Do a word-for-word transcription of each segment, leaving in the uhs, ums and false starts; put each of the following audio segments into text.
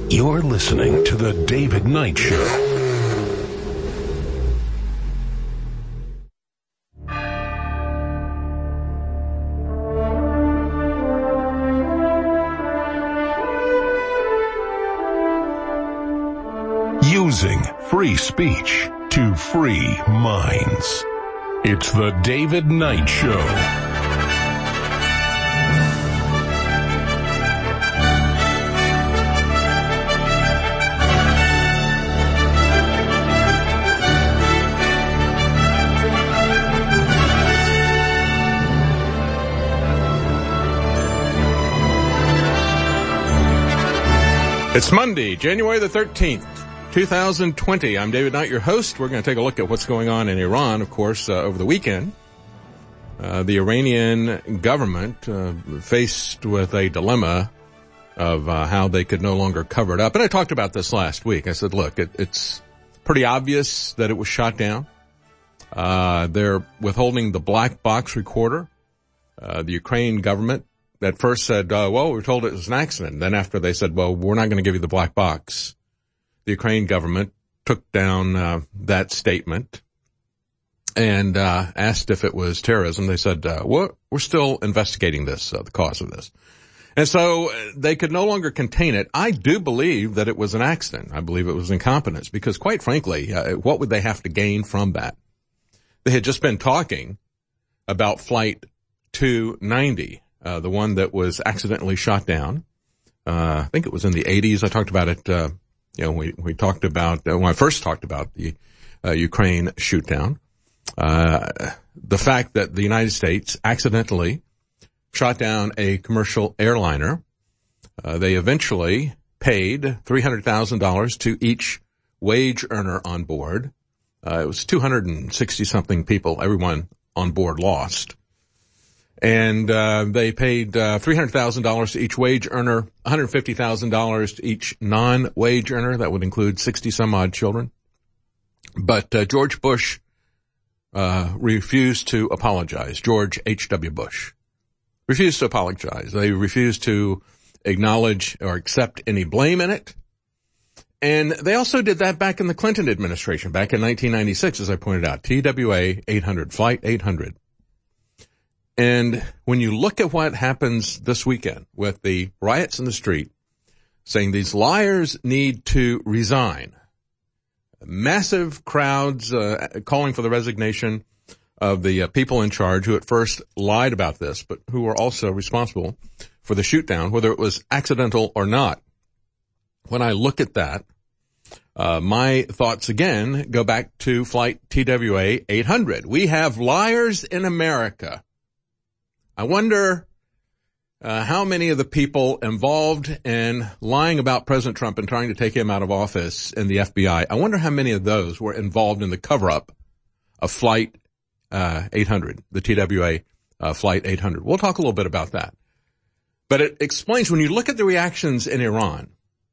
You're listening to The David Knight Show. Using free speech to free minds. It's The David Knight Show. It's Monday, January the thirteenth. two thousand twenty. I'm David Knight, your host. We're going to take a look at what's going on in Iran, of course, uh, over the weekend. Uh, the Iranian government uh, faced with a dilemma of uh, how they could no longer cover it up. And I talked about this last week. I said, look, it, it's pretty obvious that it was shot down. Uh, they're withholding the black box recorder. Uh, the Ukraine government at first said, uh, well, we were told it was an accident. Then after they said, well, we're not going to give you the black box. The Ukraine government took down uh, that statement and uh, asked if it was terrorism. They said, uh, we're, we're still investigating this, uh, the cause of this. And so they could no longer contain it. I do believe that it was an accident. I believe it was incompetence because, quite frankly, uh, what would they have to gain from that? They had just been talking about Flight two ninety, uh, the one that was accidentally shot down. Uh, I think it was in the eighties. I talked about it uh You know, we, we talked about, uh, when I first talked about the, uh, Ukraine shoot down, uh, the fact that the United States accidentally shot down a commercial airliner. Uh, they eventually paid three hundred thousand dollars to each wage earner on board. Uh, it was two hundred sixty something people, everyone on board lost. And, uh, they paid, uh, three hundred thousand dollars to each wage earner, one hundred fifty thousand dollars to each non-wage earner. That would include sixty some odd children. But, uh, George Bush, uh, refused to apologize. George H W Bush refused to apologize. They refused to acknowledge or accept any blame in it. And they also did that back in the Clinton administration, back in nineteen ninety-six, as I pointed out, T W A eight hundred, Flight eight hundred. And when you look at what happens this weekend with the riots in the street, saying these liars need to resign, massive crowds uh, calling for the resignation of the uh, people in charge who at first lied about this, but who were also responsible for the shoot down, whether it was accidental or not. When I look at that, uh, my thoughts again go back to Flight T W A eight hundred. We have liars in America. I wonder uh, how many of the people involved in lying about President Trump and trying to take him out of office in the F B I, I wonder how many of those were involved in the cover-up of Flight uh, eight hundred, the T W A uh, Flight eight hundred. We'll talk a little bit about that. But it explains, when you look at the reactions in Iran,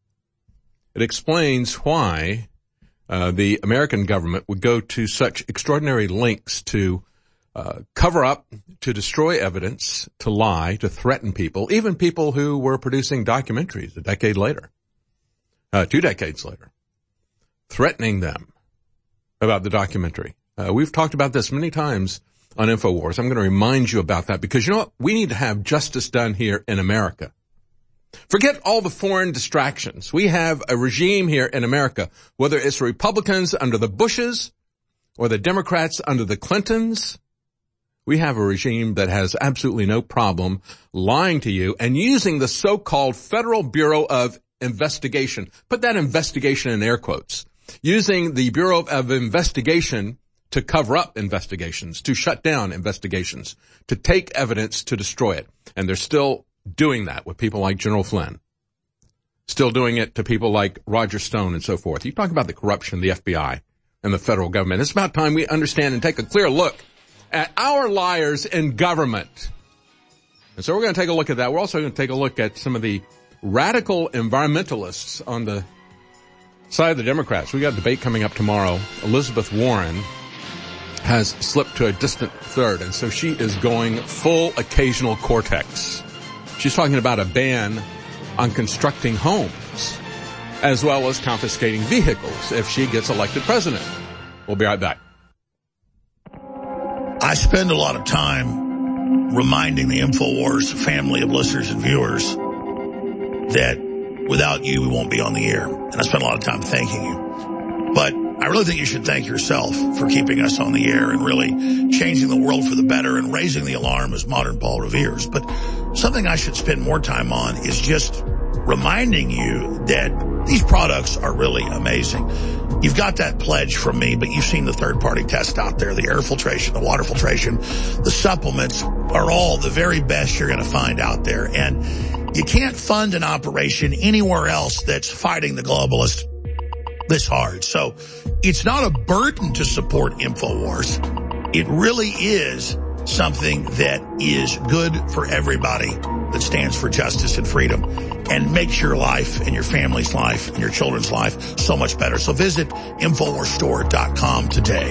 it explains why uh, the American government would go to such extraordinary lengths to Uh, cover up, to destroy evidence, to lie, to threaten people, even people who were producing documentaries a decade later, uh, two decades later, threatening them about the documentary. Uh, we've talked about this many times on InfoWars. I'm going to remind you about that because, you know what? We need to have justice done here in America. Forget all the foreign distractions. We have a regime here in America, whether it's the Republicans under the Bushes or the Democrats under the Clintons. We have a regime that has absolutely no problem lying to you and using the so-called Federal Bureau of Investigation. Put that investigation in air quotes. Using the Bureau of Investigation to cover up investigations, to shut down investigations, to take evidence to destroy it. And they're still doing that with people like General Flynn. Still doing it to people like Roger Stone and so forth. You talk about the corruption of the F B I and the federal government. It's about time we understand and take a clear look at our liars in government. And so we're going to take a look at that. We're also going to take a look at some of the radical environmentalists on the side of the Democrats. We got a debate coming up tomorrow. Elizabeth Warren has slipped to a distant third, and so she is going full occasional cortex. She's talking about a ban on constructing homes as well as confiscating vehicles if she gets elected president. We'll be right back. I spend a lot of time reminding the InfoWars family of listeners and viewers that without you, we won't be on the air. And I spend a lot of time thanking you. But I really think you should thank yourself for keeping us on the air and really changing the world for the better and raising the alarm as modern Paul Revere's. But something I should spend more time on is just reminding you that these products are really amazing. You've got that pledge from me, but you've seen the third-party test out there, the air filtration, the water filtration, the supplements are all the very best you're going to find out there. And you can't fund an operation anywhere else that's fighting the globalist this hard. So it's not a burden to support InfoWars. It really is something that is good for everybody that stands for justice and freedom and makes your life and your family's life and your children's life so much better. So visit InfoWars Store dot com today.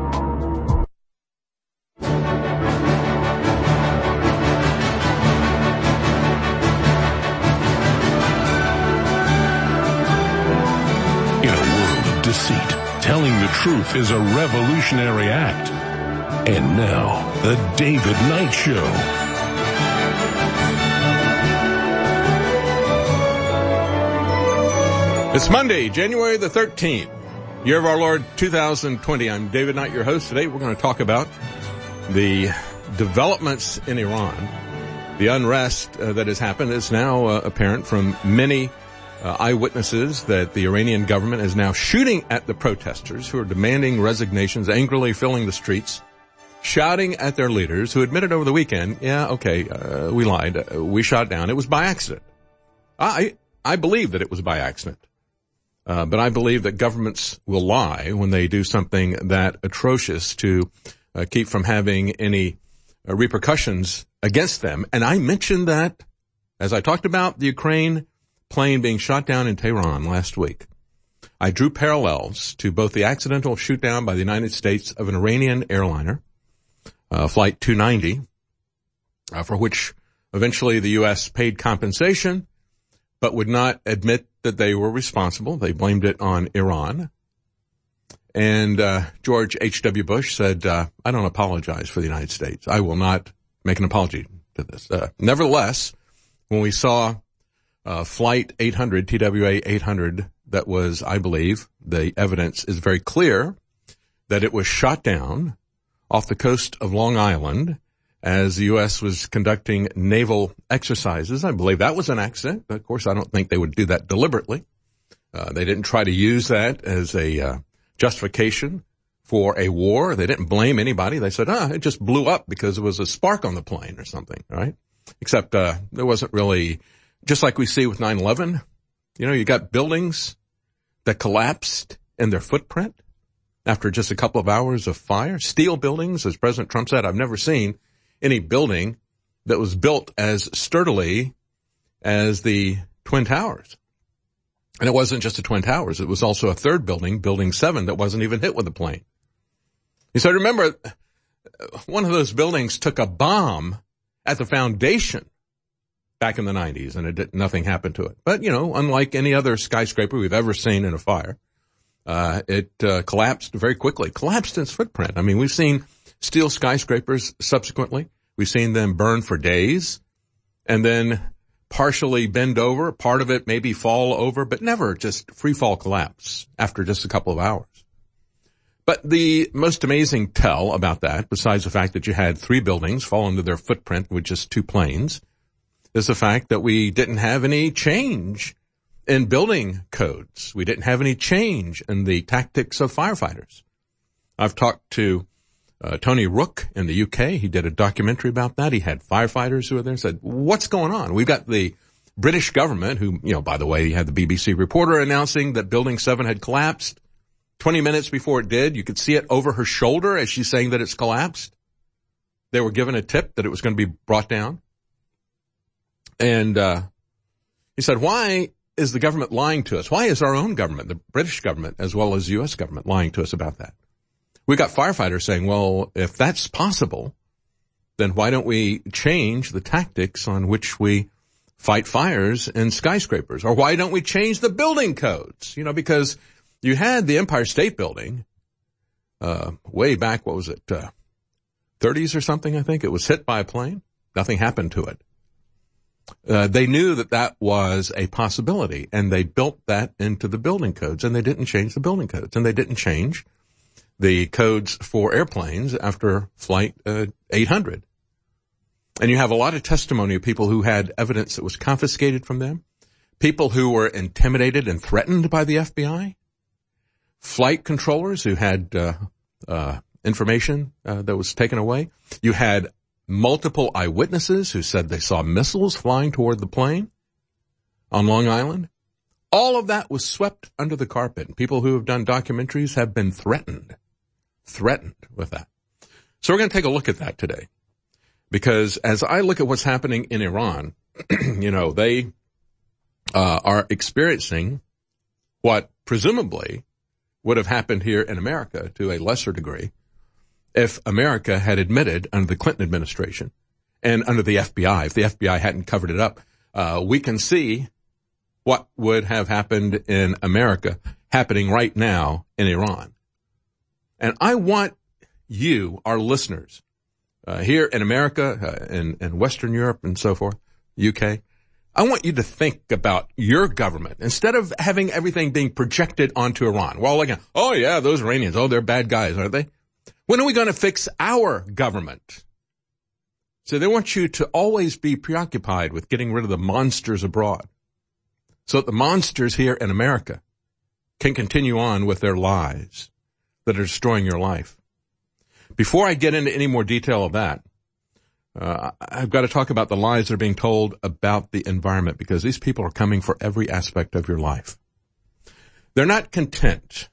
Deceit. Telling the truth is a revolutionary act. And now, the David Knight Show. It's Monday, January the thirteenth, year of our Lord two thousand twenty. I'm David Knight, your host. Today we're going to talk about the developments in Iran. The unrest uh, that has happened is now uh, apparent from many Uh, eyewitnesses that the Iranian government is now shooting at the protesters who are demanding resignations, angrily filling the streets, shouting at their leaders who admitted over the weekend, yeah, okay, uh, we lied. Uh, we shot down. It was by accident. I, I believe that it was by accident. Uh, but I believe that governments will lie when they do something that atrocious to uh, keep from having any uh, repercussions against them. And I mentioned that as I talked about the Ukraine plane being shot down in Tehran last week. I drew parallels to both the accidental shoot down by the United States of an Iranian airliner, uh, Flight two ninety, uh, for which eventually the U S paid compensation, but would not admit that they were responsible. They blamed it on Iran. And uh, George H W. Bush said, uh, I don't apologize for the United States. I will not make an apology to this. Uh, nevertheless, when we saw Uh, Flight eight hundred, T W A eight hundred, that was, I believe, the evidence is very clear that it was shot down off the coast of Long Island as the U S was conducting naval exercises. I believe that was an accident. Of course, I don't think they would do that deliberately. Uh, they didn't try to use that as a uh, justification for a war. They didn't blame anybody. They said, ah, it just blew up because there was a spark on the plane or something, right? Except uh, there wasn't really... Just like we see with nine eleven, you know, you got buildings that collapsed in their footprint after just a couple of hours of fire. Steel buildings, as President Trump said, I've never seen any building that was built as sturdily as the Twin Towers. And it wasn't just the Twin Towers. It was also a third building, Building seven, that wasn't even hit with a plane. He said, remember, one of those buildings took a bomb at the foundation back in the nineties, and it did, nothing happened to it. But, you know, unlike any other skyscraper we've ever seen in a fire, uh, it uh, collapsed very quickly, collapsed in its footprint. I mean, we've seen steel skyscrapers subsequently. We've seen them burn for days and then partially bend over, part of it maybe fall over, but never just free fall collapse after just a couple of hours. But the most amazing tell about that, besides the fact that you had three buildings fall into their footprint with just two planes, is the fact that we didn't have any change in building codes. We didn't have any change in the tactics of firefighters. I've talked to uh, Tony Rook in the U K. He did a documentary about that. He had firefighters who were there and said, what's going on? We've got the British government who, you know, by the way, you had the B B C reporter announcing that Building seven had collapsed. twenty minutes before it did, you could see it over her shoulder as she's saying that it's collapsed. They were given a tip that it was going to be brought down. And uh he said, why is the government lying to us? Why is our own government, the British government, as well as the U S government, lying to us about that? We got firefighters saying, well, if that's possible, then why don't we change the tactics on which we fight fires in skyscrapers? Or why don't we change the building codes? You know, because you had the Empire State Building, uh, way back, what was it, uh, thirties or something, I think. It was hit by a plane. Nothing happened to it. Uh, they knew that that was a possibility, and they built that into the building codes, and they didn't change the building codes, and they didn't change the codes for airplanes after Flight uh, eight hundred. And you have a lot of testimony of people who had evidence that was confiscated from them, people who were intimidated and threatened by the F B I, flight controllers who had uh, uh information uh, that was taken away. You had multiple eyewitnesses who said they saw missiles flying toward the plane on Long Island. All of that was swept under the carpet. People who have done documentaries have been threatened, threatened with that. So we're going to take a look at that today. Because as I look at what's happening in Iran, you know, they uh, are experiencing what presumably would have happened here in America to a lesser degree if America had admitted under the Clinton administration and under the F B I, if the F B I hadn't covered it up. Uh, we can see what would have happened in America happening right now in Iran. And I want you, our listeners, uh, here in America, uh, in, in Western Europe and so forth, U K, I want you to think about your government instead of having everything being projected onto Iran. Well, again, oh yeah, those Iranians, oh, they're bad guys, aren't they? When are we going to fix our government? So they want you to always be preoccupied with getting rid of the monsters abroad so that the monsters here in America can continue on with their lies that are destroying your life. Before I get into any more detail of that, uh, I've got to talk about the lies that are being told about the environment, because these people are coming for every aspect of your life. They're not content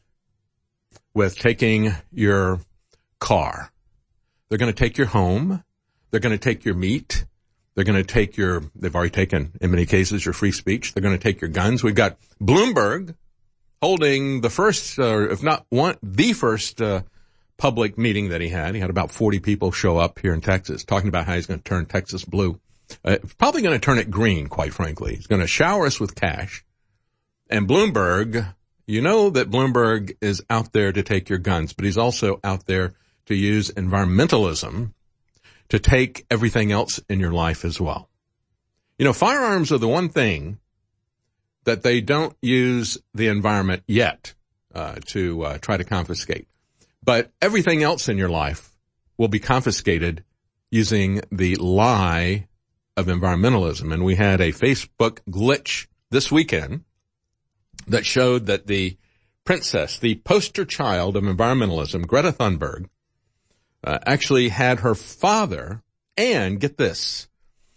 with taking your car. They're going to take your home. They're going to take your meat. They're going to take your, they've already taken, in many cases, your free speech. They're going to take your guns. We've got Bloomberg holding the first, uh, if not one, the first uh, public meeting that he had. He had about forty people show up here in Texas talking about how he's going to turn Texas blue. Uh, probably going to turn it green, quite frankly. He's going to shower us with cash. And Bloomberg, you know that Bloomberg is out there to take your guns, but he's also out there to use environmentalism to take everything else in your life as well. You know, firearms are the one thing that they don't use the environment yet uh, to uh, try to confiscate. But everything else in your life will be confiscated using the lie of environmentalism. And we had a Facebook glitch this weekend that showed that the princess, the poster child of environmentalism, Greta Thunberg, Uh, actually had her father and, get this,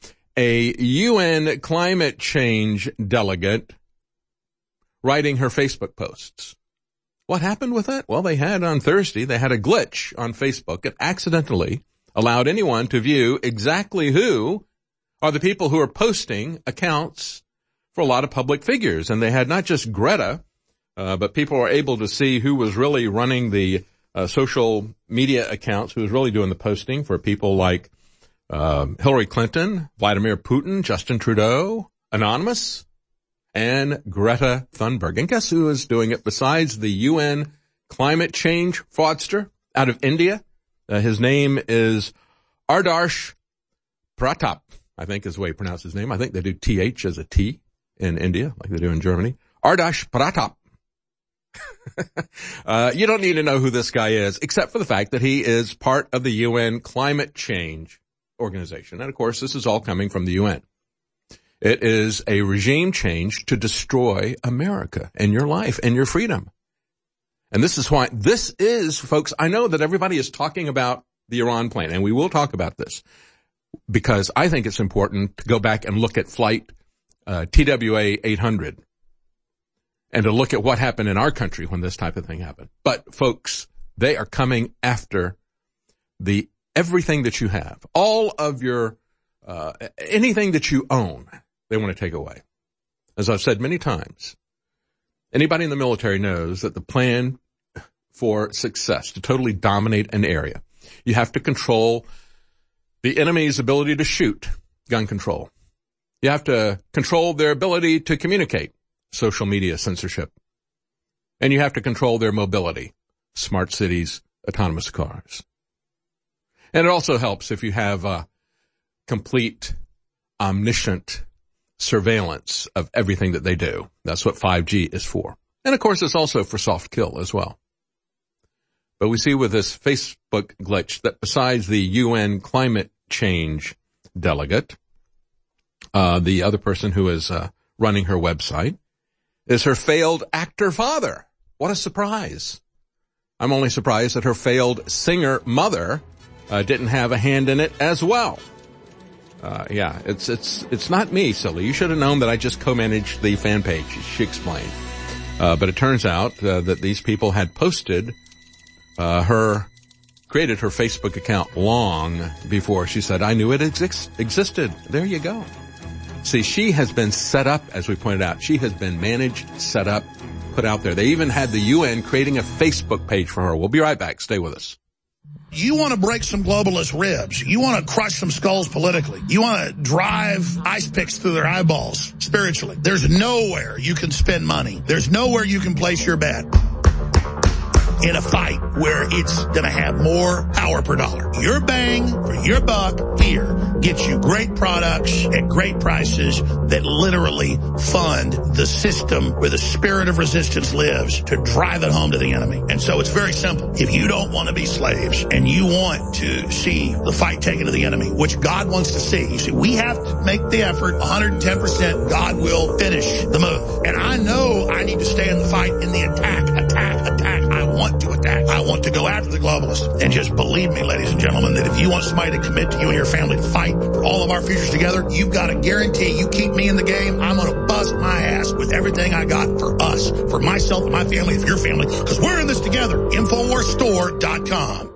a U N climate change delegate writing her Facebook posts. What happened with that? Well, they had on Thursday, they had a glitch on Facebook and accidentally allowed anyone to view exactly who are the people who are posting accounts for a lot of public figures. And they had not just Greta, uh, but people were able to see who was really running the Uh, social media accounts, who was really doing the posting for people like um, Hillary Clinton, Vladimir Putin, Justin Trudeau, Anonymous, and Greta Thunberg. And guess who is doing it besides the U N climate change fraudster out of India? Uh, his name is Adarsh Pratap, I think is the way you pronounce his name. I think they do T H as a T in India, like they do in Germany. Adarsh Pratap. uh, you don't need to know who this guy is, except for the fact that he is part of the U N climate change organization. And of course, this is all coming from the U N. It is a regime change to destroy America and your life and your freedom. And this is why, this is, folks, I know that everybody is talking about the Iran plane, and we will talk about this, because I think it's important to go back and look at flight uh, T W A eight hundred. And to look at what happened in our country when this type of thing happened. But folks, they are coming after the, everything that you have, all of your, uh, anything that you own, they want to take away. As I've said many times, anybody in the military knows that the plan for success, to totally dominate an area, you have to control the enemy's ability to shoot, gun control. You have to control their ability to communicate, social media censorship. And you have to control their mobility, smart cities, autonomous cars. And it also helps if you have a complete, omniscient surveillance of everything that they do. That's what five G is for. And of course, it's also for soft kill as well. But we see with this Facebook glitch that besides the U N climate change delegate, uh, the other person who is uh, running her website is her failed actor father. What a surprise. I'm only surprised that her failed singer mother uh, didn't have a hand in it as well. Uh, yeah, it's, it's, it's not me, silly. You should have known that I just co-managed the fan page, she explained. Uh, but it turns out uh, that these people had posted, uh, her, created her Facebook account long before she said, I knew it exist- existed. There you go. See, she has been set up, as we pointed out. She has been managed, set up, put out there. They even had the U N creating a Facebook page for her. We'll be right back. Stay with us. You want to break some globalist ribs. You want to crush some skulls politically. You want to drive ice picks through their eyeballs spiritually. There's nowhere you can spend money. There's nowhere you can place your bet in a fight where it's going to have more power per dollar. Your bang for your buck here gets you great products at great prices that literally fund the system where the spirit of resistance lives to drive it home to the enemy. And so it's very simple. If you don't want to be slaves and you want to see the fight taken to the enemy, which God wants to see, you see, we have to make the effort one hundred ten percent. God will finish the move. And I know I need to stay in the fight, in the attack, attack, attack. I want to attack. I want to go after the globalists. And just believe me, ladies and gentlemen, that if you want somebody to commit to you and your family to fight for all of our futures together, you've got to guarantee you keep me in the game. I'm going to bust my ass with everything I got for us, for myself and my family, for your family, because we're in this together. Infowars Store dot com.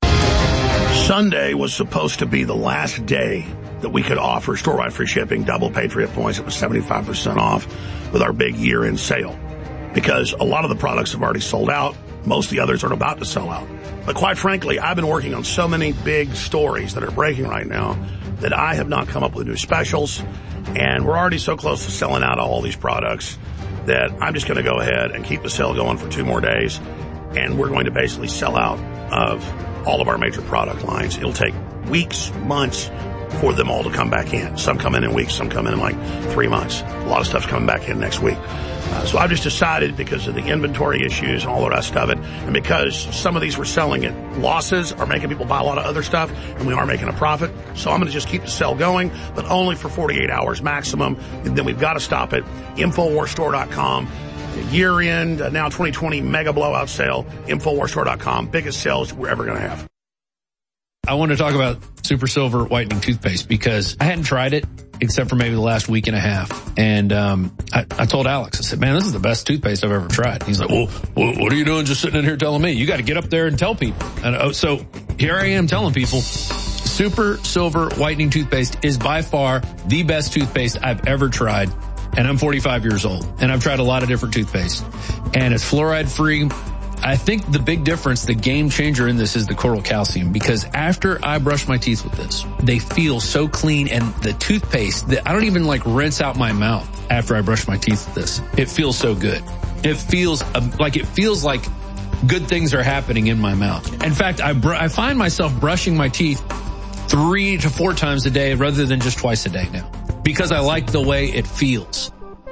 Sunday was supposed to be the last day that we could offer store-wide free shipping, double Patriot points. It was seventy-five percent off with our big year-end sale, because a lot of the products have already sold out. Most of the others are about to sell out. But quite frankly, I've been working on so many big stories that are breaking right now that I have not come up with new specials. And we're already so close to selling out all these products that I'm just going to go ahead and keep the sale going for two more days. And we're going to basically sell out of all of our major product lines. It'll take weeks, months for them all to come back in. Some come in in weeks, some come in in like three months. A lot of stuff's coming back in next week. Uh, so I've just decided, because of the inventory issues and all the rest of it, and because some of these we're selling at losses are making people buy a lot of other stuff, and we are making a profit. So I'm going to just keep the sale going, but only for forty-eight hours maximum. And then we've got to stop it. Infowars Store dot com. Year end, uh, now twenty twenty mega blowout sale. Infowars Store dot com. Biggest sales we're ever going to have. I want to talk about Super Silver whitening toothpaste because I hadn't tried it except for maybe the last week and a half. And um I, I told Alex, I said, man, this is the best toothpaste I've ever tried. He's like, well, what are you doing just sitting in here telling me? You got to get up there and tell people. And oh, so here I am telling people, Super Silver whitening toothpaste is by far the best toothpaste I've ever tried. And I'm forty-five years old, and I've tried a lot of different toothpaste. And it's fluoride free. I think the big difference, the game changer in this is the coral calcium, because after I brush my teeth with this, they feel so clean, and the toothpaste, that I don't even like rinse out my mouth after I brush my teeth with this. It feels so good. It feels um, like, it feels like good things are happening in my mouth. In fact, I, br- I find myself brushing my teeth three to four times a day rather than just twice a day now, because I like the way it feels.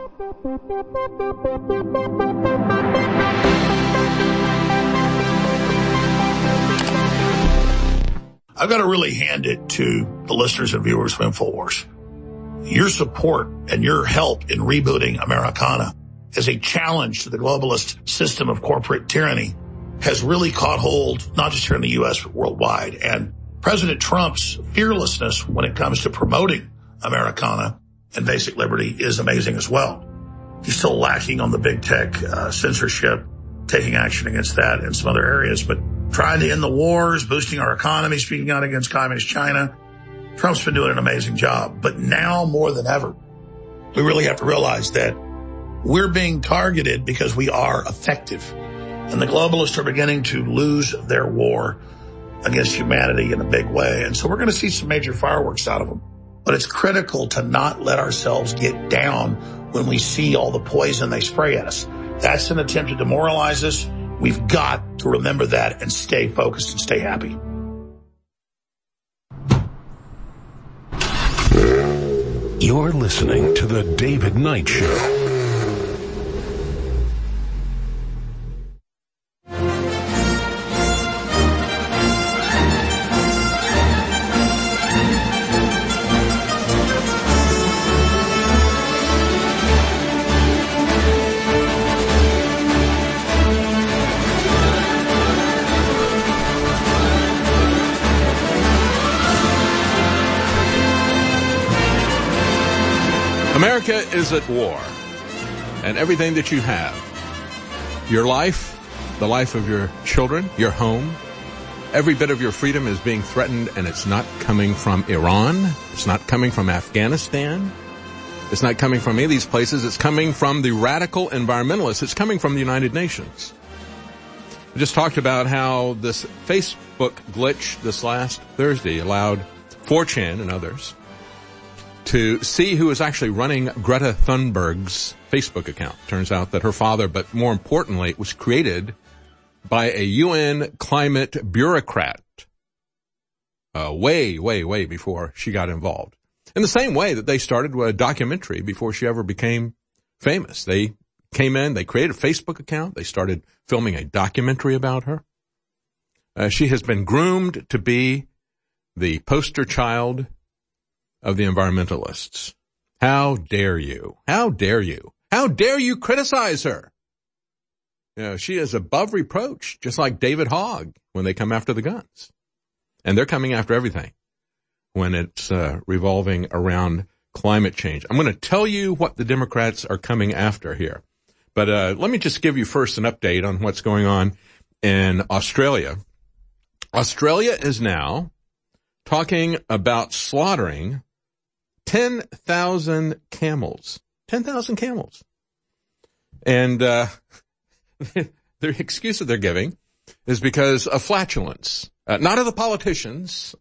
I've got to really hand it to the listeners and viewers of InfoWars. Your support and your help in rebooting Americana as a challenge to the globalist system of corporate tyranny has really caught hold, not just here in the U S, but worldwide. And President Trump's fearlessness when it comes to promoting Americana and basic liberty is amazing as well. He's still lacking on the big tech uh, censorship, taking action against that in some other areas, but trying to end the wars, boosting our economy, speaking out against communist China. Trump's been doing an amazing job. But now more than ever, we really have to realize that we're being targeted because we are effective. And the globalists are beginning to lose their war against humanity in a big way. And so we're going to see some major fireworks out of them. But it's critical to not let ourselves get down when we see all the poison they spray at us. That's an attempt to demoralize us. We've got to remember that and stay focused and stay happy. You're listening to The David Knight Show. America is at war, and everything that you have, your life, the life of your children, your home, every bit of your freedom is being threatened, and it's not coming from Iran. It's not coming from Afghanistan. It's not coming from any of these places. It's coming from the radical environmentalists. It's coming from the United Nations. We just talked about how this Facebook glitch this last Thursday allowed four chan and others to see who is actually running Greta Thunberg's Facebook account. Turns out that her father, but more importantly, it was created by a U N climate bureaucrat uh, way, way, way before she got involved. In the same way that they started a documentary before she ever became famous. They came in, they created a Facebook account, they started filming a documentary about her. Uh, she has been groomed to be the poster child of the environmentalists. How dare you? How dare you? How dare you criticize her? You know, she is above reproach, just like David Hogg when they come after the guns. And they're coming after everything when it's uh, revolving around climate change. I'm going to tell you what the Democrats are coming after here. But uh, let me just give you first an update on what's going on in Australia. Australia is now talking about slaughtering ten thousand camels. ten thousand camels. And uh the excuse that they're giving is because of flatulence. Uh, not of the politicians,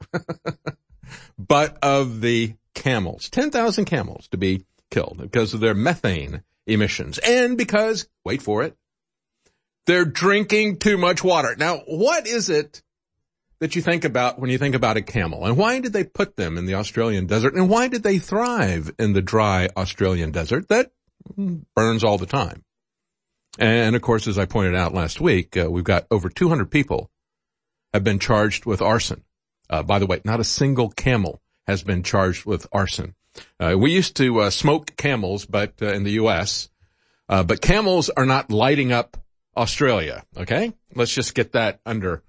but of the camels. ten thousand camels to be killed because of their methane emissions. And because, wait for it, they're drinking too much water. Now, what is it that you think about when you think about a camel? And why did they put them in the Australian desert? And why did they thrive in the dry Australian desert that burns all the time? And of course, as I pointed out last week, uh, we've got over two hundred people have been charged with arson. Uh, by the way, not a single camel has been charged with arson. Uh, we used to uh, smoke camels, but uh, in the U S, uh, but camels are not lighting up Australia. Okay, let's just get that under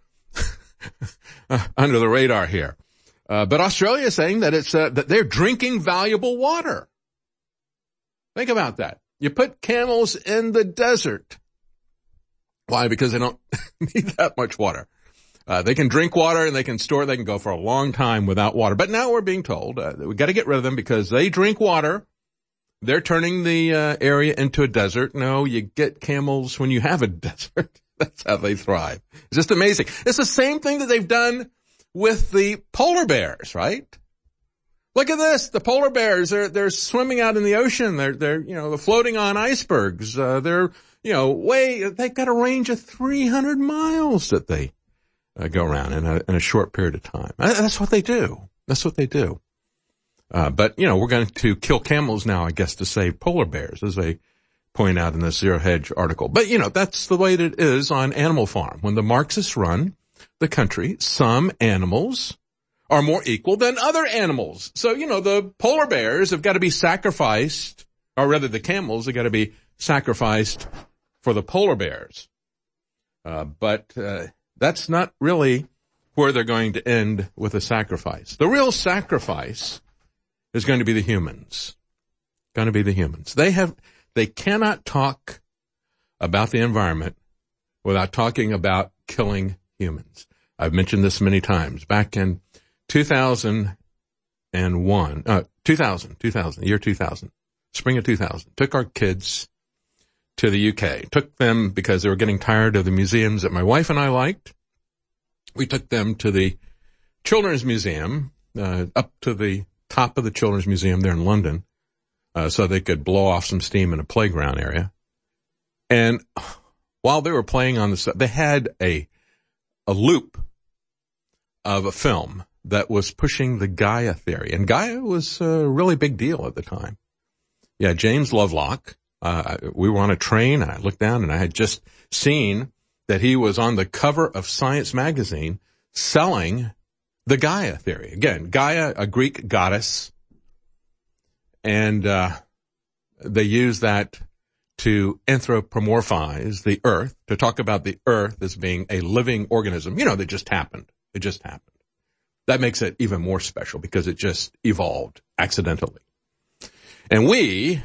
under the radar here. Uh, but Australia is saying that it's uh, that they're drinking valuable water. Think about that. You put camels in the desert. Why? Because they don't need that much water. Uh, they can drink water and they can store, they can go for a long time without water. But now we're being told uh, that we got to get rid of them because they drink water. They're turning the uh, area into a desert. No, you get camels when you have a desert. That's how they thrive. It's just amazing. It's the same thing that they've done with the polar bears, right? Look at this. The polar bears, they're, they're swimming out in the ocean. They're, they're, you know, floating on icebergs. Uh, they're, you know, way, they've got a range of three hundred miles that they uh, go around in a, in a short period of time. That's what they do. That's what they do. Uh, but, you know, we're going to kill camels now, I guess, to save polar bears, as they point out in the Zero Hedge article. But, you know, that's the way that it is on Animal Farm. When the Marxists run the country, some animals are more equal than other animals. So, you know, the polar bears have got to be sacrificed, or rather the camels have got to be sacrificed for the polar bears. Uh, but uh, that's not really where they're going to end with a sacrifice. The real sacrifice is going to be the humans. Going to be the humans. They have, they cannot talk about the environment without talking about killing humans. I've mentioned this many times. Back in two thousand one, uh, two thousand, two thousand, year two thousand, spring of two thousand, took our kids to the U K. Took them because they were getting tired of the museums that my wife and I liked. We took them to the Children's Museum, uh, up to the top of the Children's Museum there in London, uh, so they could blow off some steam in a playground area. And while they were playing on the set, they had a, a loop of a film that was pushing the Gaia theory. And Gaia was a really big deal at the time. Yeah, James Lovelock, uh, we were on a train, and I looked down, and I had just seen that he was on the cover of Science magazine selling the Gaia theory. Again, Gaia, a Greek goddess, and uh they use that to anthropomorphize the earth, to talk about the earth as being a living organism, you know, that just happened. It just happened. That makes it even more special because it just evolved accidentally. And we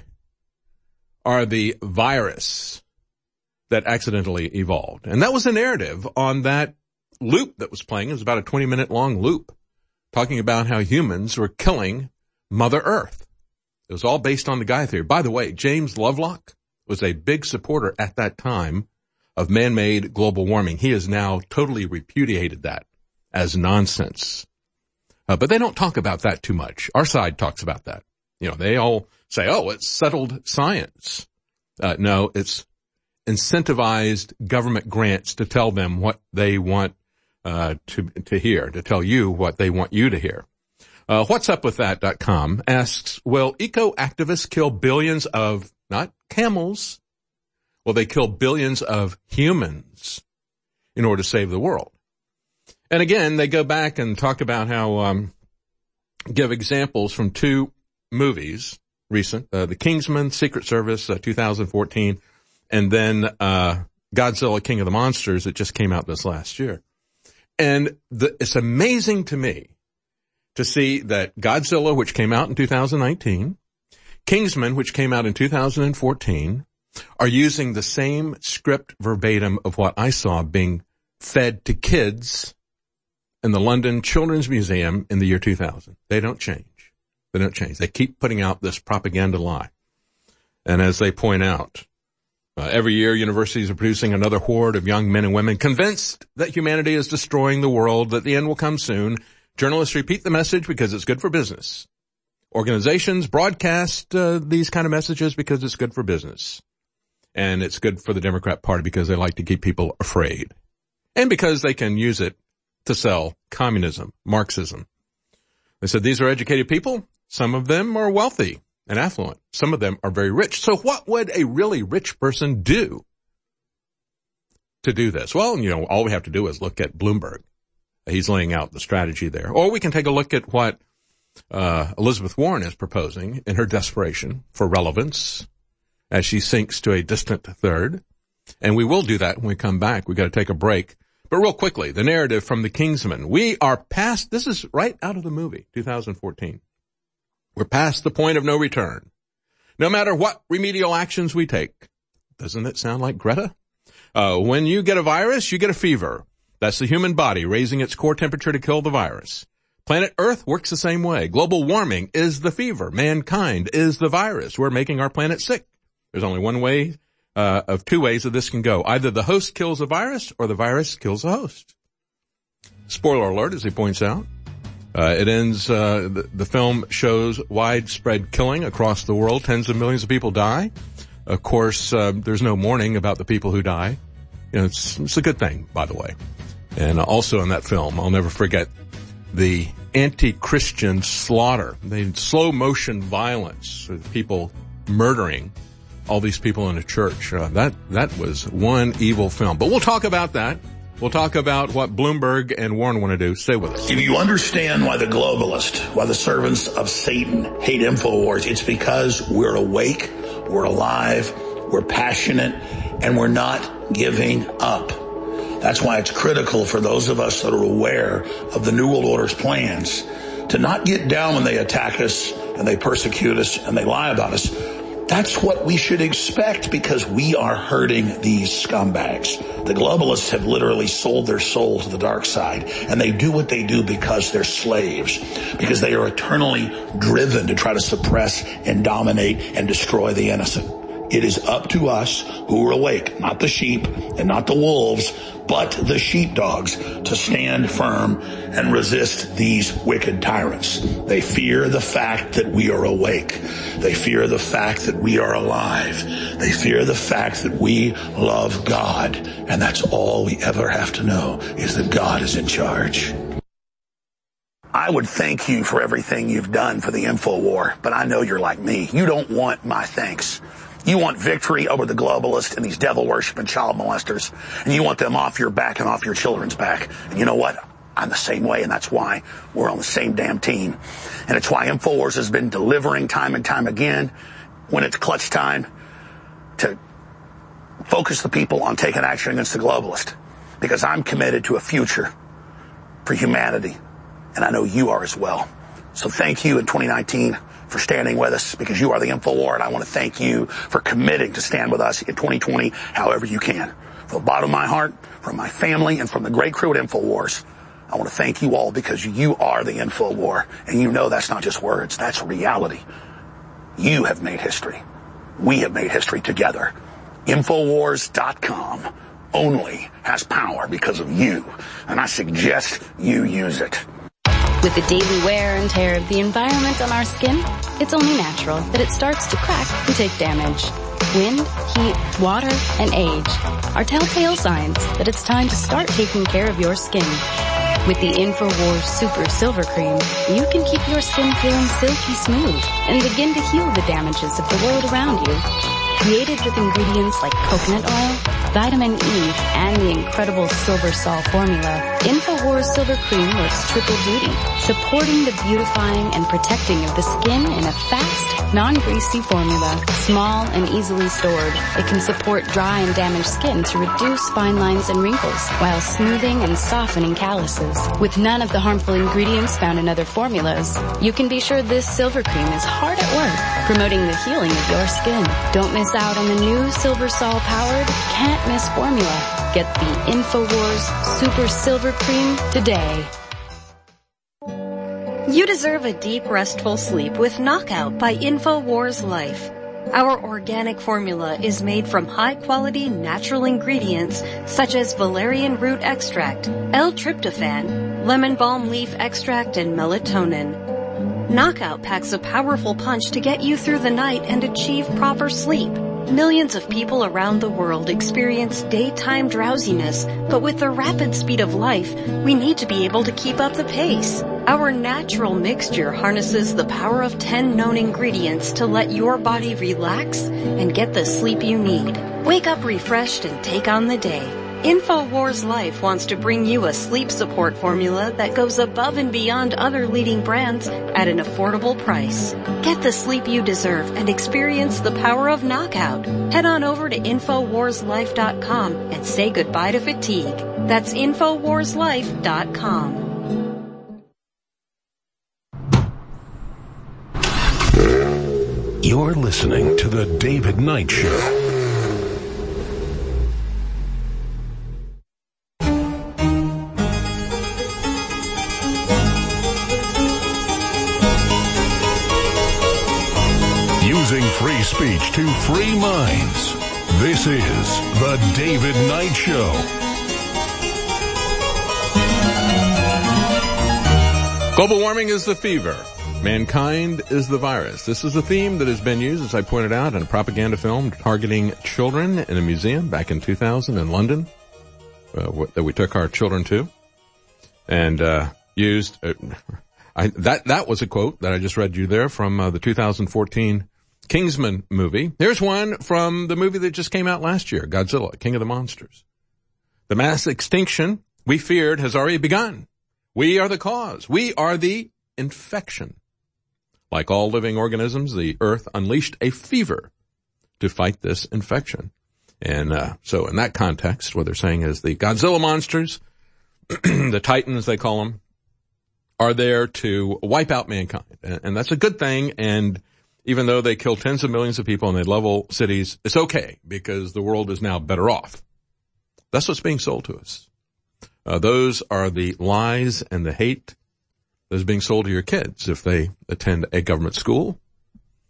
are the virus that accidentally evolved. And that was the narrative on that loop that was playing. It was about a twenty minute long loop talking about how humans were killing Mother Earth. It was all based on the Gaia theory. By the way, James Lovelock was a big supporter at that time of man-made global warming. He has now totally repudiated that as nonsense. Uh, but they don't talk about that too much. Our side talks about that. You know, they all say, oh, it's settled science. Uh, no, it's incentivized government grants to tell them what they want uh to to hear, to tell you what they want you to hear. Uh, what's up with that dot com asks, will eco-activists kill billions of, not camels, will they kill billions of humans in order to save the world? And again, they go back and talk about how, um, give examples from two movies, recent, uh, The Kingsman, Secret Service, uh, two thousand fourteen, and then, uh, Godzilla, King of the Monsters that just came out this last year. And the, it's amazing to me to see that Godzilla, which came out in two thousand nineteen, Kingsman, which came out in two thousand fourteen, are using the same script verbatim of what I saw being fed to kids in the London Children's Museum in the year two thousand. They don't change. They don't change. They keep putting out this propaganda lie. And as they point out, uh, every year universities are producing another horde of young men and women convinced that humanity is destroying the world, that the end will come soon. Journalists repeat the message because it's good for business. Organizations broadcast uh, these kind of messages because it's good for business. And it's good for the Democrat Party because they like to keep people afraid. And because they can use it to sell communism, Marxism. They said these are educated people. Some of them are wealthy and affluent. Some of them are very rich. So what would a really rich person do to do this? Well, you know, all we have to do is look at Bloomberg. He's laying out the strategy there. Or we can take a look at what uh Elizabeth Warren is proposing in her desperation for relevance as she sinks to a distant third. And we will do that when we come back. We've got to take a break. But real quickly, the narrative from The Kingsman. We are past, this is right out of the movie, two thousand fourteen. We're past the point of no return. No matter what remedial actions we take. Doesn't it sound like Greta? Uh, when you get a virus, you get a fever. That's the human body raising its core temperature to kill the virus. Planet Earth works the same way. Global warming is the fever. Mankind is the virus. We're making our planet sick. There's only one way, uh, of two ways that this can go. Either the host kills the virus or the virus kills the host. Spoiler alert, as he points out. Uh, it ends, uh, the, the film shows widespread killing across the world. Tens of millions of people die. Of course, uh, there's no mourning about the people who die. You know, it's, it's a good thing, by the way. And also in that film, I'll never forget the anti-Christian slaughter, the slow motion violence of people murdering all these people in a church. Uh, that, that was one evil film. But we'll talk about that. We'll talk about what Bloomberg and Warren want to do. Stay with us. If you understand why the globalists, why the servants of Satan hate InfoWars, it's because we're awake, we're alive, we're passionate, and we're not giving up. That's why it's critical for those of us that are aware of the New World Order's plans to not get down when they attack us and they persecute us and they lie about us. That's what we should expect because we are hurting these scumbags. The globalists have literally sold their soul to the dark side, and they do what they do because they're slaves, because they are eternally driven to try to suppress and dominate and destroy the innocent. It is up to us who are awake, not the sheep and not the wolves, but the sheepdogs, to stand firm and resist these wicked tyrants. They fear the fact that we are awake. They fear the fact that we are alive. They fear the fact that we love God. And that's all we ever have to know, is that God is in charge. I would thank you for everything you've done for the InfoWar, but I know you're like me. You don't want my thanks. You want victory over the globalists and these devil-worshipping child molesters, and you want them off your back and off your children's back. And you know what? I'm the same way, and that's why we're on the same damn team. And it's why InfoWars has been delivering time and time again when it's clutch time to focus the people on taking action against the globalist. Because I'm committed to a future for humanity, and I know you are as well. So thank you in twenty nineteen for standing with us, because you are the InfoWar, and I want to thank you for committing to stand with us in twenty twenty however you can. From the bottom of my heart, from my family, and from the great crew at InfoWars, I want to thank you all, because you are the InfoWar, and you know that's not just words, that's reality. You have made history. We have made history together. Infowars dot com only has power because of you, and I suggest you use it. With the daily wear and tear of the environment on our skin, it's only natural that it starts to crack and take damage. Wind, heat, water, and age are telltale signs that it's time to start taking care of your skin. With the InfoWars Super Silver Cream, you can keep your skin feeling silky smooth and begin to heal the damages of the world around you. Created with ingredients like coconut oil, vitamin E, and the incredible Silver Sol formula, InfoWars Silver Cream works triple duty, supporting the beautifying and protecting of the skin in a fast, non-greasy formula. Small and easily stored, it can support dry and damaged skin to reduce fine lines and wrinkles, while smoothing and softening calluses. With none of the harmful ingredients found in other formulas, you can be sure this Silver Cream is hard at work, promoting the healing of your skin. Don't miss out on the new Silver Sol powered, can't miss formula. Get the InfoWars Super Silver Cream today. You deserve a deep, restful sleep with Knockout by InfoWars Life. Our organic formula is made from high-quality natural ingredients such as valerian root extract, L-tryptophan, lemon balm leaf extract, and melatonin. Knockout packs a powerful punch to get you through the night and achieve proper sleep. Millions of people around the world experience daytime drowsiness, but with the rapid speed of life, we need to be able to keep up the pace. Our natural mixture harnesses the power of ten known ingredients to let your body relax and get the sleep you need. Wake up refreshed and take on the day. InfoWars Life wants to bring you a sleep support formula that goes above and beyond other leading brands at an affordable price. Get the sleep you deserve and experience the power of Knockout. Head on over to Infowars Life dot com and say goodbye to fatigue. That's Infowars Life dot com. You're listening to The David Knight Show. Using free speech to free minds. This is The David Knight Show. Global warming is the fever. Mankind is the virus. This is a theme that has been used, as I pointed out, in a propaganda film targeting children in a museum back in two thousand in London, uh, that we took our children to, and uh used. Uh, I, that that was a quote that I just read you there from uh, the two thousand fourteen Kingsman movie. Here's one from the movie that just came out last year, Godzilla, King of the Monsters. The mass extinction we feared has already begun. We are the cause. We are the infection. Like all living organisms, the earth unleashed a fever to fight this infection. And uh so in that context, what they're saying is the Godzilla monsters, the Titans they call them, are there to wipe out mankind. And, and that's a good thing. And even though they kill tens of millions of people and they level cities, it's okay because the world is now better off. That's what's being sold to us. Uh, those are the lies and the hate that is being sold to your kids if they attend a government school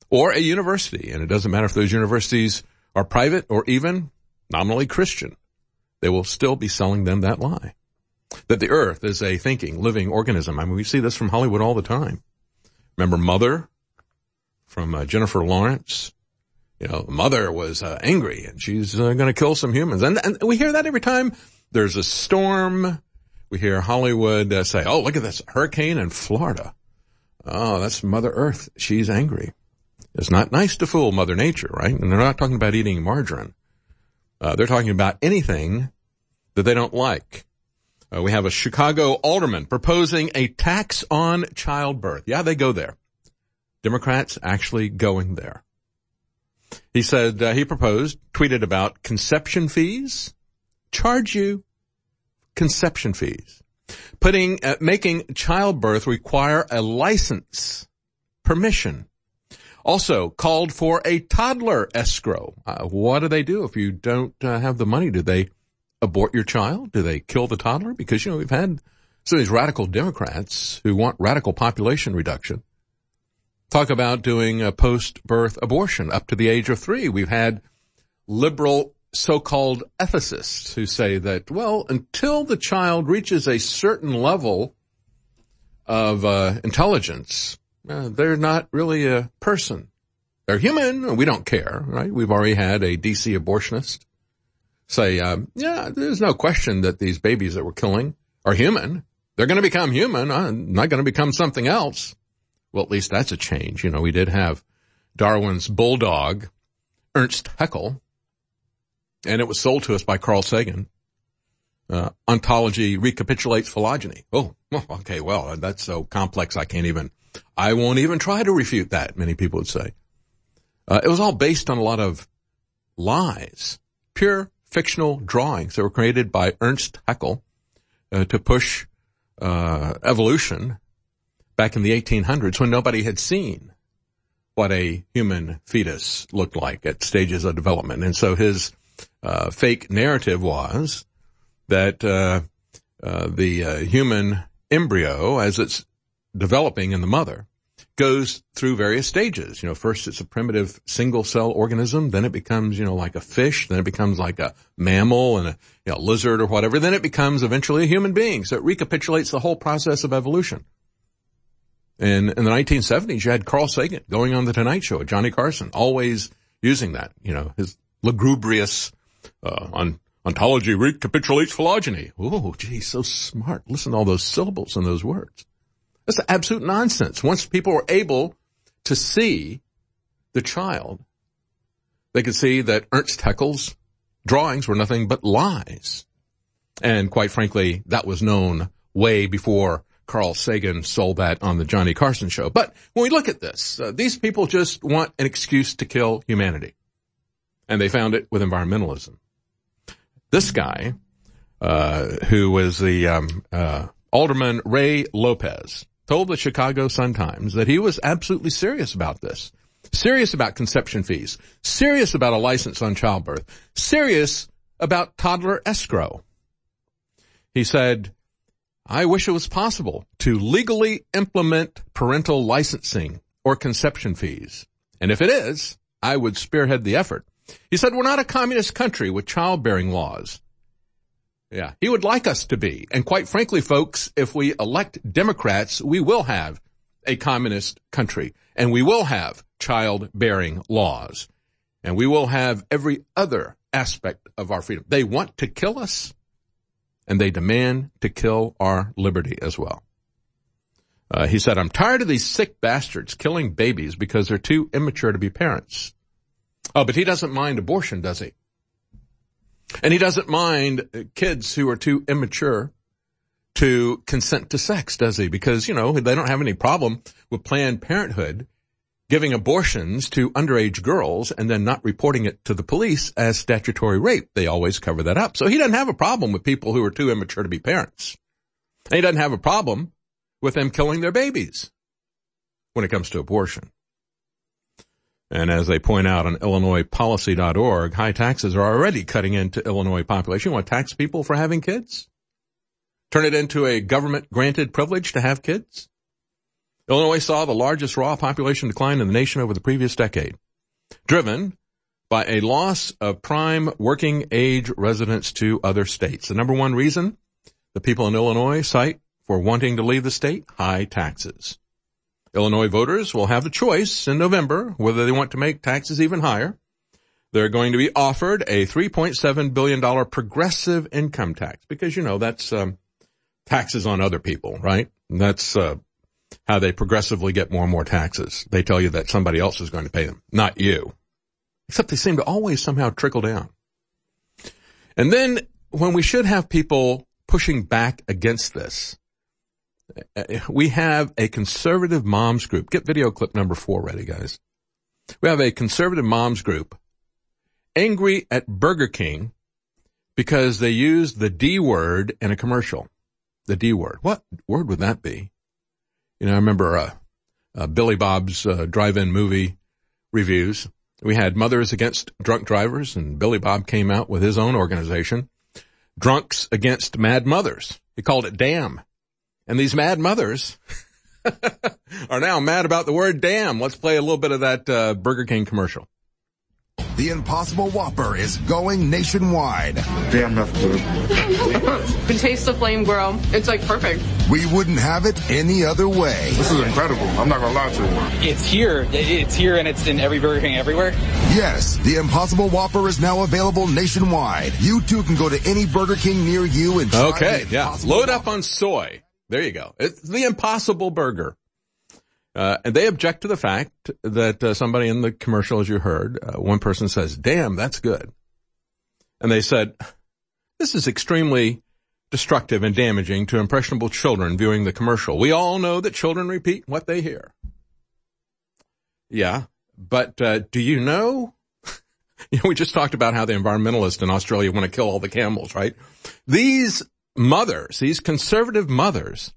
or a university. And it doesn't matter if those universities are private or even nominally Christian. They will still be selling them that lie. That the earth is a thinking, living organism. I mean, we see this from Hollywood all the time. Remember Mother from uh, Jennifer Lawrence? You know, Mother was uh, angry and she's uh, going to kill some humans. And, and we hear that every time there's a storm. We hear Hollywood uh, say, oh, look at this hurricane in Florida. Oh, that's Mother Earth. She's angry. It's not nice to fool Mother Nature, right? And they're not talking about eating margarine. Uh, they're talking about anything that they don't like. Uh, we have a Chicago alderman proposing a tax on childbirth. Yeah, they go there. Democrats actually going there. He said, uh, he proposed, tweeted about conception fees. Charge you conception fees. Putting, uh, making childbirth require a license, permission. Also called for a toddler escrow. Uh, what do they do if you don't uh, have the money? Do they abort your child? Do they kill the toddler? Because, you know, we've had some of these radical Democrats who want radical population reduction talk about doing a post-birth abortion up to the age of three. We've had liberal so-called ethicists who say that, well, until the child reaches a certain level of uh, intelligence, uh, they're not really a person. They're human, and we don't care, right? We've already had a D C abortionist say, um, yeah, there's no question that these babies that we're killing are human. They're going to become human, uh, not going to become something else. Well, at least that's a change. You know, we did have Darwin's bulldog, Ernst Haeckel, and it was sold to us by Carl Sagan. Uh, ontology recapitulates phylogeny. Oh, okay, well, that's so complex I can't even, I won't even try to refute that, many people would say. Uh, it was all based on a lot of lies, pure fictional drawings that were created by Ernst Haeckel uh, to push uh, evolution back in the eighteen hundreds when nobody had seen what a human fetus looked like at stages of development. And so his uh, fake narrative was that uh, uh, the uh, human embryo, as it's developing in the mother, goes through various stages. You know, first it's a primitive single cell organism, then it becomes, you know, like a fish, then it becomes like a mammal and a you know, lizard or whatever, then it becomes eventually a human being. So it recapitulates the whole process of evolution. And in the nineteen seventies, you had Carl Sagan going on the Tonight Show, Johnny Carson, always using that, you know, his lugubrious, uh, on, ontology recapitulates phylogeny. Oh, gee, so smart. Listen to all those syllables in those words. That's absolute nonsense. Once people were able to see the child, they could see that Ernst Haeckel's drawings were nothing but lies. And quite frankly, that was known way before Carl Sagan sold that on the Johnny Carson show. But when we look at this, uh, these people just want an excuse to kill humanity. And they found it with environmentalism. This guy, uh, who was the, um, uh, Alderman Ray Lopez, told the Chicago Sun-Times that he was absolutely serious about this. Serious about conception fees. Serious about a license on childbirth. Serious about toddler escrow. He said, I wish it was possible to legally implement parental licensing or conception fees. And if it is, I would spearhead the effort. He said, we're not a communist country with childbearing laws. Yeah, he would like us to be. And quite frankly, folks, if we elect Democrats, we will have a communist country. And we will have childbearing laws. And we will have every other aspect of our freedom. They want to kill us. And they demand to kill our liberty as well. Uh, he said, I'm tired of these sick bastards killing babies because they're too immature to be parents. Oh, but he doesn't mind abortion, does he? And he doesn't mind kids who are too immature to consent to sex, does he? Because, you know, they don't have any problem with Planned Parenthood giving abortions to underage girls and then not reporting it to the police as statutory rape. They always cover that up. So he doesn't have a problem with people who are too immature to be parents. And he doesn't have a problem with them killing their babies when it comes to abortion. And as they point out on Illinois policy dot org, high taxes are already cutting into Illinois population. You want to tax people for having kids? Turn it into a government-granted privilege to have kids? Illinois saw the largest raw population decline in the nation over the previous decade, driven by a loss of prime working age residents to other states. The number one reason the people in Illinois cite for wanting to leave the state, high taxes. Illinois voters will have the choice in November whether they want to make taxes even higher. They're going to be offered a three point seven billion dollars progressive income tax because, you know, that's um, taxes on other people, right? And that's uh, how they progressively get more and more taxes. They tell you that somebody else is going to pay them, not you. Except they seem to always somehow trickle down. And then when we should have people pushing back against this, we have a conservative moms group. Get video clip number four ready, guys. We have a conservative moms group angry at Burger King because they used the D word in a commercial. The D word. What word would that be? You know, I remember uh, uh, Billy Bob's uh, drive-in movie reviews. We had Mothers Against Drunk Drivers, and Billy Bob came out with his own organization, Drunks Against Mad Mothers. He called it DAM. And these mad mothers are now mad about the word damn. Let's play a little bit of that uh, Burger King commercial. The Impossible Whopper is going nationwide. Damn, that's good. It tastes the flame grow. It's like perfect. We wouldn't have it any other way. This is incredible. I'm not gonna lie to you. It's here. It's here and it's in every Burger King everywhere. Yes, the Impossible Whopper is now available nationwide. You too can go to any Burger King near you and try Okay, the yeah. Impossible Load Whopper. up on soy. There you go. It's the Impossible Burger. Uh, and they object to the fact that uh, somebody in the commercial, as you heard, uh, one person says, damn, that's good. And they said, this is extremely destructive and damaging to impressionable children viewing the commercial. We all know that children repeat what they hear. Yeah, but uh, do you know, you know, we just talked about how the environmentalists in Australia want to kill all the camels, right? These mothers, these conservative mothers,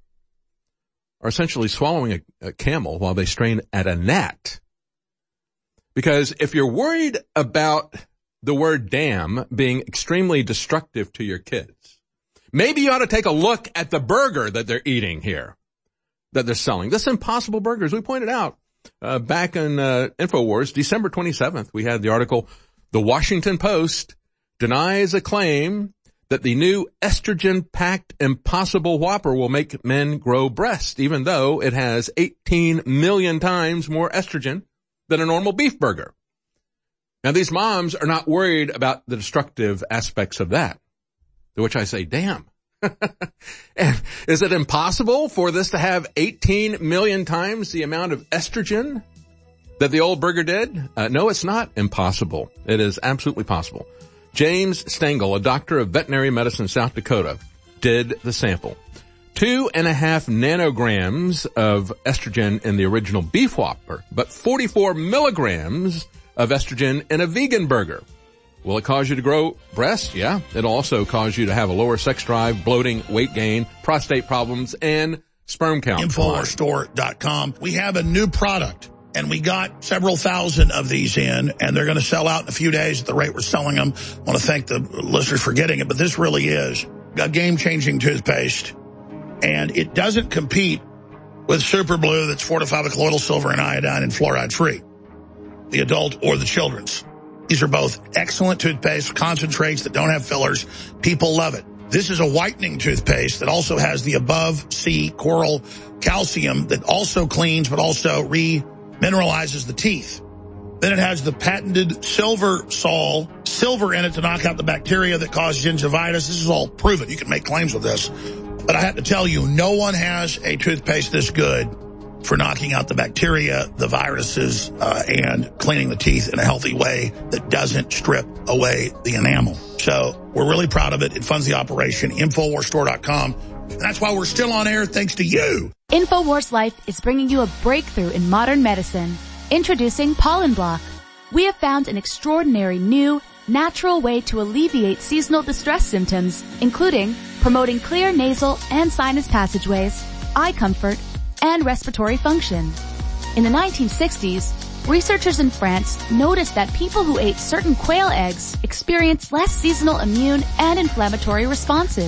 are essentially swallowing a, a camel while they strain at a gnat. Because if you're worried about the word damn being extremely destructive to your kids, maybe you ought to take a look at the burger that they're eating here, that they're selling. This Impossible Burger, as we pointed out, uh, back in uh, InfoWars, December twenty-seventh, we had the article, The Washington Post denies a claim that the new estrogen-packed Impossible Whopper will make men grow breasts, even though it has eighteen million times more estrogen than a normal beef burger. Now, these moms are not worried about the destructive aspects of that, to which I say, damn. And is it impossible for this to have eighteen million times the amount of estrogen that the old burger did? Uh, no, it's not impossible. It is absolutely possible. James Stengel, a doctor of veterinary medicine in South Dakota, did the sample. Two and a half nanograms of estrogen in the original beef Whopper, but forty-four milligrams of estrogen in a vegan burger. Will it cause you to grow breasts? Yeah. It'll also cause you to have a lower sex drive, bloating, weight gain, prostate problems, and sperm count. Infowars Store dot com. We have a new product. And we got several thousand of these in, and they're going to sell out in a few days at the rate we're selling them. I want to thank the listeners for getting it, but this really is a game-changing toothpaste. And it doesn't compete with Super Blue that's fortified with colloidal silver and iodine and fluoride-free, the adult or the children's. These are both excellent toothpaste, concentrates that don't have fillers. People love it. This is a whitening toothpaste that also has the above sea coral calcium that also cleans but also re- mineralizes the teeth. Then it has the patented Silver Sol, silver in it to knock out the bacteria that cause gingivitis. This is all proven. You can make claims with this. But I have to tell you, no one has a toothpaste this good for knocking out the bacteria, the viruses, uh, and cleaning the teeth in a healthy way that doesn't strip away the enamel. So we're really proud of it. It funds the operation. Infowars Store dot com. And that's why we're still on air thanks to you. InfoWars Life is bringing you a breakthrough in modern medicine. Introducing Pollen Block. We have found an extraordinary new, natural way to alleviate seasonal distress symptoms, including promoting clear nasal and sinus passageways, eye comfort, and respiratory function. In the nineteen sixties, researchers in France noticed that people who ate certain quail eggs experienced less seasonal immune and inflammatory responses.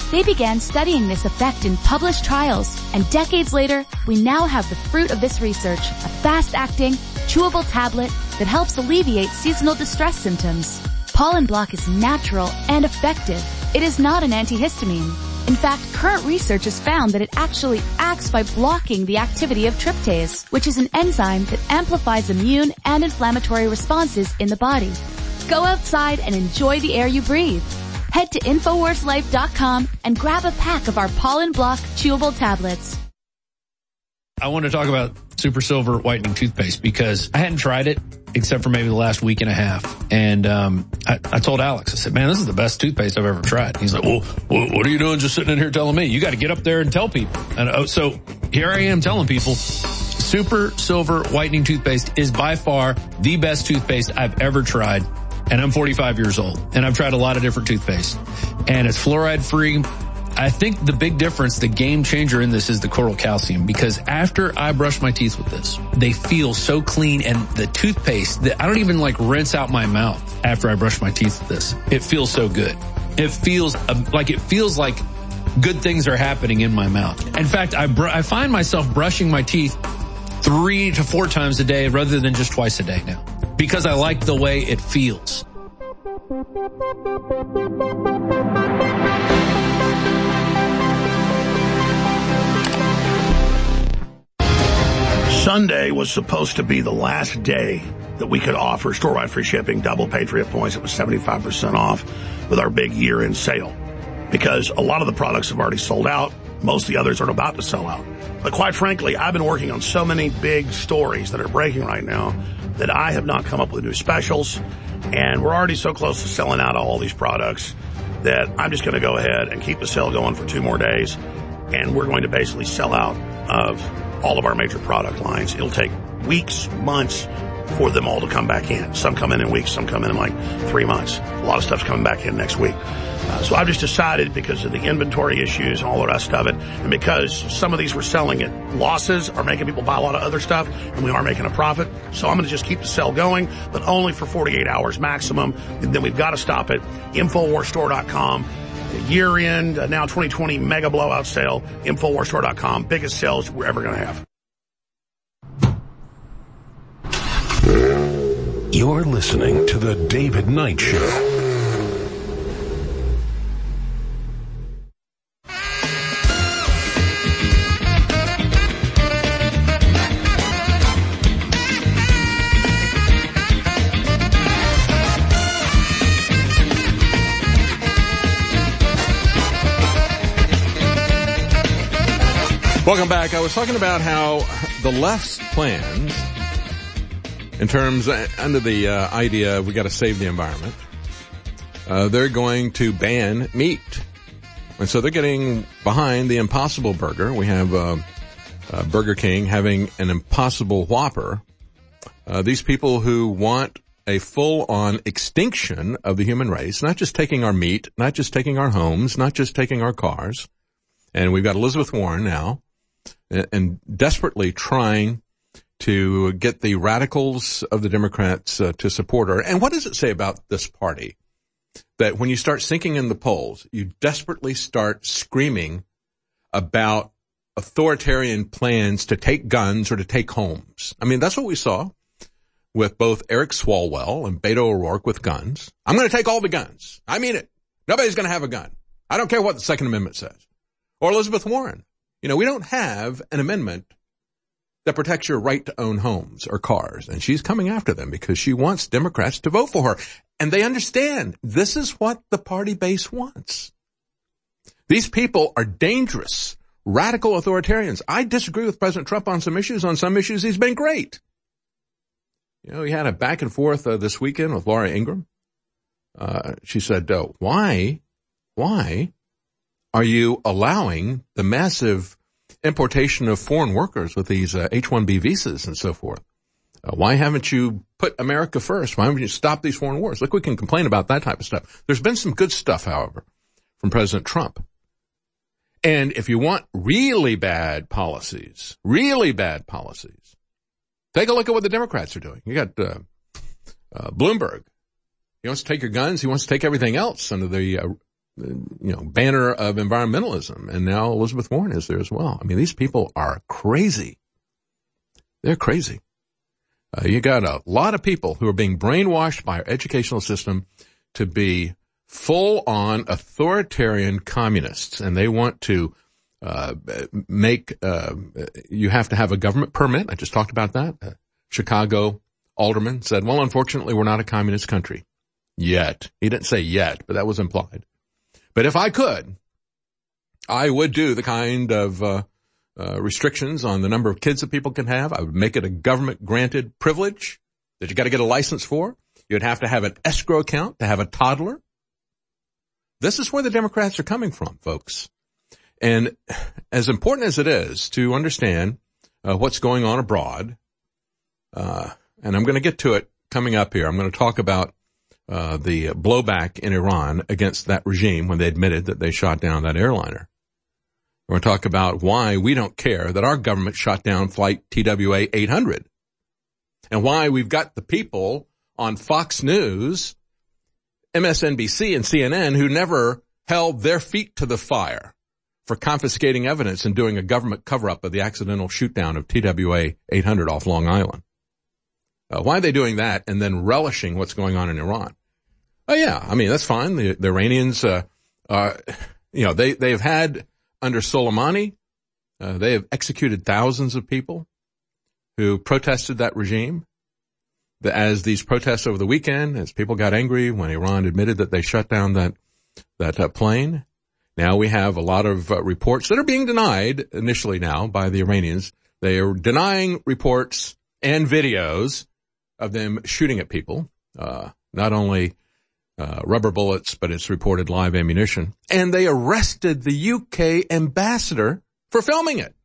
They began studying this effect in published trials, and decades later, we now have the fruit of this research, a fast-acting, chewable tablet that helps alleviate seasonal distress symptoms. Pollen Block is natural and effective. It is not an antihistamine. In fact, current research has found that it actually acts by blocking the activity of tryptase, which is an enzyme that amplifies immune and inflammatory responses in the body. Go outside and enjoy the air you breathe. Head to Infowars Life dot com and grab a pack of our Pollen Block chewable tablets. I want to talk about Super Silver whitening toothpaste because I hadn't tried it except for maybe the last week and a half. And um I, I told Alex, I said, man, this is the best toothpaste I've ever tried. He's like, well, what are you doing just sitting in here telling me? You got to get up there and tell people. And oh, so here I am telling people, Super Silver whitening toothpaste is by far the best toothpaste I've ever tried. And I'm forty-five years old, and I've tried a lot of different toothpaste. And it's fluoride free. I think the big difference, the game changer in this is the coral calcium, because after I brush my teeth with this, they feel so clean, and the toothpaste, that I don't even like rinse out my mouth after I brush my teeth with this. It feels so good. It feels uh, like it feels like good things are happening in my mouth. In fact, I br- I find myself brushing my teeth three to four times a day rather than just twice a day now, because I like the way it feels. Sunday was supposed to be the last day that we could offer store-wide free shipping, double Patriot points. It was seventy-five percent off with our big year-end sale, because a lot of the products have already sold out. Most of the others are about to sell out. But quite frankly, I've been working on so many big stories that are breaking right now that I have not come up with new specials. And we're already so close to selling out all these products that I'm just going to go ahead and keep the sale going for two more days. And we're going to basically sell out of all of our major product lines. It'll take weeks, months for them all to come back in. Some come in in weeks, some come in in like three months. A lot of stuff's coming back in next week. Uh, so I've just decided, because of the inventory issues and all the rest of it, and because some of these we're selling at losses or making people buy a lot of other stuff, and we are making a profit, so I'm going to just keep the sale going, but only for forty-eight hours maximum. And then we've got to stop it. Infowars Store dot com. Year-end, uh, now twenty twenty mega blowout sale. Infowars Store dot com. Biggest sales we're ever going to have. You're listening to The David Knight Show. Welcome back. I was talking about how the left's plans, in terms, uh, under the uh, idea we got to save the environment, uh, they're going to ban meat. And so they're getting behind the Impossible Burger. We have uh, uh, Burger King having an Impossible Whopper. Uh, these people who want a full-on extinction of the human race, not just taking our meat, not just taking our homes, not just taking our cars. And we've got Elizabeth Warren now, and desperately trying to get the radicals of the Democrats uh, to support her. And what does it say about this party? That when you start sinking in the polls, you desperately start screaming about authoritarian plans to take guns or to take homes. I mean, that's what we saw with both Eric Swalwell and Beto O'Rourke with guns. I'm going to take all the guns. I mean it. Nobody's going to have a gun. I don't care what the Second Amendment says. Or Elizabeth Warren. You know, we don't have an amendment that protects your right to own homes or cars. And she's coming after them because she wants Democrats to vote for her. And they understand this is what the party base wants. These people are dangerous, radical authoritarians. I disagree with President Trump on some issues. On some issues, he's been great. You know, he had a back and forth uh, this weekend with Laura Ingraham. Uh, she said, uh, why, why are you allowing the massive importation of foreign workers with these uh, H one B visas and so forth? Uh, why haven't you put America first? Why haven't you stopped these foreign wars? Look, we can complain about that type of stuff. There's been some good stuff, however, from President Trump. And if you want really bad policies, really bad policies, take a look at what the Democrats are doing. You got uh, uh, Bloomberg. He wants to take your guns. He wants to take everything else under the uh, you know, banner of environmentalism. And now Elizabeth Warren is there as well. I mean, these people are crazy. They're crazy. Uh, you got a lot of people who are being brainwashed by our educational system to be full-on authoritarian communists, and they want to uh make uh you have to have a government permit. I just talked about that. Uh, Chicago alderman said, well, unfortunately, we're not a communist country yet. He didn't say yet, but that was implied. But if I could, I would do the kind of uh, uh restrictions on the number of kids that people can have. I would make it a government-granted privilege that you got to get a license for. You'd have to have an escrow account to have a toddler. This is where the Democrats are coming from, folks. And as important as it is to understand uh, what's going on abroad, uh, and I'm going to get to it coming up here. I'm going to talk about uh, the blowback in Iran against that regime when they admitted that they shot down that airliner. We're going to talk about why we don't care that our government shot down flight T W A eight hundred, and why we've got the people on Fox News, M S N B C, and C N N who never held their feet to the fire for confiscating evidence and doing a government cover-up of the accidental shoot-down of T W A eight hundred off Long Island. Uh, why are they doing that and then relishing what's going on in Iran? Oh, yeah, I mean, that's fine. The, the Iranians, uh, are, you know, they, they've had, under Soleimani, uh, they have executed thousands of people who protested that regime. As these protests over the weekend, as people got angry when Iran admitted that they shut down that, that uh, plane, now we have a lot of uh, reports that are being denied initially now by the Iranians. They are denying reports and videos of them shooting at people, uh, not only uh, rubber bullets, but it's reported live ammunition. And they arrested the U K ambassador for filming it.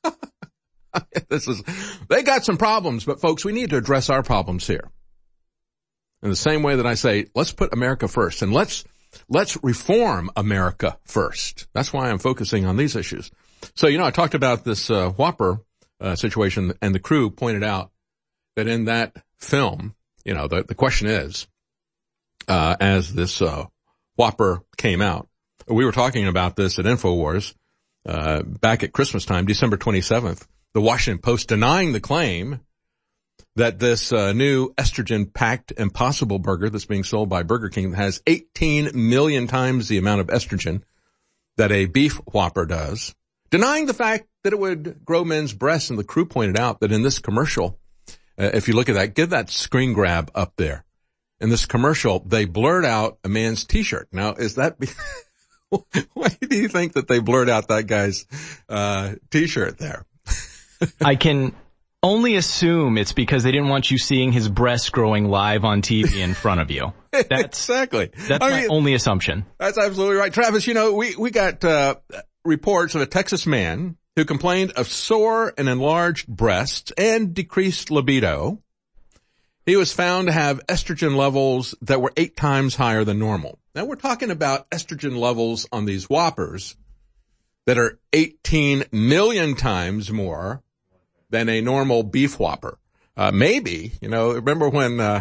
This is, they got some problems, but folks, we need to address our problems here. In the same way that I say, let's put America first, and let's, let's reform America first. That's why I'm focusing on these issues. So, you know, I talked about this, uh, Whopper, uh, situation, and the crew pointed out that in that film, you know, the, the question is, uh, as this, uh, Whopper came out, we were talking about this at InfoWars, uh, back at Christmas time, December twenty-seventh. The Washington Post denying the claim that this uh, new estrogen-packed Impossible Burger that's being sold by Burger King has eighteen million times the amount of estrogen that a beef Whopper does, denying the fact that it would grow men's breasts. And the crew pointed out that in this commercial, uh, if you look at that, give that screen grab up there. In this commercial, they blurred out a man's T-shirt. Now, is that... Be- Why do you think that they blurred out that guy's uh T-shirt there? I can only assume it's because they didn't want you seeing his breasts growing live on T V in front of you. That's, exactly. That's I my mean, only assumption. That's absolutely right. Travis, you know, we, we got, uh, reports of a Texas man who complained of sore and enlarged breasts and decreased libido. He was found to have estrogen levels that were eight times higher than normal. Now we're talking about estrogen levels on these Whoppers that are eighteen million times more than a normal beef Whopper. Uh, maybe, you know, remember when, uh,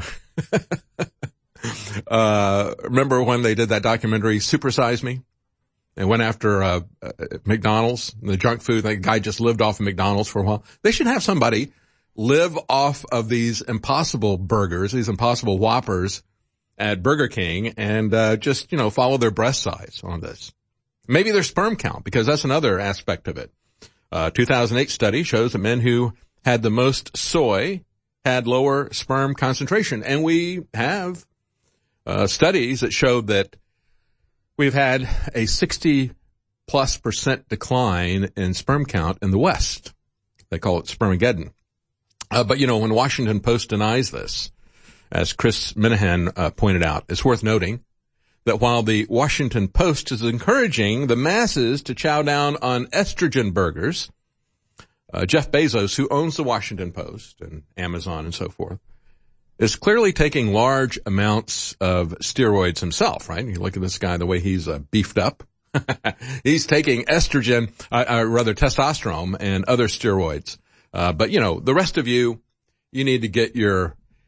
uh, remember when they did that documentary, Super Size Me? They went after, uh, uh McDonald's, the junk food. The guy just lived off of McDonald's for a while. They should have somebody live off of these Impossible Burgers, these Impossible Whoppers at Burger King, and, uh, just, you know, follow their breast size on this. Maybe their sperm count, because that's another aspect of it. A two thousand eight study shows that men who had the most soy had lower sperm concentration. And we have uh, studies that showed that we've had a sixty plus percent decline in sperm count in the West. They call it Spermageddon. Uh, but, you know, when Washington Post denies this, as Chris Minahan uh, pointed out, it's worth noting that while the Washington Post is encouraging the masses to chow down on estrogen burgers, uh, Jeff Bezos, who owns the Washington Post and Amazon and so forth, is clearly taking large amounts of steroids himself, right? You look at this guy, the way he's uh, beefed up. He's taking estrogen, uh, uh, rather testosterone and other steroids. Uh, but, you know, the rest of you, you need to get your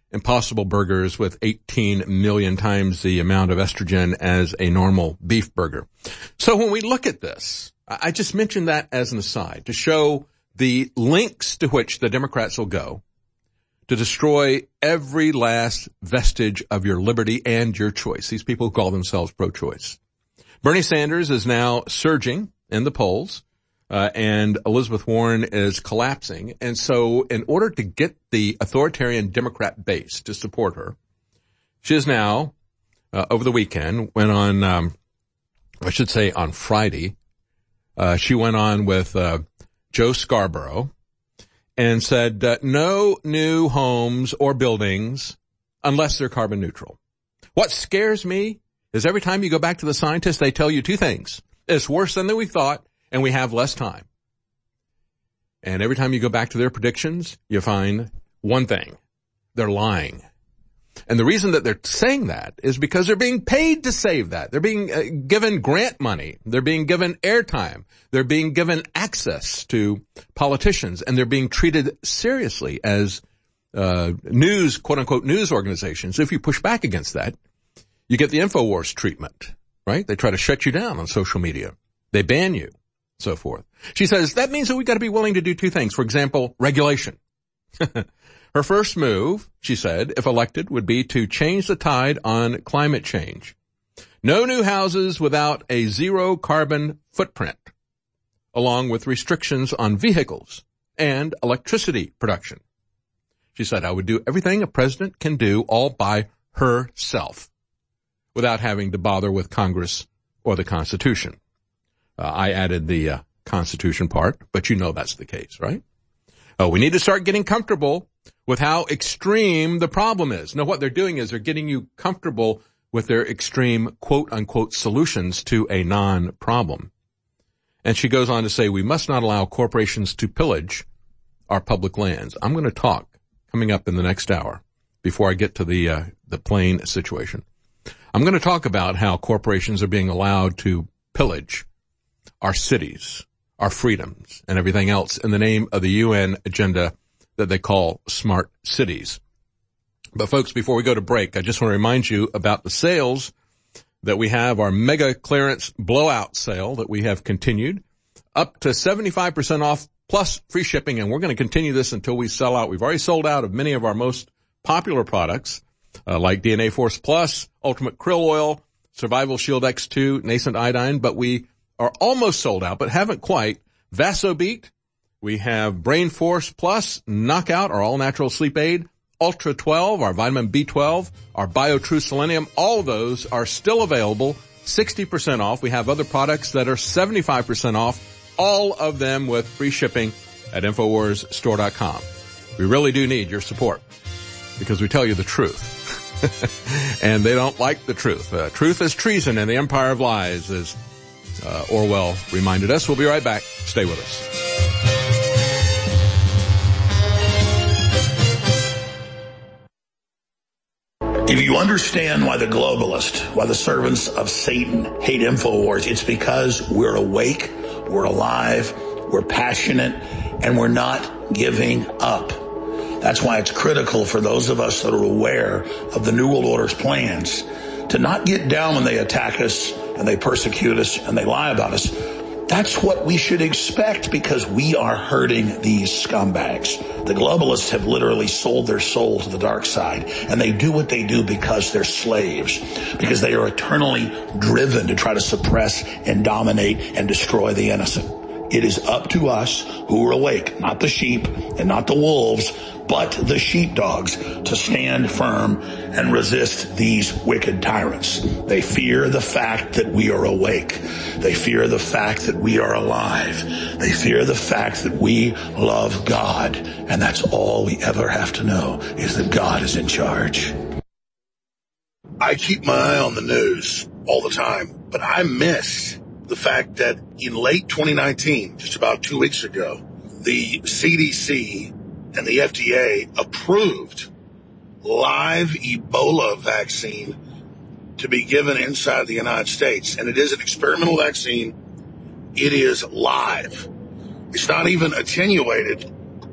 Impossible Burgers with eighteen million times the amount of estrogen as a normal beef burger. So when we look at this, I just mentioned that as an aside to show the lengths to which the Democrats will go to destroy every last vestige of your liberty and your choice. These people who call themselves pro-choice. Bernie Sanders is now surging in the polls, uh, and Elizabeth Warren is collapsing. And so in order to get the authoritarian Democrat base to support her, she is now, uh, over the weekend, went on, um, I should say on Friday, uh, she went on with, uh, Joe Scarborough, and said, uh, no new homes or buildings unless they're carbon neutral. What scares me is every time you go back to the scientists, they tell you two things. It's worse than we thought, and we have less time. And every time you go back to their predictions, you find one thing. They're lying. And the reason that they're saying that is because they're being paid to say that. They're being uh, given grant money. They're being given airtime. They're being given access to politicians, and they're being treated seriously as uh news, quote-unquote, news organizations. If you push back against that, you get the InfoWars treatment, right? They try to shut you down on social media. They ban you, so forth. She says, that means that we've got to be willing to do two things. For example, regulation. Her first move, she said, if elected, would be to change the tide on climate change. No new houses without a zero carbon footprint, along with restrictions on vehicles and electricity production. She said, I would do everything a president can do all by herself without having to bother with Congress or the Constitution. Uh, I added the uh, Constitution part, but you know that's the case, right? Oh, we need to start getting comfortable with how extreme the problem is. Now, what they're doing is they're getting you comfortable with their extreme quote-unquote solutions to a non-problem. And she goes on to say, we must not allow corporations to pillage our public lands. I'm going to talk coming up in the next hour before I get to the uh, the plane situation. I'm going to talk about how corporations are being allowed to pillage our cities, our freedoms, and everything else in the name of the U N agenda that they call smart cities. But folks, before we go to break, I just want to remind you about the sales that we have, our mega clearance blowout sale that we have continued up to seventy-five percent off plus free shipping. And we're going to continue this until we sell out. We've already sold out of many of our most popular products, uh, like D N A Force Plus, Ultimate Krill Oil, Survival Shield X two, Nascent Iodine, but we are almost sold out, but haven't quite. Vasobeat. We have Brain Force Plus, Knockout, our all-natural sleep aid, Ultra twelve, our vitamin B twelve, our BioTrue Selenium. All of those are still available, sixty percent off. We have other products that are seventy-five percent off, all of them with free shipping at InfoWars Store dot com. We really do need your support because we tell you the truth. And they don't like the truth. Uh, truth is treason in the empire of lies, as uh, Orwell reminded us. We'll be right back. Stay with us. If you understand why the globalists, why the servants of Satan hate InfoWars, it's because we're awake, we're alive, we're passionate, and we're not giving up. That's why it's critical for those of us that are aware of the New World Order's plans to not get down when they attack us and they persecute us and they lie about us. That's what we should expect because we are hurting these scumbags. The globalists have literally sold their soul to the dark side, and they do what they do because they're slaves, because they are eternally driven to try to suppress and dominate and destroy the innocent. It is up to us who are awake, not the sheep and not the wolves, but the sheepdogs, to stand firm and resist these wicked tyrants. They fear the fact that we are awake. They fear the fact that we are alive. They fear the fact that we love God. And that's all we ever have to know, is that God is in charge. I keep my eye on the news all the time, but I miss the fact that in late twenty nineteen, just about two weeks ago, the C D C and the F D A approved live Ebola vaccine to be given inside the United States. And it is an experimental vaccine. It is live. It's not even attenuated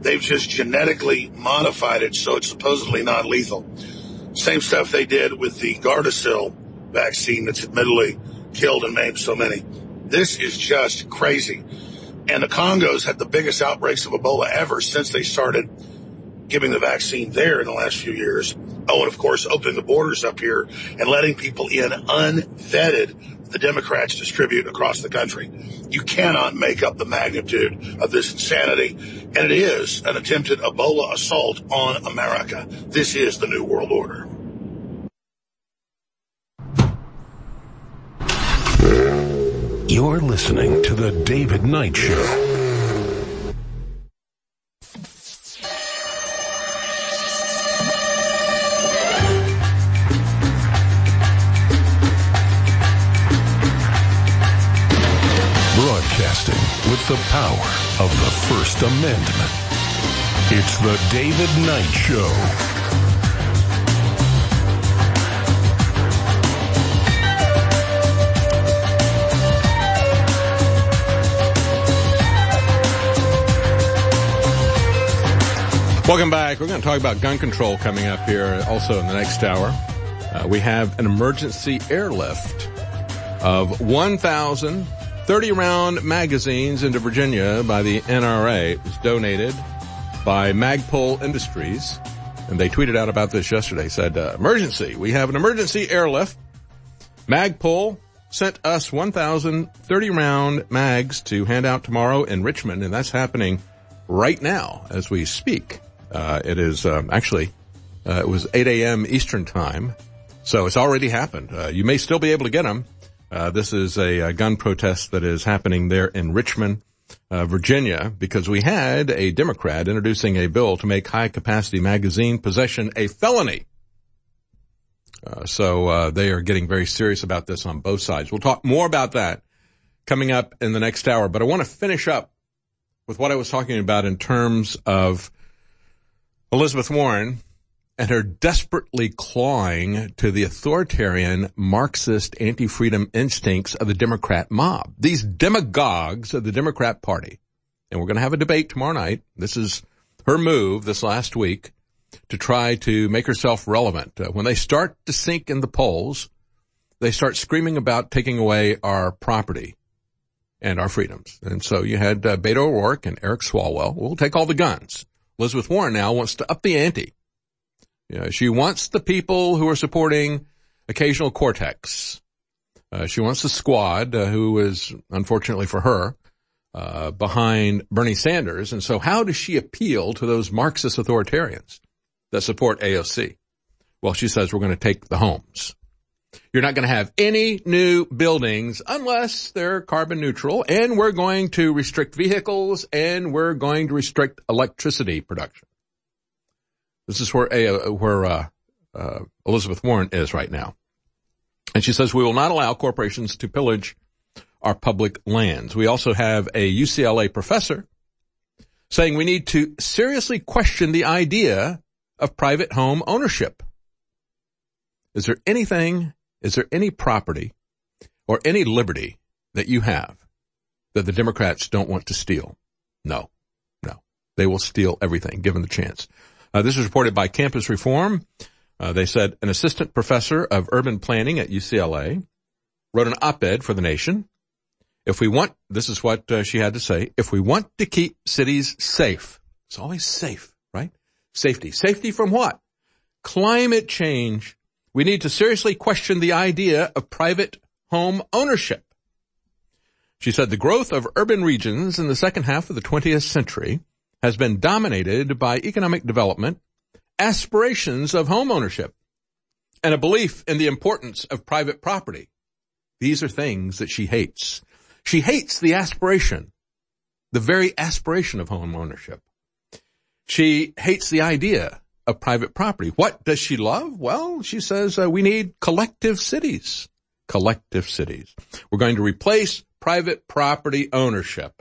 They've just genetically modified it so it's supposedly not lethal. Same stuff they did with the Gardasil vaccine that's admittedly killed and maimed so many. This is just crazy. And the Congos had the biggest outbreaks of Ebola ever since they started giving the vaccine there in the last few years. Oh, and of course, opening the borders up here and letting people in unvetted, the Democrats distribute across the country. You cannot make up the magnitude of this insanity. And it is an attempted Ebola assault on America. This is the New World Order. You're listening to The David Knight Show. Broadcasting with the power of the First Amendment. It's The David Knight Show. Welcome back. We're going to talk about gun control coming up here also in the next hour. Uh, we have an emergency airlift of one thousand thirty round magazines into Virginia by the N R A. It was donated by Magpul Industries, and they tweeted out about this yesterday. Said, uh, emergency. We have an emergency airlift. Magpul sent us one thousand thirty round mags to hand out tomorrow in Richmond, and that's happening right now as we speak. Uh, it is, um, actually, uh, it was eight a.m. Eastern time. So it's already happened. Uh, you may still be able to get them. Uh, this is a, a gun protest that is happening there in Richmond, uh, Virginia, because we had a Democrat introducing a bill to make high capacity magazine possession a felony. Uh, so, uh, they are getting very serious about this on both sides. We'll talk more about that coming up in the next hour, but I want to finish up with what I was talking about in terms of Elizabeth Warren and her desperately clawing to the authoritarian Marxist anti-freedom instincts of the Democrat mob. These demagogues of the Democrat Party. And we're going to have a debate tomorrow night. This is her move this last week to try to make herself relevant. Uh, when they start to sink in the polls, they start screaming about taking away our property and our freedoms. And so you had uh, Beto O'Rourke and Eric Swalwell. We'll take all the guns. Elizabeth Warren now wants to up the ante. You know, she wants the people who are supporting occasional Cortex. Uh, she wants the squad, uh, who is, unfortunately for her, uh, behind Bernie Sanders. And so how does she appeal to those Marxist authoritarians that support A O C? Well, she says we're going to take the homes. You're not going to have any new buildings unless they're carbon neutral, and we're going to restrict vehicles, and we're going to restrict electricity production. This is where uh, where uh, uh, Elizabeth Warren is right now. And she says we will not allow corporations to pillage our public lands. We also have a U C L A professor saying we need to seriously question the idea of private home ownership. Is there anything, is there any property or any liberty that you have that the Democrats don't want to steal? No, no. They will steal everything given the chance. Uh, this was reported by Campus Reform. Uh, they said an assistant professor of urban planning at U C L A wrote an op-ed for The Nation. If we want, this is what uh, she had to say, if we want to keep cities safe, it's always safe, right? Safety. Safety from what? Climate change. We need to seriously question the idea of private home ownership. She said the growth of urban regions in the second half of the twentieth century has been dominated by economic development, aspirations of home ownership, and a belief in the importance of private property. These are things that she hates. She hates the aspiration, the very aspiration of home ownership. She hates the idea of private property. What does she love? Well, she says uh, we need collective cities. Collective cities. We're going to replace private property ownership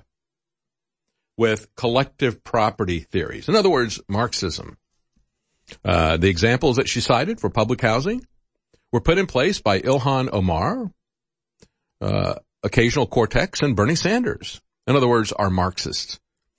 with collective property theories. In other words, Marxism. Uh, the examples that she cited for public housing were put in place by Ilhan Omar, uh, occasional Cortex, and Bernie Sanders. In other words, are Marxists.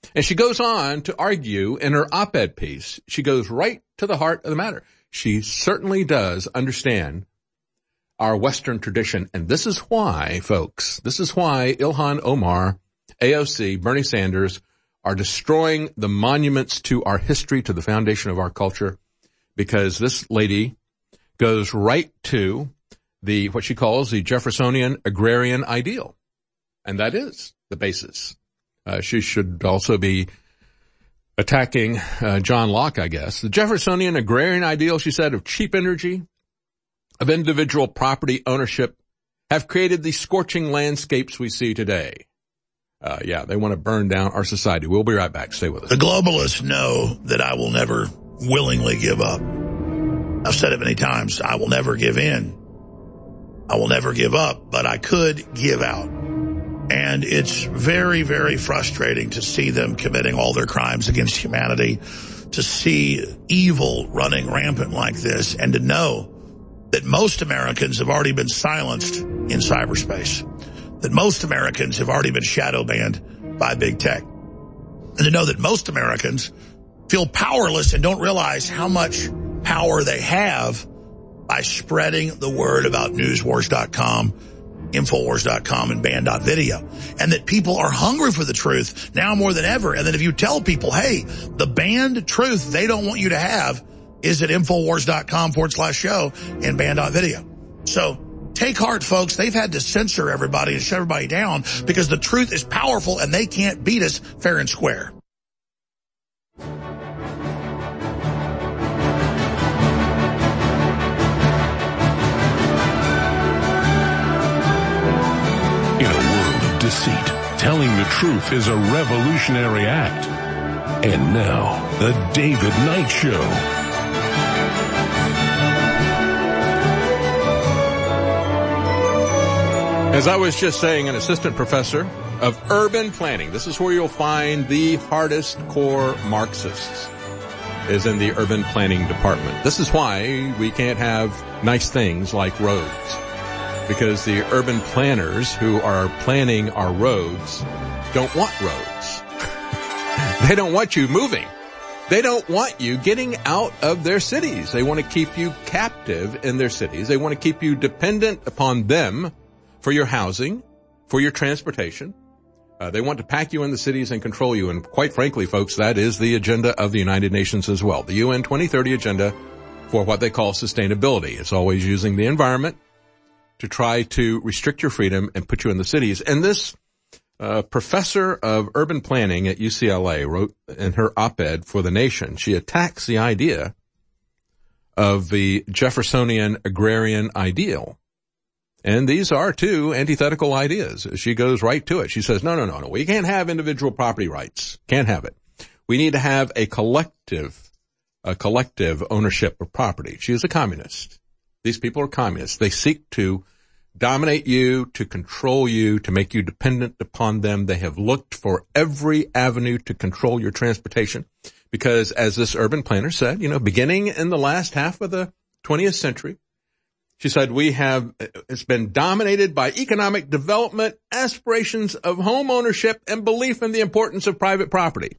And she goes on to argue in her op-ed piece. She goes right to the heart of the matter. She certainly does understand our Western tradition. And this is why, folks, this is why Ilhan Omar, A O C, Bernie Sanders are destroying the monuments to our history, to the foundation of our culture, because this lady goes right to the, what she calls the Jeffersonian agrarian ideal. And that is the basis. Uh, she should also be attacking uh, John Locke, I guess. The Jeffersonian agrarian ideal, she said, of cheap energy, of individual property ownership, have created the scorching landscapes we see today. Uh, yeah, they want to burn down our society. We'll be right back. Stay with us. The globalists know that I will never willingly give up. I've said it many times. I will never give in. I will never give up, but I could give out. And it's very, very frustrating to see them committing all their crimes against humanity, to see evil running rampant like this, and to know that most Americans have already been silenced in cyberspace, that most Americans have already been shadow banned by big tech, and to know that most Americans feel powerless and don't realize how much power they have by spreading the word about newswars dot com, infowars dot com, and band dot video. And that people are hungry for the truth now more than ever. And that if you tell people, hey, the banned truth they don't want you to have is at infowars dot com forward slash show and band dot video. So take heart, folks. They've had to censor everybody and shut everybody down because the truth is powerful and they can't beat us fair and square. In a world of deceit, telling the truth is a revolutionary act. And now, the David Knight Show. As I was just saying, an assistant professor of urban planning, this is where you'll find the hardest core Marxists, is in the urban planning department. This is why we can't have nice things like roads. Because the urban planners who are planning our roads don't want roads. They don't want you moving. They don't want you getting out of their cities. They want to keep you captive in their cities. They want to keep you dependent upon them for your housing, for your transportation. Uh, they want to pack you in the cities and control you. And quite frankly, folks, that is the agenda of the United Nations as well. The U N twenty thirty agenda for what they call sustainability. It's always using the environment to try to restrict your freedom and put you in the cities. And this uh, professor of urban planning at U C L A wrote in her op-ed for The Nation, she attacks the idea of the Jeffersonian agrarian ideal. And these are two antithetical ideas. She goes right to it. She says, no, no, no, no, we can't have individual property rights. Can't have it. We need to have a collective, a collective ownership of property. She is a communist. These people are communists. They seek to dominate you, to control you, to make you dependent upon them. They have looked for every avenue to control your transportation because, as this urban planner said, you know, beginning in the last half of the twentieth century, she said, we have, it's been dominated by economic development, aspirations of home ownership, and belief in the importance of private property.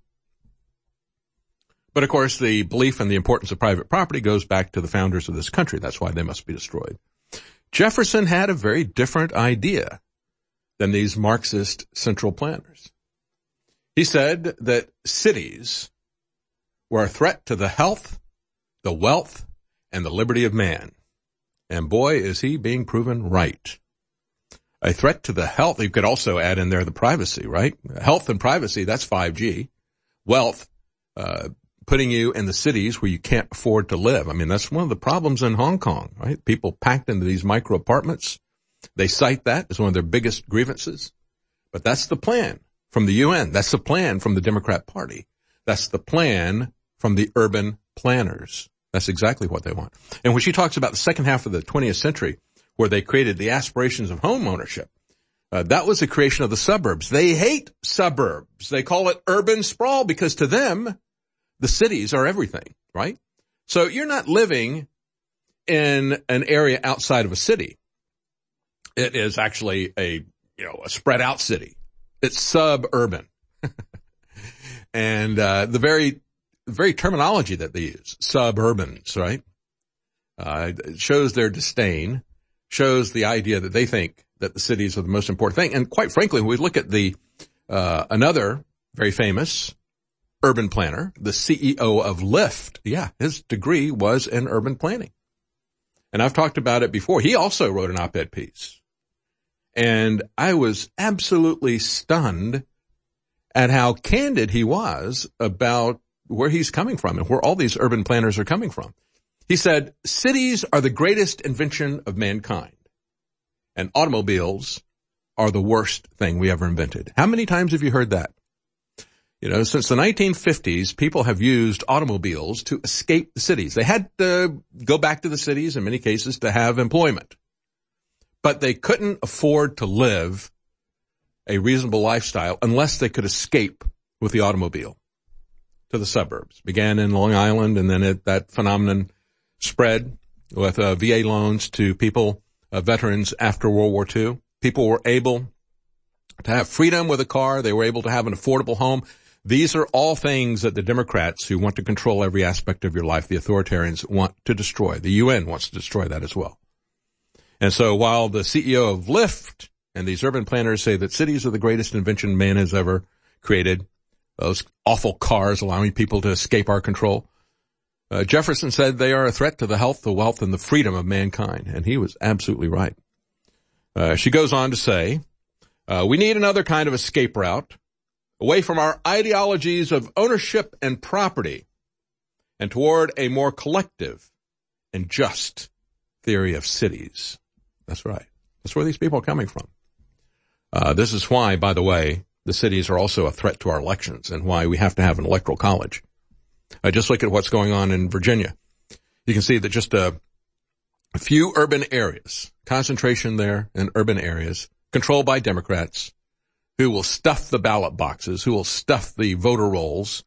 But of course, the belief in the importance of private property goes back to the founders of this country. That's why they must be destroyed. Jefferson had a very different idea than these Marxist central planners. He said that cities were a threat to the health, the wealth, and the liberty of man. And boy, is he being proven right. A threat to the health, you could also add in there the privacy, right? Health and privacy, that's five G. Wealth, uh, putting you in the cities where you can't afford to live. I mean, that's one of the problems in Hong Kong, right? People packed into these micro apartments. They cite that as one of their biggest grievances. But that's the plan from the U N. That's the plan from the Democrat Party. That's the plan from the urban planners. That's exactly what they want. And when she talks about the second half of the twentieth century, where they created the aspirations of home ownership, uh, that was the creation of the suburbs. They hate suburbs. They call it urban sprawl because to them, the cities are everything, right? So you're not living in an area outside of a city. It is actually a, you know, a spread out city. It's suburban. And, uh, the very, very terminology that they use, suburbans, right? Uh, it shows their disdain, shows the idea that they think that the cities are the most important thing. And quite frankly, when we look at the, uh, another very famous urban planner, the C E O of Lyft, yeah, his degree was in urban planning. And I've talked about it before. He also wrote an op-ed piece. And I was absolutely stunned at how candid he was about where he's coming from and where all these urban planners are coming from. He said, cities are the greatest invention of mankind, and automobiles are the worst thing we ever invented. How many times have you heard that? You know, since the nineteen fifties, people have used automobiles to escape the cities. They had to go back to the cities in many cases to have employment, but they couldn't afford to live a reasonable lifestyle unless they could escape with the automobile to the suburbs. Began in Long Island, and then it, that phenomenon spread with uh, V A loans to people, uh, veterans after World War Two. People were able to have freedom with a car. They were able to have an affordable home. These are all things that the Democrats, who want to control every aspect of your life, the authoritarians, want to destroy. The U N wants to destroy that as well. And so while the C E O of Lyft and these urban planners say that cities are the greatest invention man has ever created, those awful cars allowing people to escape our control, uh, Jefferson said they are a threat to the health, the wealth, and the freedom of mankind. And he was absolutely right. Uh, she goes on to say, uh, we need another kind of escape route away from our ideologies of ownership and property and toward a more collective and just theory of cities. That's right. That's where these people are coming from. Uh, this is why, by the way, the cities are also a threat to our elections and why we have to have an electoral college. Uh, just look at what's going on in Virginia. You can see that just a, a few urban areas, concentration there in urban areas, controlled by Democrats, who will stuff the ballot boxes, who will stuff the voter rolls,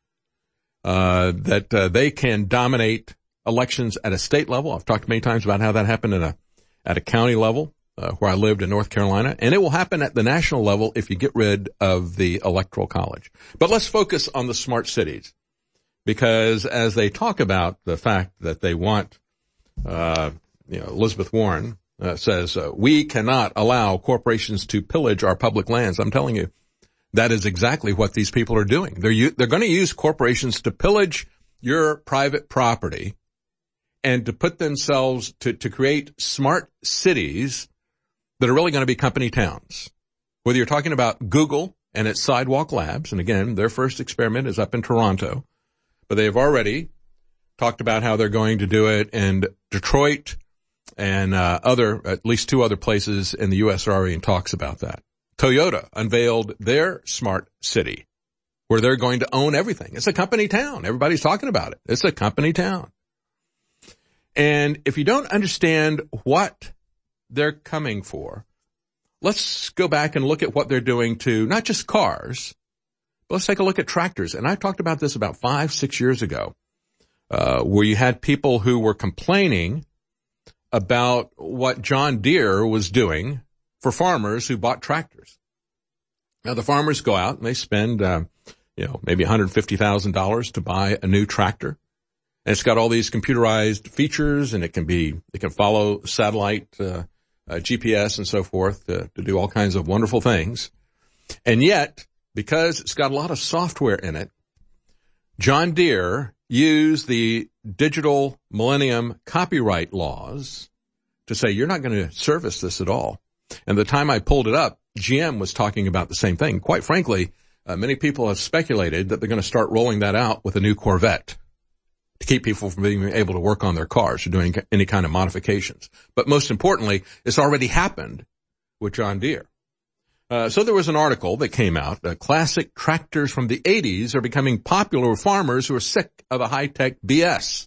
uh, that uh, they can dominate elections at a state level. I've talked many times about how that happened in a, at a county level, uh, where I lived in North Carolina. And it will happen at the national level if you get rid of the electoral college. But let's focus on the smart cities, because as they talk about the fact that they want, uh, you know, Elizabeth Warren, Uh, says, uh, we cannot allow corporations to pillage our public lands. I'm telling you, that is exactly what these people are doing. They're, u- they're going to use corporations to pillage your private property and to put themselves to, to create smart cities that are really going to be company towns. Whether you're talking about Google and its Sidewalk Labs, and again, their first experiment is up in Toronto, but they have already talked about how they're going to do it in Detroit, and uh, other, at least two other places in the U S are already in talks about that. Toyota unveiled their smart city, where they're going to own everything. It's a company town. Everybody's talking about it. It's a company town. And if you don't understand what they're coming for, let's go back and look at what they're doing to not just cars, but let's take a look at tractors. And I talked about this about five, six years ago, uh, where you had people who were complaining about what John Deere was doing for farmers who bought tractors. Now, the farmers go out and they spend, uh, you know, maybe one hundred fifty thousand dollars to buy a new tractor. And it's got all these computerized features, and it can be, it can follow satellite, uh, uh G P S and so forth to, to do all kinds of wonderful things. And yet, because it's got a lot of software in it, John Deere used the digital millennium copyright laws to say, you're not going to service this at all. And the time I pulled it up, G M was talking about the same thing. Quite frankly, uh, many people have speculated that they're going to start rolling that out with a new Corvette to keep people from being able to work on their cars or doing any kind of modifications. But most importantly, it's already happened with John Deere. Uh, so there was an article that came out, uh, classic tractors from the eighties are becoming popular with farmers who are sick of the high-tech B S.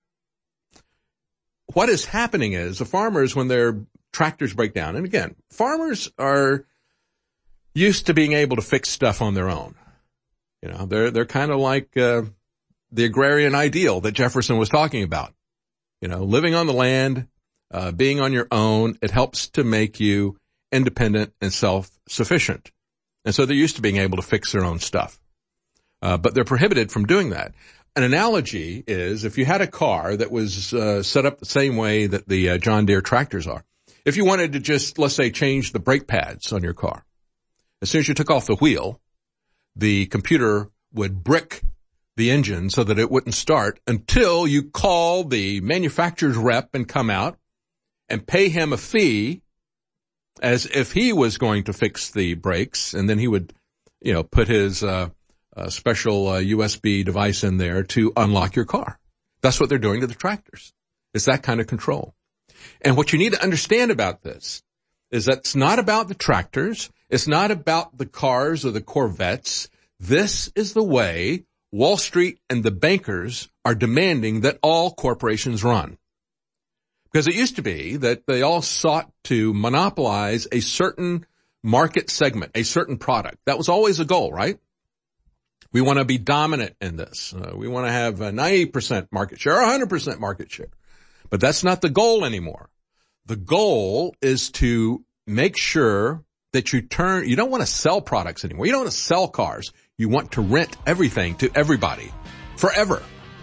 What is happening is the farmers, when their tractors break down, and again, farmers are used to being able to fix stuff on their own. You know, they're, they're kind of like, uh, the agrarian ideal that Jefferson was talking about. You know, living on the land, uh, being on your own, it helps to make you independent and self-sufficient. And so they're used to being able to fix their own stuff. Uh, but they're prohibited from doing that. An analogy is if you had a car that was uh, set up the same way that the uh, John Deere tractors are. If you wanted to just, let's say, change the brake pads on your car, as soon as you took off the wheel, the computer would brick the engine so that it wouldn't start until you call the manufacturer's rep and come out and pay him a fee as if he was going to fix the brakes, and then he would, you know, put his uh a special uh, U S B device in there to unlock your car. That's what they're doing to the tractors. It's that kind of control. And what you need to understand about this is that it's not about the tractors. It's not about the cars or the Corvettes. This is the way Wall Street and the bankers are demanding that all corporations run. Because it used to be that they all sought to monopolize a certain market segment, a certain product. That was always a goal, right? We want to be dominant in this. Uh, we want to have a ninety percent market share, one hundred percent market share. But that's not the goal anymore. The goal is to make sure that you turn, you don't want to sell products anymore. You don't want to sell cars. You want to rent everything to everybody forever.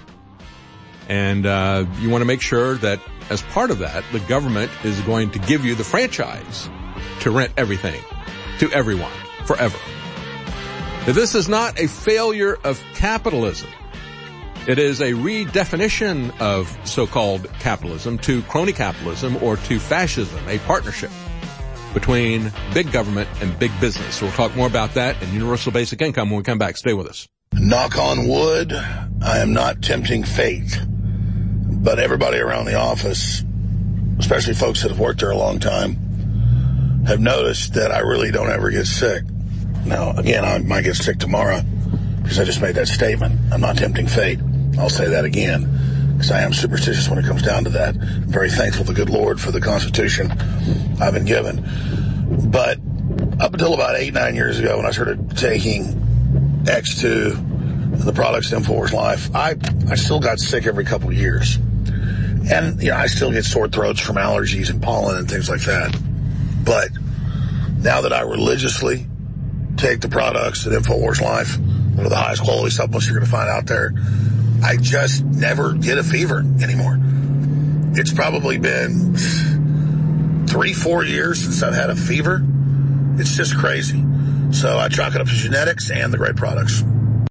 And uh, you want to make sure that as part of that, the government is going to give you the franchise to rent everything to everyone forever. This is not a failure of capitalism. It is a redefinition of so-called capitalism to crony capitalism or to fascism, a partnership between big government and big business. So we'll talk more about that and universal basic income when we come back. Stay with us. Knock on wood, I am not tempting fate. But everybody around the office, especially folks that have worked there a long time, have noticed that I really don't ever get sick. Now, again, I might get sick tomorrow because I just made that statement. I'm not tempting fate. I'll say that again because I am superstitious when it comes down to that. I'm very thankful to the good Lord for the Constitution I've been given. But up until about eight, nine years ago when I started taking X two, the products in InfoWars Life, I, I still got sick every couple of years. And, you know, I still get sore throats from allergies and pollen and things like that. But now that I religiously take the products at InfoWars Life, one of the highest quality supplements you're going to find out there, I just never get a fever anymore. It's probably been three, four years since I've had a fever. It's just crazy. So I chalk it up to genetics and the great products.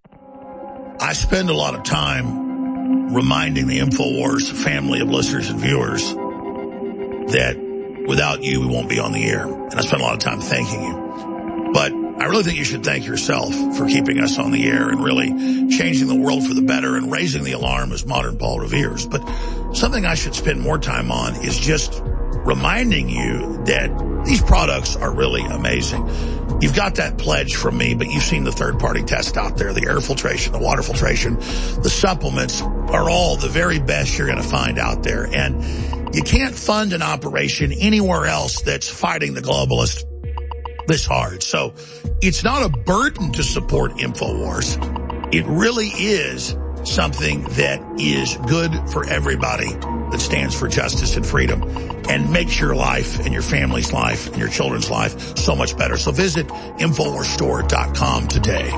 I spend a lot of time reminding the InfoWars family of listeners and viewers that without you, we won't be on the air. And I spend a lot of time thanking you. But I really think you should thank yourself for keeping us on the air and really changing the world for the better and raising the alarm as modern Paul Revere's. But something I should spend more time on is just reminding you that these products are really amazing. You've got that pledge from me, but you've seen the third-party test out there, the air filtration, the water filtration, the supplements are all the very best you're going to find out there. And you can't fund an operation anywhere else that's fighting the globalists this hard. So it's not a burden to support InfoWars. It really is something that is good for everybody that stands for justice and freedom and makes your life and your family's life and your children's life so much better. So visit InfoWars Store dot com today.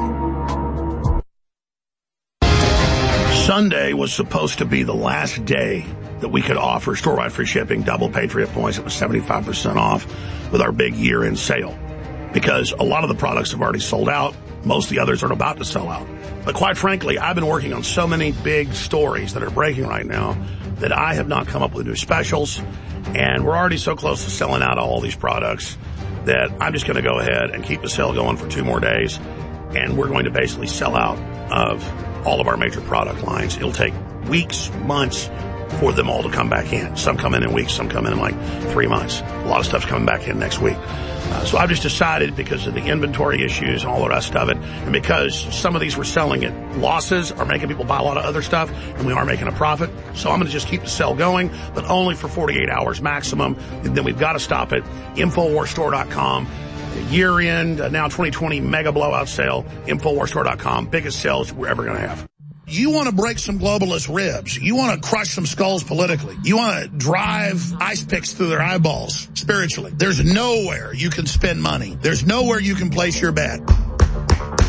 Sunday was supposed to be the last day that we could offer store-wide free shipping, double Patriot points. It was seventy-five percent off with our big year-end sale because a lot of the products have already sold out. Most of the others are about to sell out. But quite frankly, I've been working on so many big stories that are breaking right now that I have not come up with new specials. And we're already so close to selling out all these products that I'm just going to go ahead and keep the sale going for two more days. And we're going to basically sell out of all of our major product lines. It'll take weeks, months for them all to come back in. Some come in in weeks, some come in in like three months. A lot of stuff's coming back in next week. Uh, so I've just decided because of the inventory issues and all the rest of it, and because some of these we're selling at losses are making people buy a lot of other stuff, and we are making a profit. So I'm going to just keep the sale going, but only for forty-eight hours maximum. And then we've got to stop it. InfoWars Store dot com. Year end, uh, now twenty twenty mega blowout sale. InfoWars Store dot com. Biggest sales we're ever going to have. You want to break some globalist ribs. You want to crush some skulls politically. You want to drive ice picks through their eyeballs spiritually. There's nowhere you can spend money. There's nowhere you can place your bet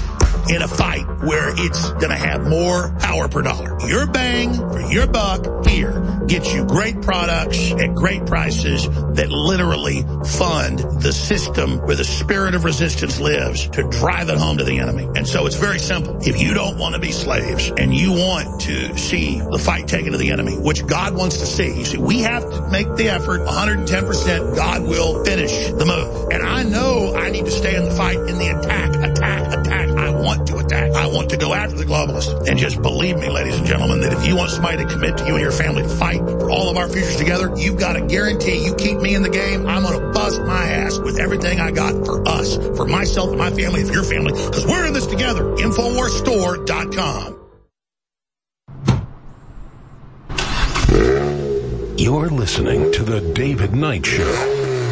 in a fight where it's going to have more power per dollar. Your bang for your buck here gets you great products at great prices that literally fund the system where the spirit of resistance lives to drive it home to the enemy. And so it's very simple. If you don't want to be slaves and you want to see the fight taken to the enemy, which God wants to see, you see, we have to make the effort one hundred ten percent. God will finish the move. And I know I need to stay in the fight, in the attack, attack, attack. I want to attack. I want to go after the globalists. And just believe me, ladies and gentlemen, that if you want somebody to commit to you and your family to fight for all of our futures together, you've got to guarantee you keep me in the game. I'm going to bust my ass with everything I got for us, for myself and my family, and for your family, because we're in this together. Infowars Store dot com. You're listening to The David Knight Show.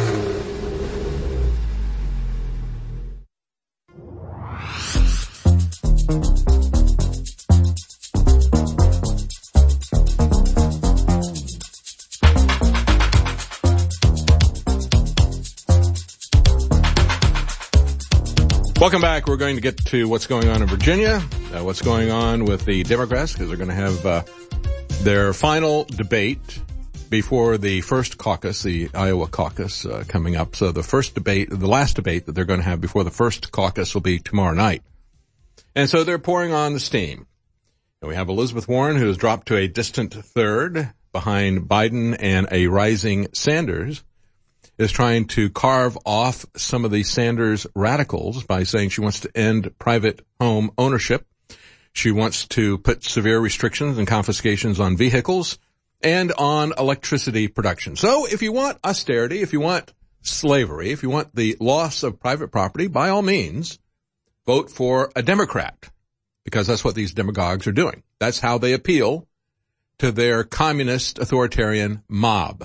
Welcome back. We're going to get to what's going on in Virginia, uh, what's going on with the Democrats, because they're going to have uh, their final debate before the first caucus, the Iowa caucus, uh, coming up. So the first debate, the last debate that they're going to have before the first caucus will be tomorrow night. And so they're pouring on the steam. And we have Elizabeth Warren, who has dropped to a distant third behind Biden, and a rising Sanders is trying to carve off some of the Sanders radicals by saying she wants to end private home ownership. She wants to put severe restrictions and confiscations on vehicles and on electricity production. So if you want austerity, if you want slavery, if you want the loss of private property, by all means, vote for a Democrat, because that's what these demagogues are doing. That's how they appeal to their communist authoritarian mob.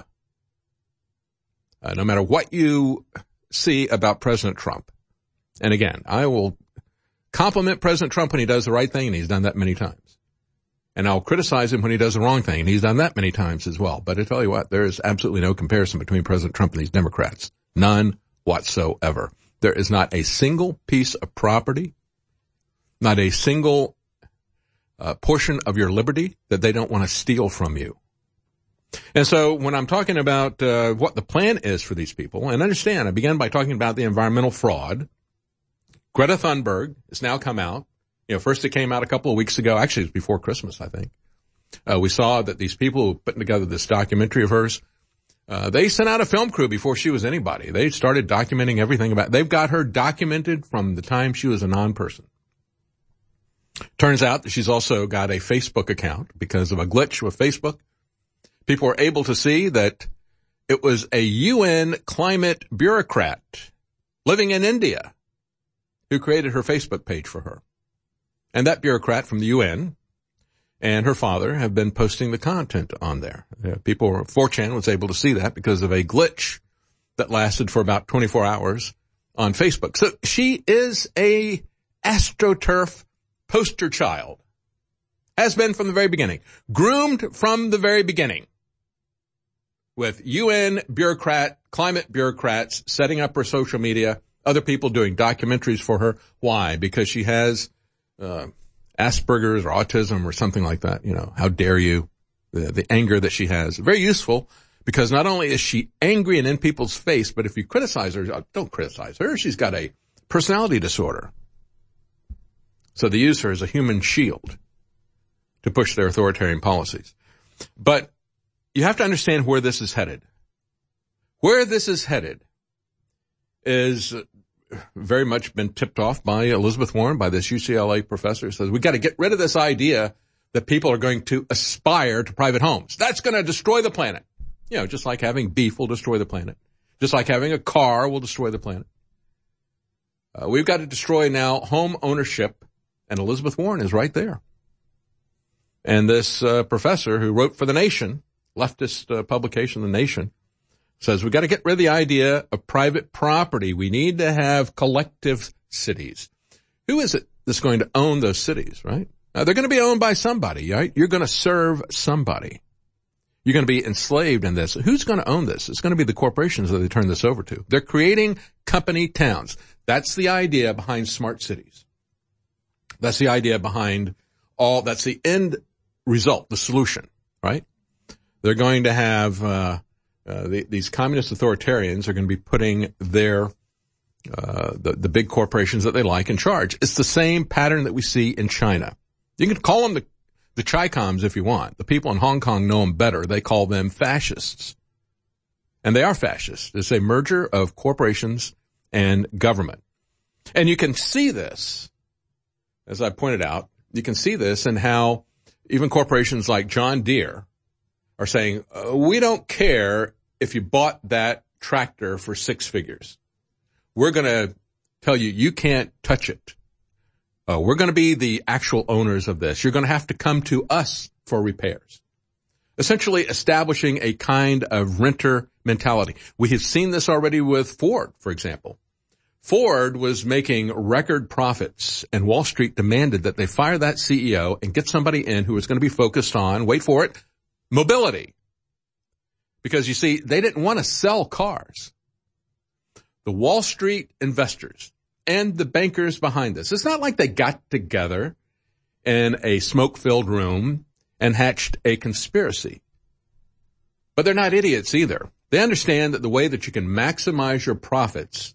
Uh, no matter what you see about President Trump. And again, I will compliment President Trump when he does the right thing, and he's done that many times. And I'll criticize him when he does the wrong thing, and he's done that many times as well. But I tell you what, there is absolutely no comparison between President Trump and these Democrats. None whatsoever. There is not a single piece of property, not a single uh, portion of your liberty that they don't want to steal from you. And so when I'm talking about uh, what the plan is for these people, and understand, I began by talking about the environmental fraud. Greta Thunberg has now come out. You know, first it came out a couple of weeks ago. Actually, it was before Christmas, I think. Uh, we saw that these people who put together this documentary of hers, uh, they sent out a film crew before she was anybody. They started documenting everything about, they've got her documented from the time she was a non-person. Turns out that she's also got a Facebook account because of a glitch with Facebook. People were able to see that it was a U N climate bureaucrat living in India who created her Facebook page for her. And that bureaucrat from the U N and her father have been posting the content on there. Uh, people, four chan was able to see that because of a glitch that lasted for about twenty-four hours on Facebook. So she is a AstroTurf poster child. Has been from the very beginning. Groomed from the very beginning. With U N bureaucrat, climate bureaucrats setting up her social media, other people doing documentaries for her. Why? Because she has uh Asperger's or autism or something like that. You know, how dare you? The, the anger that she has. Very useful, because not only is she angry and in people's face, but if you criticize her, don't criticize her. She's got a personality disorder. So they use her as a human shield to push their authoritarian policies. But you have to understand where this is headed. Where this is headed is very much been tipped off by Elizabeth Warren, by this U C L A professor who says, we've got to get rid of this idea that people are going to aspire to private homes. That's going to destroy the planet. You know, just like having beef will destroy the planet. Just like having a car will destroy the planet. Uh, we've got to destroy now home ownership, and Elizabeth Warren is right there. And this uh, professor who wrote for The Nation, leftist uh, publication, The Nation, says we've got to get rid of the idea of private property. We need to have collective cities. Who is it that's going to own those cities, right? Now, they're going to be owned by somebody, right? You're going to serve somebody. You're going to be enslaved in this. Who's going to own this? It's going to be the corporations that they turn this over to. They're creating company towns. That's the idea behind smart cities. That's the idea behind all, that's the end result, the solution, right? They're going to have, uh, uh, the, these communist authoritarians are going to be putting their, uh, the, the big corporations that they like in charge. It's the same pattern that we see in China. You can call them the, the Chi-Coms if you want. The people in Hong Kong know them better. They call them fascists. And they are fascists. It's a merger of corporations and government. And you can see this, as I pointed out, you can see this in how even corporations like John Deere are saying, uh, we don't care if you bought that tractor for six figures. We're going to tell you, you can't touch it. Uh, we're going to be the actual owners of this. You're going to have to come to us for repairs. Essentially establishing a kind of renter mentality. We have seen this already with Ford, for example. Ford was making record profits, and Wall Street demanded that they fire that C E O and get somebody in who was going to be focused on, wait for it, mobility. Because you see, they didn't want to sell cars. The Wall Street investors and the bankers behind this, it's not like they got together in a smoke-filled room and hatched a conspiracy. But they're not idiots either. They understand that the way that you can maximize your profits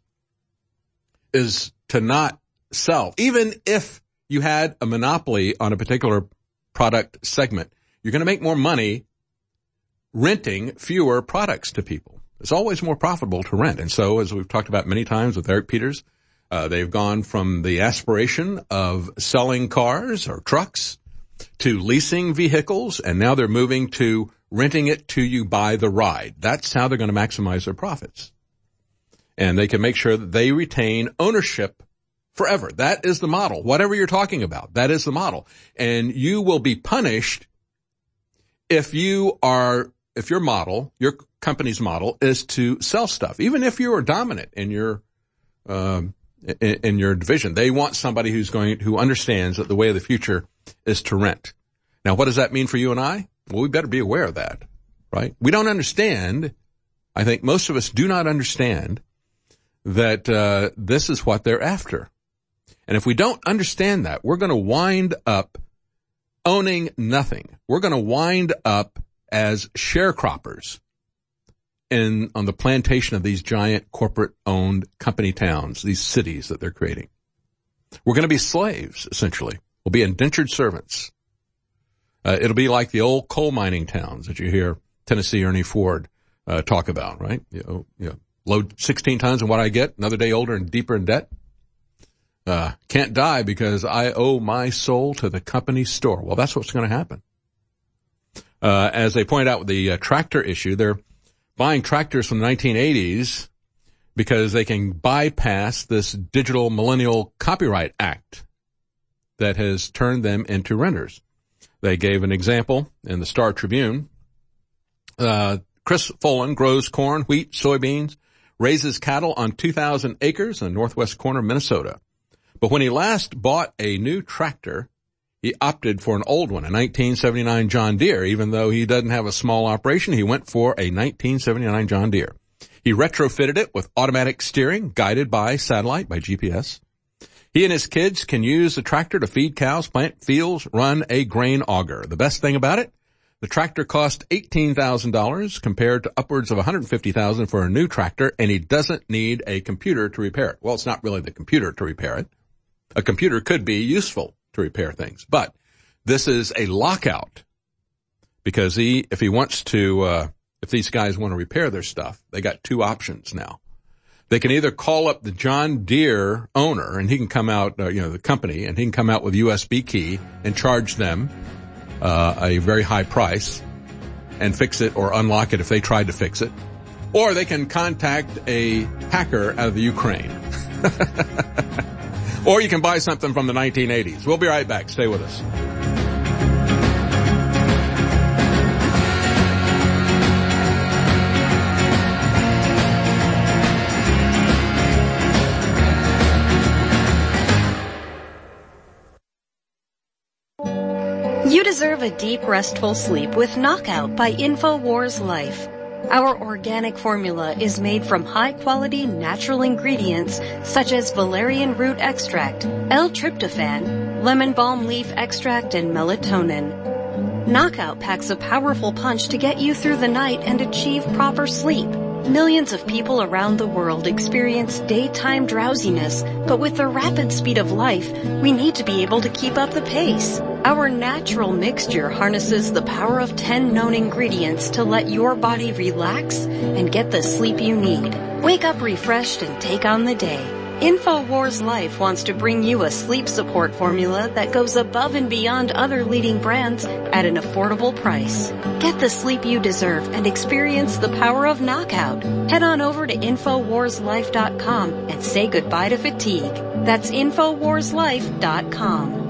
is to not sell. Even if you had a monopoly on a particular product segment, you're going to make more money renting fewer products to people. It's always more profitable to rent. And so, as we've talked about many times with Eric Peters, uh, they've gone from the aspiration of selling cars or trucks to leasing vehicles, and now they're moving to renting it to you by the ride. That's how they're going to maximize their profits. And they can make sure that they retain ownership forever. That is the model. Whatever you're talking about, that is the model. And you will be punished if you are, if your model, your company's model is to sell stuff. Even if you are dominant in your, um, in, in your division, they want somebody who's going, who understands that the way of the future is to rent. Now, what does that mean for you and I? Well, we better be aware of that, right? We don't understand. I think most of us do not understand that uh this is what they're after. And if we don't understand that, we're going to wind up owning nothing. We're going to wind up as sharecroppers in on the plantation of these giant corporate-owned company towns, these cities that they're creating. We're going to be slaves, essentially. We'll be indentured servants. Uh, it'll be like the old coal mining towns that you hear Tennessee Ernie Ford uh, talk about, right? You know, you know, load sixteen tons and what I get, another day older and deeper in debt. Uh, can't die because I owe my soul to the company store. Well, that's what's going to happen. Uh, as they point out with the uh, tractor issue, they're buying tractors from the nineteen eighties because they can bypass this digital millennial copyright act that has turned them into renters. They gave an example in the Star Tribune. Uh, Chris Folan grows corn, wheat, soybeans, raises cattle on two thousand acres in the northwest corner of Minnesota. But when he last bought a new tractor, he opted for an old one, a nineteen seventy-nine John Deere. Even though he doesn't have a small operation, he went for a nineteen seventy-nine John Deere. He retrofitted it with automatic steering, guided by satellite, by G P S. He and his kids can use the tractor to feed cows, plant fields, run a grain auger. The best thing about it, the tractor cost eighteen thousand dollars compared to upwards of one hundred fifty thousand dollars for a new tractor, and he doesn't need a computer to repair it. Well, it's not really the computer to repair it. A computer could be useful to repair things, but this is a lockout because he, if he wants to, uh, if these guys want to repair their stuff, they got two options now. They can either call up the John Deere owner and he can come out, uh, you know, the company, and he can come out with a U S B key and charge them uh, a very high price and fix it or unlock it if they tried to fix it. Or they can contact a hacker out of the Ukraine. Or you can buy something from the nineteen eighties. We'll be right back. Stay with us. You deserve a deep, restful sleep with Knockout by InfoWars Life. Our organic formula is made from high-quality natural ingredients such as valerian root extract, L-tryptophan, lemon balm leaf extract, and melatonin. Knockout packs a powerful punch to get you through the night and achieve proper sleep. Millions of people around the world experience daytime drowsiness, but with the rapid speed of life, we need to be able to keep up the pace. Our natural mixture harnesses the power of ten known ingredients to let your body relax and get the sleep you need. Wake up refreshed and take on the day. InfoWars Life wants to bring you a sleep support formula that goes above and beyond other leading brands at an affordable price. Get the sleep you deserve and experience the power of Knockout. Head on over to Infowars Life dot com and say goodbye to fatigue. That's Infowars Life dot com.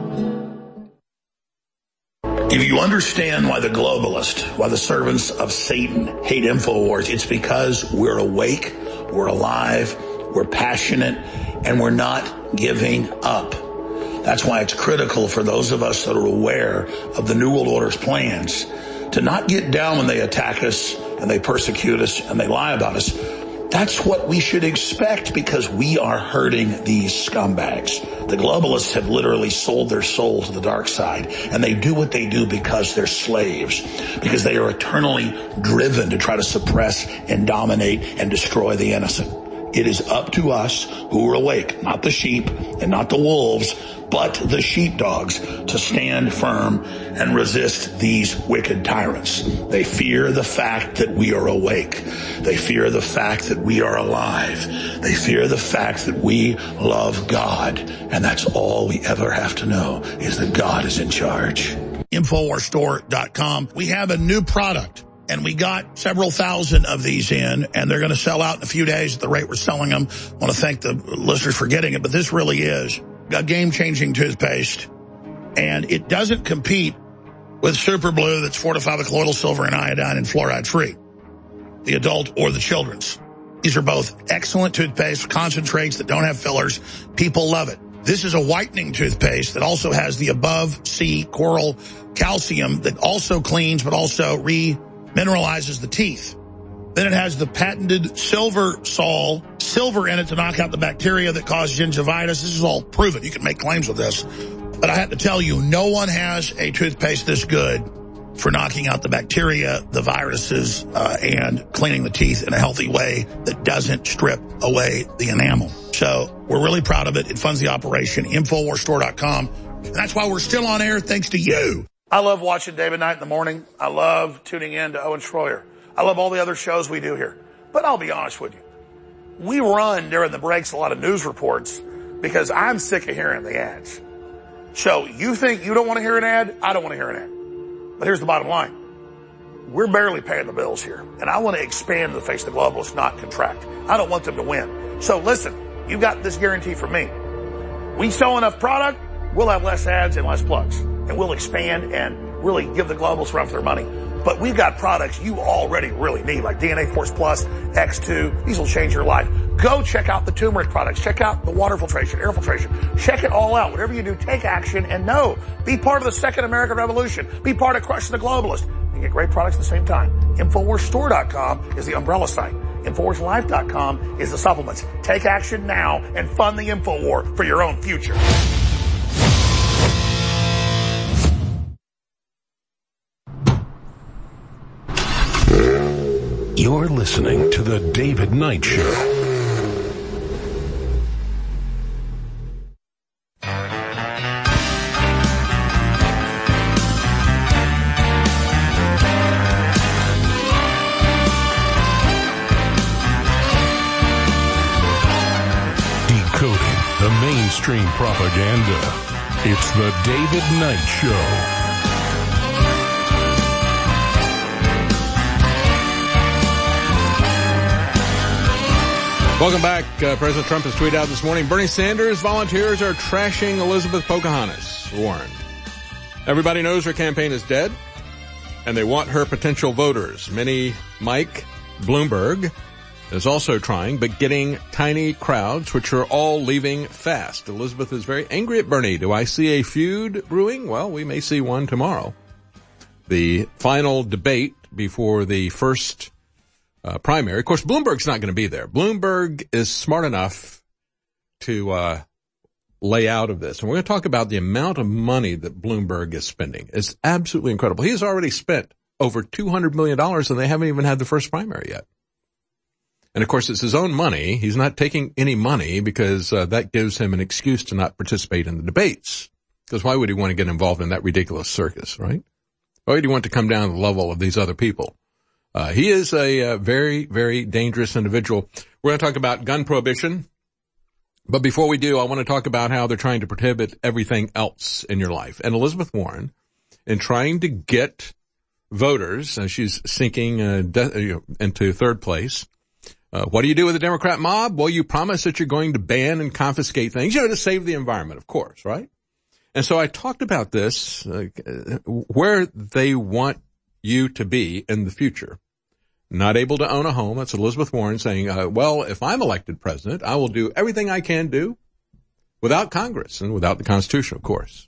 If you understand why the globalists, why the servants of Satan hate InfoWars, it's because we're awake, we're alive, we're passionate, and we're not giving up. That's why it's critical for those of us that are aware of the New World Order's plans to not get down when they attack us and they persecute us and they lie about us. That's what we should expect because we are hurting these scumbags. The globalists have literally sold their soul to the dark side, and they do what they do because they're slaves, because they are eternally driven to try to suppress and dominate and destroy the innocent. It is up to us who are awake, not the sheep and not the wolves, but the sheepdogs, to stand firm and resist these wicked tyrants. They fear the fact that we are awake. They fear the fact that we are alive. They fear the fact that we love God. And that's all we ever have to know, is that God is in charge. Infowars Store dot com. We have a new product. And we got several thousand of these in, and they're going to sell out in a few days at the rate we're selling them. I want to thank the listeners for getting it, but this really is a game-changing toothpaste. And it doesn't compete with Super Blue that's fortified with colloidal silver and iodine and fluoride-free, the adult or the children's. These are both excellent toothpaste, concentrates that don't have fillers. People love it. This is a whitening toothpaste that also has the above sea coral calcium that also cleans but also re- mineralizes the teeth. Then it has the patented Silver Sol, silver in it to knock out the bacteria that cause gingivitis. This is all proven. You can make claims with this. But I have to tell you, no one has a toothpaste this good for knocking out the bacteria, the viruses, uh, and cleaning the teeth in a healthy way that doesn't strip away the enamel. So we're really proud of it. It funds the operation. Infowars Store dot com. And that's why we're still on air, thanks to you. I love watching David Knight in the morning. I love tuning in to Owen Schroyer. I love all the other shows we do here. But I'll be honest with you. We run during the breaks a lot of news reports because I'm sick of hearing the ads. So you think you don't want to hear an ad? I don't want to hear an ad. But here's the bottom line. We're barely paying the bills here. And I want to expand the face of the globalists, not contract. I don't want them to win. So listen, you've got this guarantee from me. We sell enough product, we'll have less ads and less plugs. And we'll expand and really give the globalists run for their money. But we've got products you already really need, like D N A Force Plus, X two. These will change your life. Go check out the turmeric products. Check out the water filtration, air filtration. Check it all out. Whatever you do, take action and know. Be part of the second American Revolution. Be part of crushing the globalists. You get great products at the same time. Infowars Store dot com is the umbrella site. Infowars Life dot com is the supplements. Take action now and fund the InfoWar for your own future. You're listening to The David Knight Show. Decoding the mainstream propaganda. It's The David Knight Show. Welcome back. Uh, President Trump has tweeted out this morning, Bernie Sanders volunteers are trashing Elizabeth Pocahontas, warned. Everybody knows her campaign is dead, and they want her potential voters. Many Mike Bloomberg is also trying, but getting tiny crowds, which are all leaving fast. Elizabeth is very angry at Bernie. Do I see a feud brewing? Well, we may see one tomorrow. The final debate before the first Uh, primary. Of course, Bloomberg's not going to be there. Bloomberg is smart enough to uh layout of this. And we're going to talk about the amount of money that Bloomberg is spending. It's absolutely incredible. He has already spent over two hundred million dollars and they haven't even had the first primary yet. And of course, it's his own money. He's not taking any money because uh, that gives him an excuse to not participate in the debates. Because why would he want to get involved in that ridiculous circus, right? Why would he want to come down to the level of these other people? Uh, he is a uh, very, very dangerous individual. We're going to talk about gun prohibition. But before we do, I want to talk about how they're trying to prohibit everything else in your life. And Elizabeth Warren, in trying to get voters, uh, she's sinking uh, de- you know, into third place. Uh, what do you do with the Democrat mob? Well, you promise that you're going to ban and confiscate things, you know, to save the environment, of course, right? And so I talked about this, uh, where they want you to be in the future. Not able to own a home. That's Elizabeth Warren saying, uh, well, if I'm elected president, I will do everything I can do without Congress and without the Constitution, of course.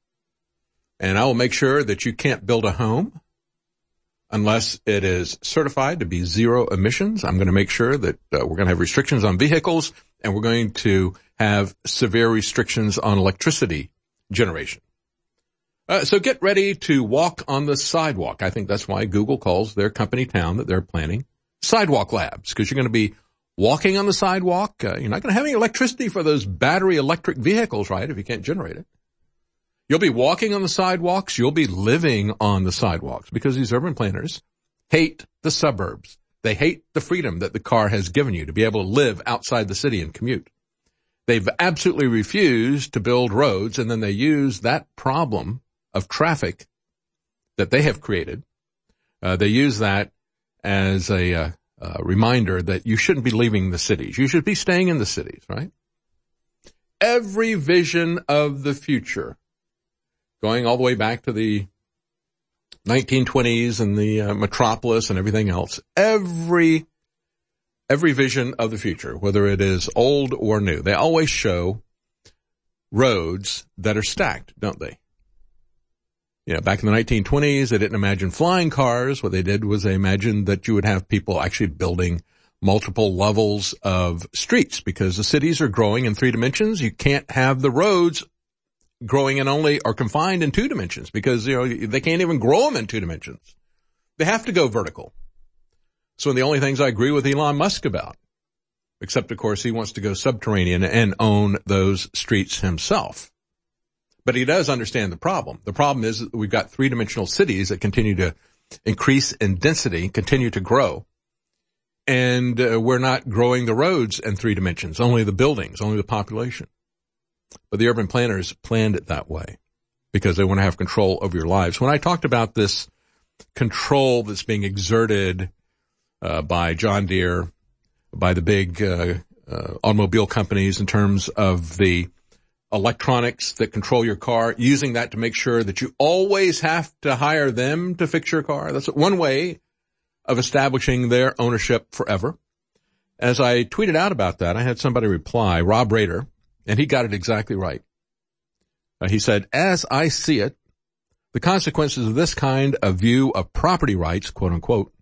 And I will make sure that you can't build a home unless it is certified to be zero emissions. I'm going to make sure that uh, we're going to have restrictions on vehicles, and we're going to have severe restrictions on electricity generation. Uh, so get ready to walk on the sidewalk. I think that's why Google calls their company town that they're planning Sidewalk Labs, because you're going to be walking on the sidewalk. Uh, you're not going to have any electricity for those battery electric vehicles, right, if you can't generate it. You'll be walking on the sidewalks. You'll be living on the sidewalks because these urban planners hate the suburbs. They hate the freedom that the car has given you to be able to live outside the city and commute. They've absolutely refused to build roads, and then they use that problem of traffic that they have created. Uh, they use that as a uh, uh, reminder that you shouldn't be leaving the cities. You should be staying in the cities, right? Every vision of the future, going all the way back to the nineteen twenties and the uh, metropolis and everything else, every every vision of the future, whether it is old or new, they always show roads that are stacked, don't they? You know, back in the nineteen twenties, they didn't imagine flying cars. What they did was they imagined that you would have people actually building multiple levels of streets because the cities are growing in three dimensions. You can't have the roads growing in only or confined in two dimensions because, you know, they can't even grow them in two dimensions. They have to go vertical. So one of the only things I agree with Elon Musk about, except of course he wants to go subterranean and own those streets himself. But he does understand the problem. The problem is that we've got three-dimensional cities that continue to increase in density, continue to grow. And uh, we're not growing the roads in three dimensions, only the buildings, only the population. But the urban planners planned it that way because they want to have control over your lives. When I talked about this control that's being exerted uh, by John Deere, by the big uh, uh, automobile companies in terms of the electronics that control your car, using that to make sure that you always have to hire them to fix your car. That's one way of establishing their ownership forever. As I tweeted out about that, I had somebody reply, Rob Rader, and he got it exactly right. Uh, he said, as I see it, the consequences of this kind of view of property rights, quote unquote,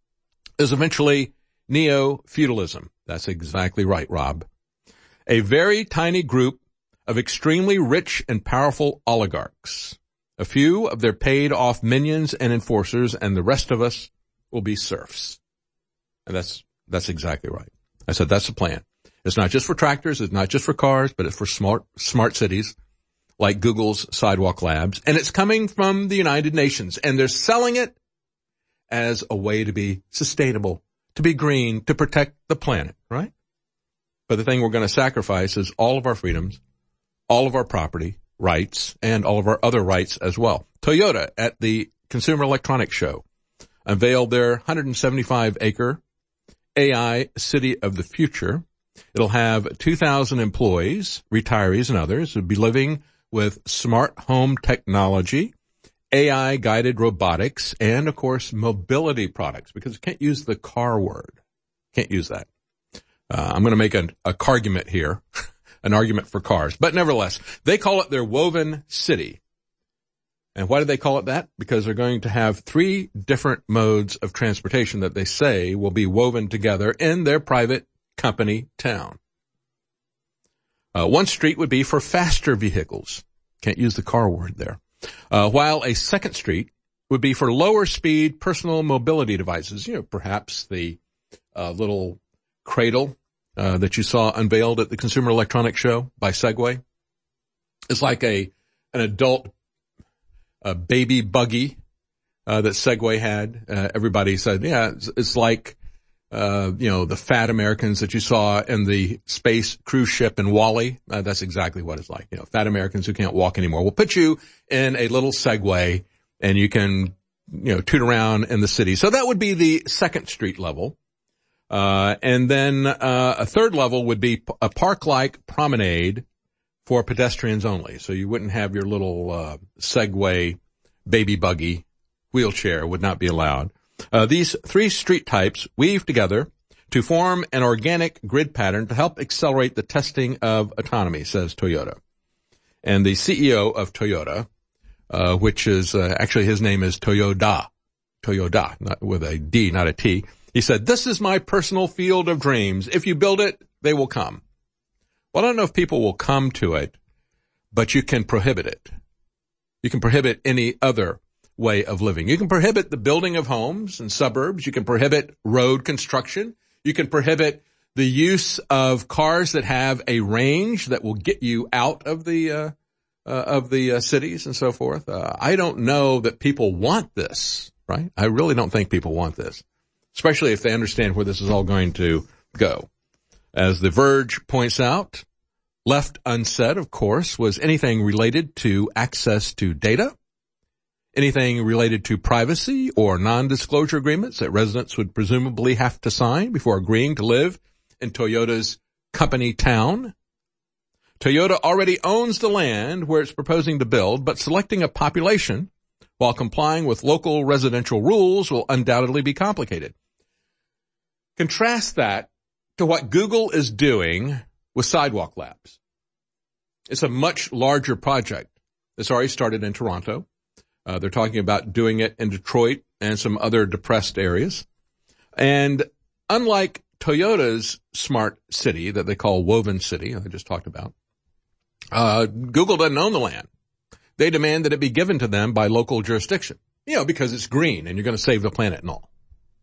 is eventually neo-feudalism. That's exactly right, Rob. A very tiny group of extremely rich and powerful oligarchs, a few of their paid-off minions and enforcers, and the rest of us will be serfs. And that's that's exactly right. I said that's the plan. It's not just for tractors, it's not just for cars, but it's for smart smart cities like Google's Sidewalk Labs. And it's coming from the United Nations, and they're selling it as a way to be sustainable, to be green, to protect the planet, right? But the thing we're going to sacrifice is all of our freedoms, all of our property rights, and all of our other rights as well. Toyota at the Consumer Electronics Show unveiled their one hundred seventy-five acre A I City of the Future. It'll have two thousand employees, retirees, and others who'll be living with smart home technology, A I-guided robotics, and, of course, mobility products, because you can't use the car word. Can't use that. Uh, I'm going to make a, a cargument here. An argument for cars. But nevertheless, they call it their woven city. And why do they call it that? Because they're going to have three different modes of transportation that they say will be woven together in their private company town. Uh, one street would be for faster vehicles. Can't use the car word there. Uh, while a second street would be for lower speed personal mobility devices. You know, perhaps the uh, little cradle uh, that you saw unveiled at the Consumer Electronics Show by Segway. It's like a an adult uh, baby buggy uh, that Segway had. Uh, everybody said, yeah, it's, it's like, uh, you know, the fat Americans that you saw in the space cruise ship in WALL-E. Uh, that's exactly what it's like. You know, fat Americans who can't walk anymore. We'll put you in a little Segway and you can, you know, toot around in the city. So that would be the second street level. Uh, and then, uh, a third level would be a park-like promenade for pedestrians only. So you wouldn't have your little, uh, Segway baby buggy wheelchair would not be allowed. Uh, these three street types weave together to form an organic grid pattern to help accelerate the testing of autonomy, says Toyota. And the C E O of Toyota, Uh, which is, uh, actually his name is Toyoda. Toyoda, not with a D, not a T. He said, this is my personal field of dreams. If you build it, they will come. Well, I don't know if people will come to it, but you can prohibit it. You can prohibit any other way of living. You can prohibit the building of homes in suburbs. You can prohibit road construction. You can prohibit the use of cars that have a range that will get you out of the, uh, Uh, of the uh, cities and so forth. Uh, I don't know that people want this, right? I really don't think people want this, especially if they understand where this is all going to go. As The Verge points out, left unsaid, of course, was anything related to access to data, anything related to privacy or non-disclosure agreements that residents would presumably have to sign before agreeing to live in Toyota's company town. Toyota already owns the land where it's proposing to build, but selecting a population while complying with local residential rules will undoubtedly be complicated. Contrast that to what Google is doing with Sidewalk Labs. It's a much larger project. It's already started in Toronto. Uh, they're talking about doing it in Detroit and some other depressed areas. And unlike Toyota's smart city that they call Woven City, I just talked about, Uh, Google doesn't own the land. They demand that it be given to them by local jurisdiction, you know, because it's green and you're going to save the planet and all.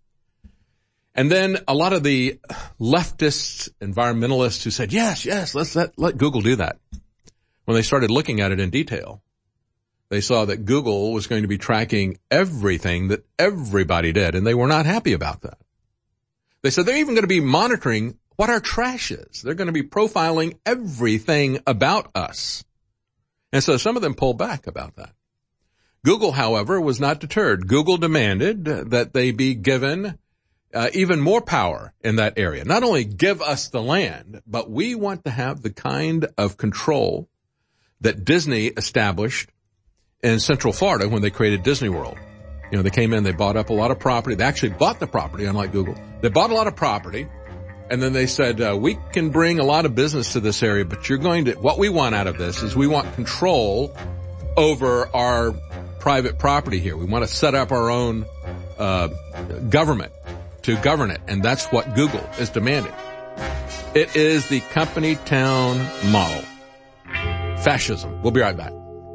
And then a lot of the leftists, environmentalists who said, yes, yes, let's let, let Google do that. When they started looking at it in detail, they saw that Google was going to be tracking everything that everybody did, and they were not happy about that. They said they're even going to be monitoring what our trash is. They're going to be profiling everything about us. And so some of them pulled back about that. Google, however, was not deterred. Google demanded that they be given uh, even more power in that area. Not only give us the land, but we want to have the kind of control that Disney established in Central Florida when they created Disney World. You know, they came in, they bought up a lot of property. They actually bought the property, unlike Google. They bought a lot of property. And then they said, uh, we can bring a lot of business to this area, but you're going to, what we want out of this is we want control over our private property here. We want to set up our own, uh, government to govern it. And that's what Google is demanding. It is the company town model. Fascism. We'll be right back.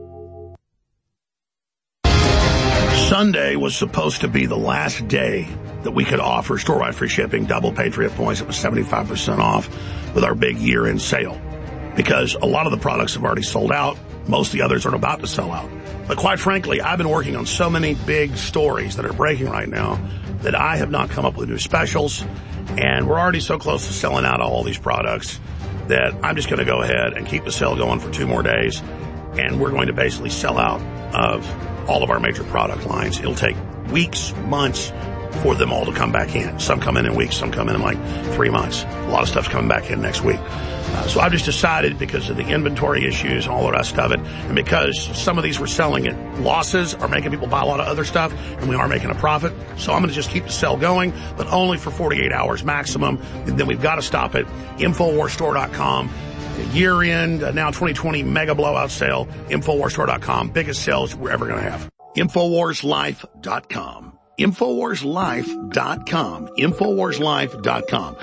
Sunday was supposed to be the last day that we could offer store-wide free shipping, double Patriot points. It was seventy-five percent off with our big year-end sale because a lot of the products have already sold out. Most of the others are about to sell out. But quite frankly, I've been working on so many big stories that are breaking right now that I have not come up with new specials. And we're already so close to selling out all these products that I'm just going to go ahead and keep the sale going for two more days. And we're going to basically sell out of all of our major product lines. It'll take weeks, months for them all to come back in. Some come in in weeks, some come in in like three months. A lot of stuff's coming back in next week. Uh, so I've just decided because of the inventory issues and all the rest of it, and because some of these we're selling at losses are making people buy a lot of other stuff, and we are making a profit. So I'm going to just keep the sale going, but only for forty-eight hours maximum. And then we've got to stop it. Infowars Store dot com. Year end, uh, now twenty twenty mega blowout sale. Infowars Store dot com. Biggest sales we're ever going to have. Infowars Life dot com. Infowars Life dot com. Infowars Life dot com.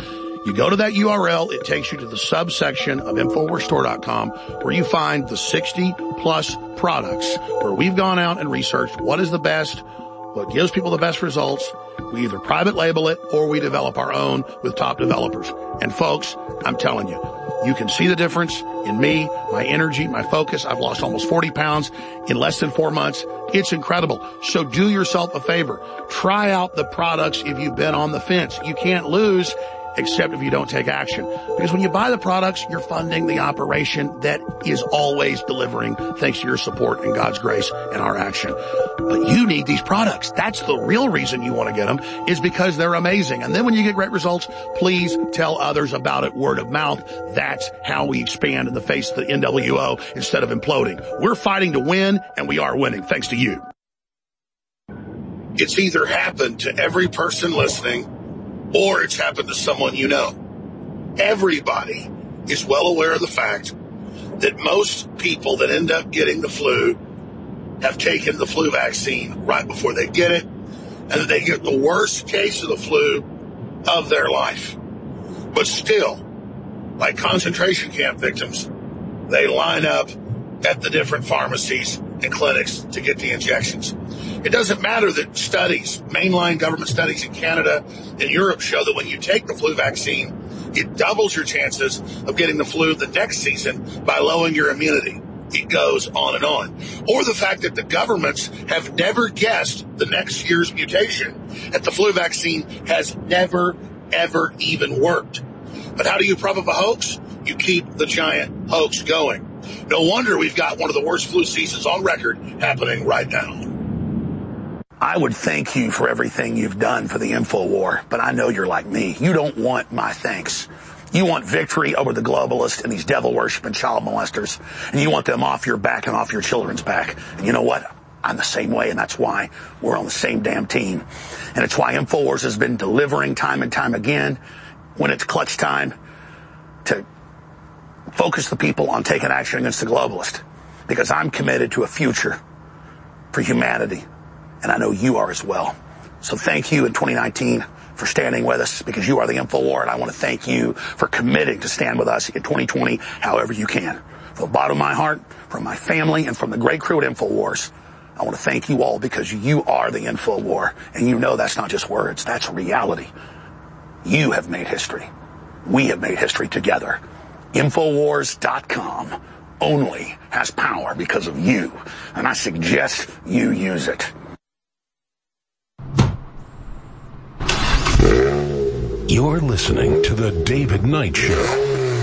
You go to that U R L, it takes you to the subsection of Infowars Store dot com where you find the sixty plus products where we've gone out and researched what is the best, what gives people the best results. We either private label it or we develop our own with top developers. And folks, I'm telling you, you can see the difference in me, my energy, my focus. I've lost almost forty pounds in less than four months. It's incredible. So do yourself a favor. Try out the products if you've been on the fence. You can't lose except if you don't take action. Because when you buy the products, you're funding the operation that is always delivering thanks to your support and God's grace and our action. But you need these products. That's the real reason you want to get them, is because they're amazing. And then when you get great results, please tell others about it, word of mouth. That's how we expand in the face of the N W O instead of imploding. We're fighting to win, and we are winning thanks to you. It's either happened to every person listening, or it's happened to someone you know. Everybody is well aware of the fact that most people that end up getting the flu have taken the flu vaccine right before they get it, and that they get the worst case of the flu of their life. But still, like concentration camp victims, they line up at the different pharmacies and clinics to get the injections. It doesn't matter that studies, mainline government studies in Canada and Europe show that when you take the flu vaccine, it doubles your chances of getting the flu the next season by lowering your immunity. It goes on and on. Or the fact that the governments have never guessed the next year's mutation, that the flu vaccine has never, ever even worked. But how do you prop up a hoax? You keep the giant hoax going. No wonder we've got one of the worst flu seasons on record happening right now. I would thank you for everything you've done for the InfoWar, but I know you're like me. You don't want my thanks. You want victory over the globalists and these devil-worshipping child molesters, and you want them off your back and off your children's back. And you know what? I'm the same way, and that's why we're on the same damn team. And it's why InfoWars has been delivering time and time again when it's clutch time to focus the people on taking action against the globalist, because I'm committed to a future for humanity, and I know you are as well. So thank you in twenty nineteen for standing with us, because you are the InfoWar, and I want to thank you for committing to stand with us in twenty twenty however you can. From the bottom of my heart, from my family, and from the great crew at InfoWars, I want to thank you all, because you are the InfoWar, and you know that's not just words, that's reality. You have made history. We have made history together. Infowars dot com only has power because of you, and I suggest you use it. You're listening to The David Knight Show.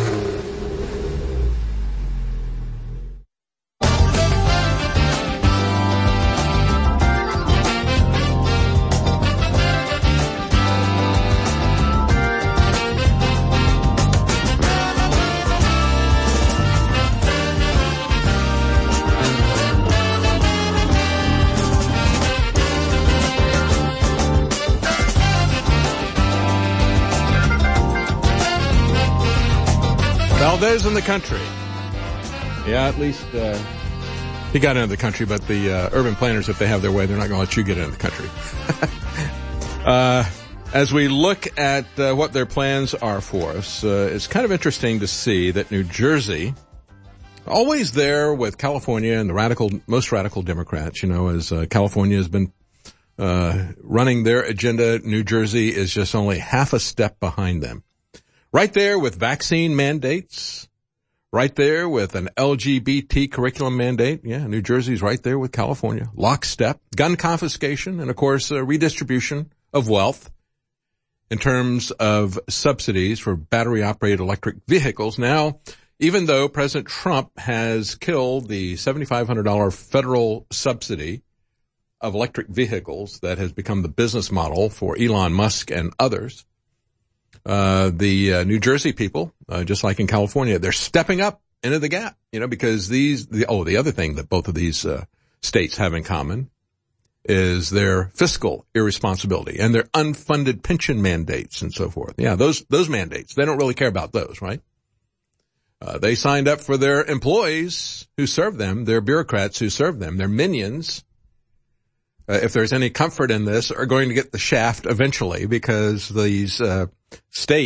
Valdez in the country. Yeah, at least uh, he got into the country, but the uh, urban planners, if they have their way, they're not going to let you get into the country. uh, as we look at uh, what their plans are for us, uh, it's kind of interesting to see that New Jersey, always there with California and the radical, most radical Democrats, you know, as uh, California has been uh, running their agenda, New Jersey is just only half a step behind them. Right there with vaccine mandates, right there with an L G B T curriculum mandate. Yeah, New Jersey's right there with California. Lockstep, gun confiscation, and of course, uh, redistribution of wealth in terms of subsidies for battery-operated electric vehicles. Now, even though President Trump has killed the seven thousand five hundred dollars federal subsidy of electric vehicles that has become the business model for Elon Musk and others, Uh, the uh, New Jersey people, uh, just like in California, they're stepping up into the gap, you know, because these, the, oh, the other thing that both of these uh, states have in common is their fiscal irresponsibility and their unfunded pension mandates and so forth. Yeah, those, those mandates, they don't really care about those, right? Uh, they signed up for their employees who serve them, their bureaucrats who serve them, their minions. Uh, if there's any comfort in this, are going to get the shaft eventually, because these uh states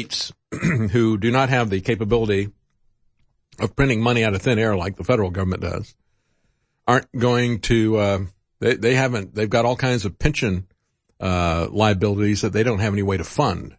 who do not have the capability of printing money out of thin air like the federal government does, aren't going to, uh, they, they haven't, they've got all kinds of pension, uh, liabilities that they don't have any way to fund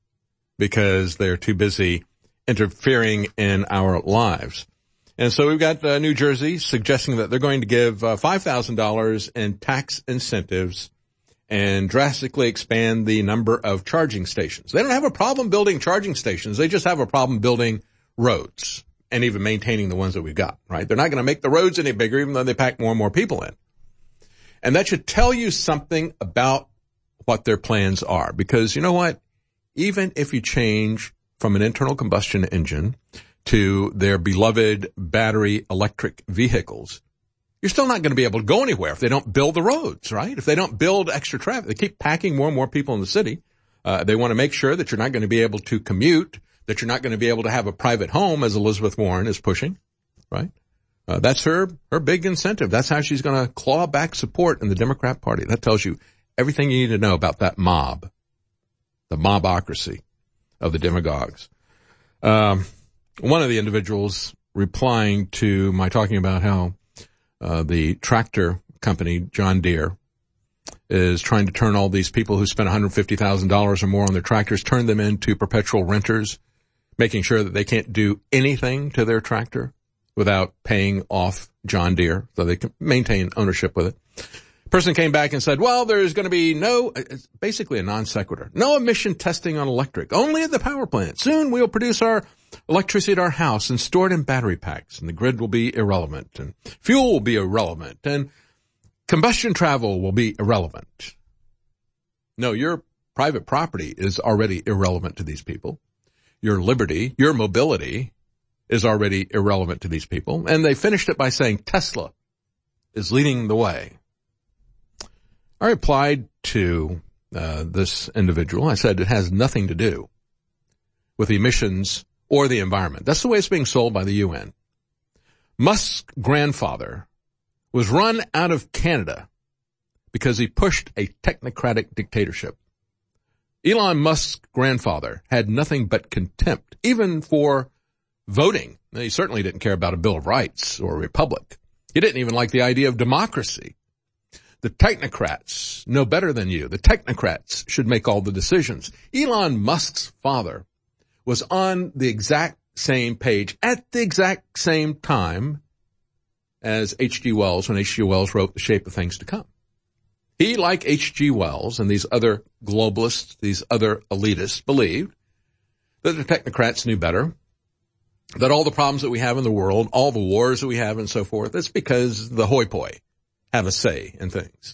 because they're too busy interfering in our lives. And so we've got uh, New Jersey suggesting that they're going to give uh, five thousand dollars in tax incentives and drastically expand the number of charging stations. They don't have a problem building charging stations. They just have a problem building roads and even maintaining the ones that we've got, right? They're not going to make the roads any bigger, even though they pack more and more people in. And that should tell you something about what their plans are. Because you know what? Even if you change from an internal combustion engine to their beloved battery electric vehicles, you're still not going to be able to go anywhere if they don't build the roads, right? If they don't build extra traffic, they keep packing more and more people in the city. Uh, they want to make sure that you're not going to be able to commute, that you're not going to be able to have a private home, as Elizabeth Warren is pushing, right? Uh, that's her, her big incentive. That's how she's going to claw back support in the Democrat Party. That tells you everything you need to know about that mob, the mobocracy of the demagogues. Um, one of the individuals replying to my talking about how uh, the tractor company, John Deere, is trying to turn all these people who spend one hundred fifty thousand dollars or more on their tractors, turn them into perpetual renters, making sure that they can't do anything to their tractor without paying off John Deere so they can maintain ownership with it. Person came back and said, well, there's going to be no, it's basically a non sequitur, no emission testing on electric, only at the power plant. Soon we'll produce our electricity at our house and store it in battery packs, and the grid will be irrelevant, and fuel will be irrelevant, and combustion travel will be irrelevant. No, your private property is already irrelevant to these people. Your liberty, your mobility is already irrelevant to these people. And they finished it by saying Tesla is leading the way. I replied to uh, this individual. I said it has nothing to do with emissions or the environment. That's the way it's being sold by the U N. Musk's grandfather was run out of Canada because he pushed a technocratic dictatorship. Elon Musk's grandfather had nothing but contempt, even for voting. He certainly didn't care about a Bill of Rights or a republic. He didn't even like the idea of democracy. The technocrats know better than you. The technocrats should make all the decisions. Elon Musk's father was on the exact same page at the exact same time as H G Wells when H G Wells wrote The Shape of Things to Come. He, like H G Wells and these other globalists, these other elitists, believed that the technocrats knew better, that all the problems that we have in the world, all the wars that we have and so forth, it's because the hoi poi have a say in things.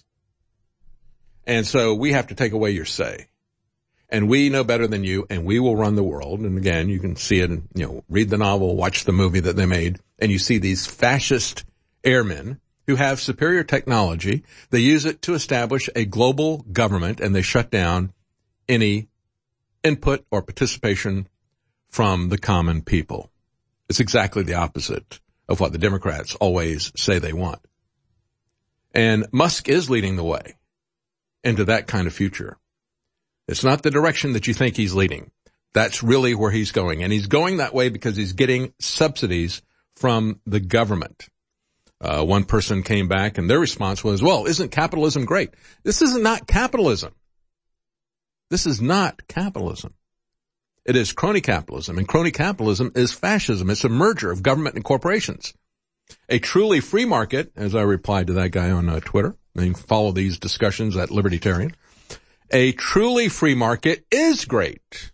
And so we have to take away your say. And we know better than you, and we will run the world. And again, you can see it, and, you know, read the novel, watch the movie that they made, and you see these fascist airmen who have superior technology. They use it to establish a global government, and they shut down any input or participation from the common people. It's exactly the opposite of what the Democrats always say they want. And Musk is leading the way into that kind of future. It's not the direction that you think he's leading. That's really where he's going. And he's going that way because he's getting subsidies from the government. Uh, one person came back and their response was, well, isn't capitalism great? This is not capitalism. This is not capitalism. It is crony capitalism, and crony capitalism is fascism. It's a merger of government and corporations. A truly free market, as I replied to that guy on uh, Twitter, and you can follow these discussions at Libertarian, a truly free market is great.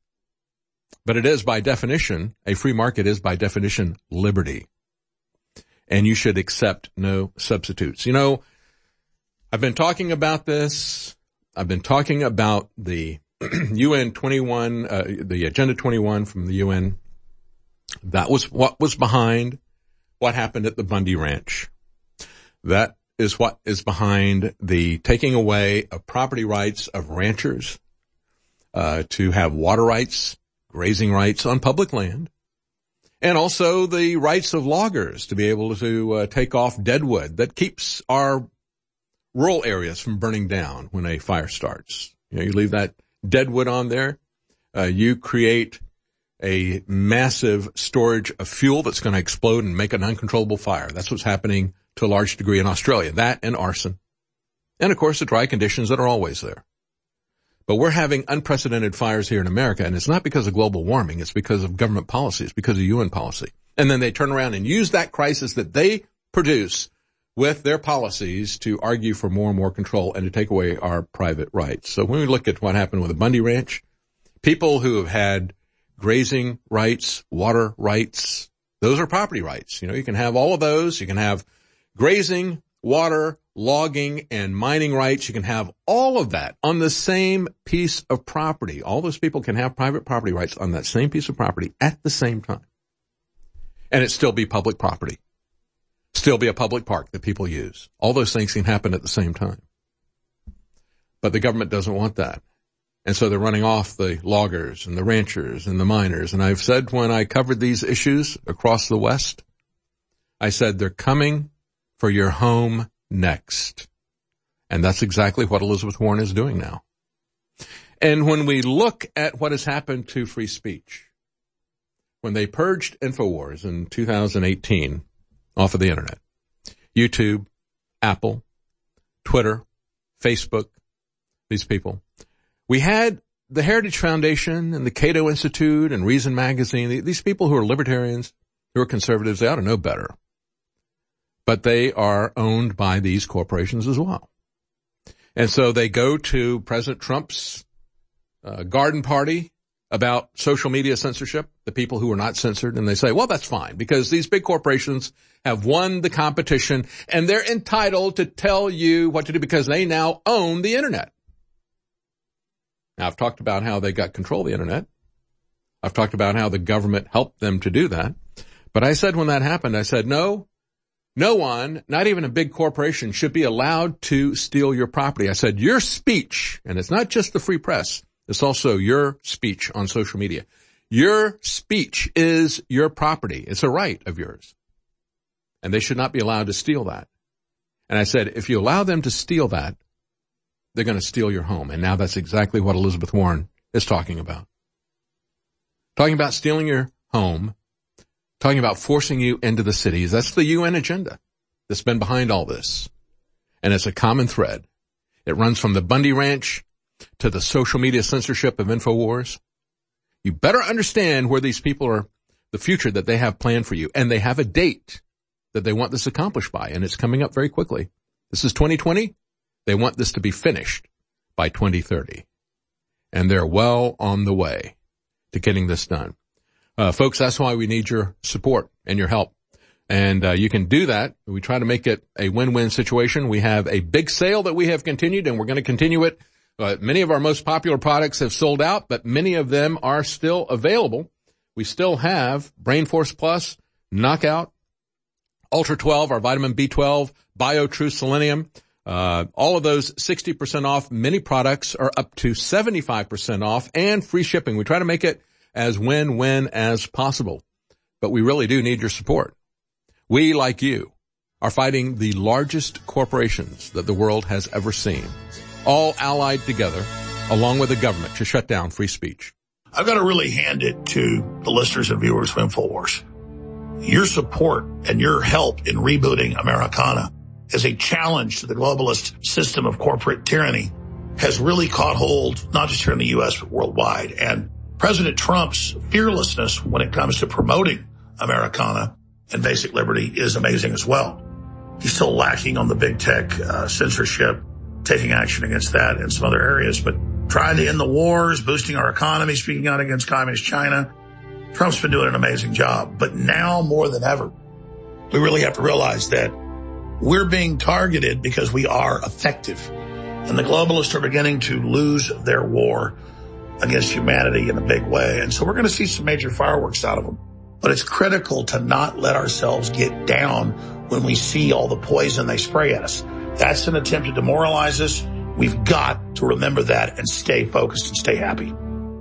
But it is by definition, a free market is by definition liberty. And you should accept no substitutes. You know, I've been talking about this. I've been talking about the U N twenty-one, uh, the Agenda twenty-one from the U N. That was what was behind what happened at the Bundy Ranch. That is what is behind the taking away of property rights of ranchers, uh, to have water rights, grazing rights on public land, and also the rights of loggers to be able to uh, take off deadwood that keeps our rural areas from burning down when a fire starts. You know, you leave that deadwood on there, uh, you create a massive storage of fuel that's going to explode and make an uncontrollable fire. That's what's happening to a large degree in Australia. That and arson. And, of course, the dry conditions that are always there. But we're having unprecedented fires here in America, and it's not because of global warming. It's because of government policy. It's because of U N policy. And then they turn around and use that crisis that they produce with their policies to argue for more and more control and to take away our private rights. So when we look at what happened with the Bundy Ranch, people who have had grazing rights, water rights, those are property rights. You know, you can have all of those. You can have grazing, water, logging, and mining rights. You can have all of that on the same piece of property. All those people can have private property rights on that same piece of property at the same time. And it still be public property. Still be a public park that people use. All those things can happen at the same time. But the government doesn't want that. And so they're running off the loggers and the ranchers and the miners. And I've said when I covered these issues across the West, I said they're coming for your home next. And that's exactly what Elizabeth Warren is doing now. And when we look at what has happened to free speech, when they purged InfoWars in two thousand eighteen off of the internet, YouTube, Apple, Twitter, Facebook, these people, we had the Heritage Foundation and the Cato Institute and Reason Magazine, these people who are libertarians, who are conservatives, they ought to know better. But they are owned by these corporations as well. And so they go to President Trump's uh, garden party about social media censorship, the people who are not censored, and they say, well, that's fine, because these big corporations have won the competition, and they're entitled to tell you what to do because they now own the internet. Now, I've talked about how they got control of the internet. I've talked about how the government helped them to do that. But I said when that happened, I said, no, no one, not even a big corporation, should be allowed to steal your property. I said, your speech, and it's not just the free press, it's also your speech on social media. Your speech is your property. It's a right of yours. And they should not be allowed to steal that. And I said, if you allow them to steal that, they're going to steal your home. And now that's exactly what Elizabeth Warren is talking about. Talking about stealing your home, talking about forcing you into the cities. That's the U N agenda that's been behind all this. And it's a common thread. It runs from the Bundy Ranch to the social media censorship of InfoWars. You better understand where these people are, the future that they have planned for you. And they have a date that they want this accomplished by, and it's coming up very quickly. This is twenty twenty. They want this to be finished by twenty thirty. And they're well on the way to getting this done. Uh, folks, that's why we need your support and your help. And uh, you can do that. We try to make it a win-win situation. We have a big sale that we have continued, and we're going to continue it. Uh, many of our most popular products have sold out, but many of them are still available. We still have Brain Force Plus, Knockout, Ultra twelve, our vitamin B twelve, BioTrue Selenium. Uh, all of those sixty percent off. Many products are up to seventy-five percent off and free shipping. We try to make it as win-win as possible, but we really do need your support. We, like you, are fighting the largest corporations that the world has ever seen, all allied together, along with the government, to shut down free speech. I've got to really hand it to the listeners and viewers of InfoWars. Your support and your help in rebooting Americana as a challenge to the globalist system of corporate tyranny has really caught hold, not just here in the U S, but worldwide. And President Trump's fearlessness when it comes to promoting Americana and basic liberty is amazing as well. He's still lacking on the big tech uh, censorship, taking action against that in some other areas, but trying to end the wars, boosting our economy, speaking out against communist China. Trump's been doing an amazing job. But now more than ever, we really have to realize that we're being targeted because we are effective. And the globalists are beginning to lose their war against humanity in a big way. And so we're going to see some major fireworks out of them. But it's critical to not let ourselves get down when we see all the poison they spray at us. That's an attempt to demoralize us. We've got to remember that and stay focused and stay happy.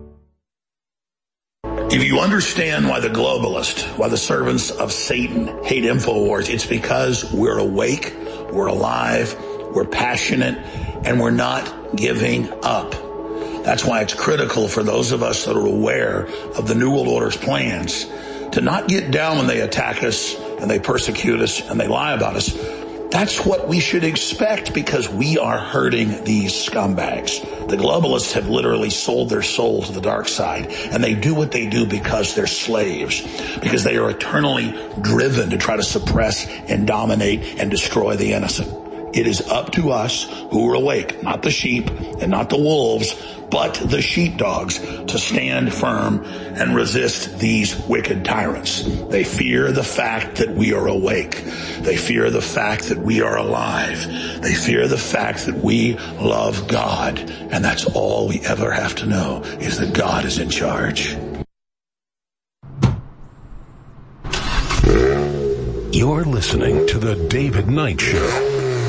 If you understand why the globalists, why the servants of Satan hate InfoWars, it's because we're awake, we're alive, we're passionate, and we're not giving up. That's why it's critical for those of us that are aware of the New World Order's plans to not get down when they attack us and they persecute us and they lie about us. That's what we should expect because we are hurting these scumbags. The globalists have literally sold their soul to the dark side, and they do what they do because they're slaves, because they are eternally driven to try to suppress and dominate and destroy the innocent. It is up to us who are awake, not the sheep and not the wolves, but the sheepdogs, to stand firm and resist these wicked tyrants. They fear the fact that we are awake. They fear the fact that we are alive. They fear the fact that we love God. And that's all we ever have to know, is that God is in charge. You're listening to The David Knight Show.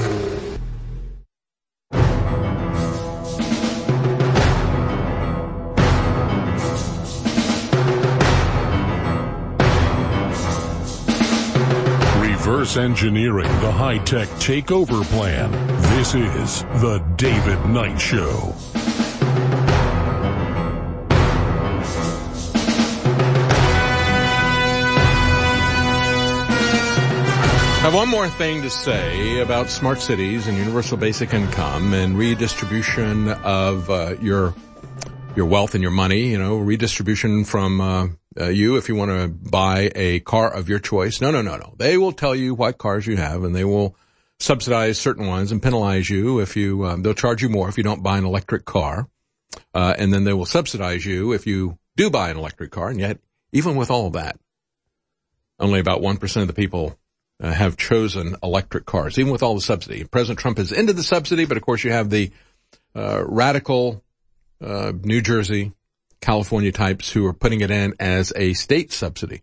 Reverse engineering the high-tech takeover plan. This is The David Knight Show. I have one more thing to say about smart cities and universal basic income and redistribution of uh, your your wealth and your money, you know, redistribution from uh, uh, you if you want to buy a car of your choice. No, no, no, no. They will tell you what cars you have, and they will subsidize certain ones and penalize you if you, um, they'll charge you more if you don't buy an electric car. Uh, and then they will subsidize you if you do buy an electric car. And yet, even with all of that, only about one percent of the people uh, have chosen electric cars, even with all the subsidy. President Trump has ended the subsidy, but of course you have the uh, radical Uh, New Jersey, California types who are putting it in as a state subsidy.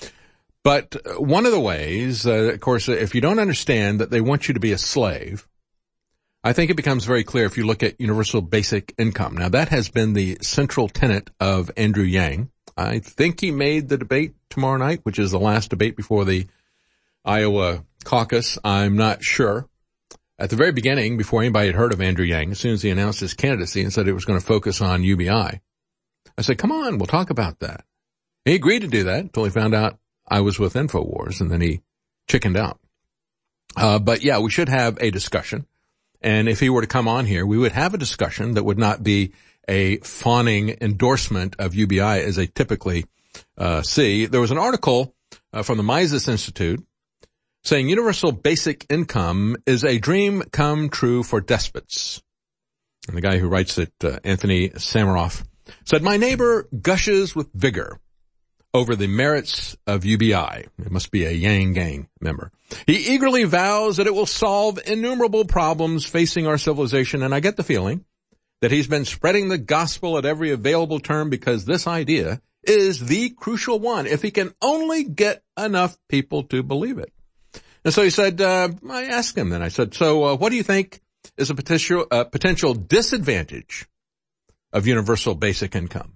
But one of the ways, uh, of course, if you don't understand that they want you to be a slave, I think it becomes very clear if you look at universal basic income. Now, that has been the central tenet of Andrew Yang. I think he made the debate tomorrow night, which is the last debate before the Iowa caucus. I'm not sure. At the very beginning, before anybody had heard of Andrew Yang, as soon as he announced his candidacy and said it was going to focus on U B I, I said, come on, we'll talk about that. He agreed to do that until he found out I was with InfoWars, and then he chickened out. Uh, but yeah, we should have a discussion. And if he were to come on here, we would have a discussion that would not be a fawning endorsement of U B I as they typically uh, see. There was an article uh, from the Mises Institute saying universal basic income is a dream come true for despots. And the guy who writes it, uh, Anthony Samaroff, said, my neighbor gushes with vigor over the merits of U B I. It must be a Yang Gang member. He eagerly vows that it will solve innumerable problems facing our civilization, and I get the feeling that he's been spreading the gospel at every available term because this idea is the crucial one, if he can only get enough people to believe it. And so he said, uh, I asked him then, I said, so uh, what do you think is a potential, uh, potential disadvantage of universal basic income?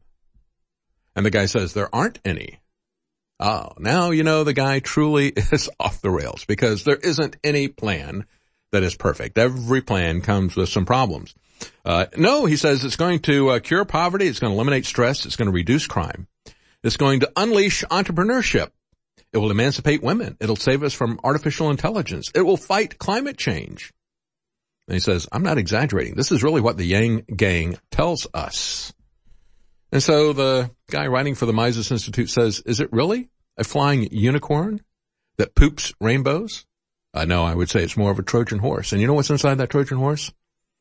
And the guy says, there aren't any. Oh, now you know the guy truly is off the rails because there isn't any plan that is perfect. Every plan comes with some problems. Uh, no, he says it's going to uh, cure poverty. It's going to eliminate stress. It's going to reduce crime. It's going to unleash entrepreneurship. It will emancipate women. It'll save us from artificial intelligence. It will fight climate change. And he says, I'm not exaggerating. This is really what the Yang Gang tells us. And so the guy writing for the Mises Institute says, is it really a flying unicorn that poops rainbows? Uh, no, I would say it's more of a Trojan horse. And you know what's inside that Trojan horse?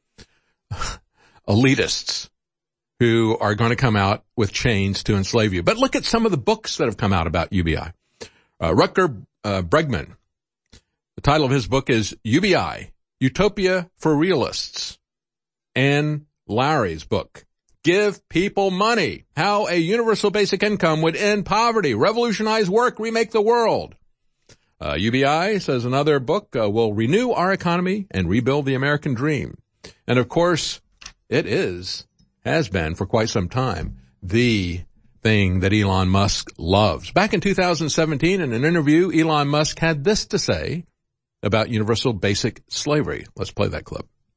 Elitists who are going to come out with chains to enslave you. But look at some of the books that have come out about U B I. Uh, Rutger uh, Bregman, the title of his book is U B I, Utopia for Realists. Anne Larry's book, Give People Money, How a Universal Basic Income Would End Poverty, Revolutionize Work, Remake the World. Uh, U B I, says another book, uh, will renew our economy and rebuild the American dream. And of course, it is, has been for quite some time, the thing that Elon Musk loves. Back in two thousand seventeen, in an interview, Elon Musk had this to say about universal basic slavery. Let's play that clip.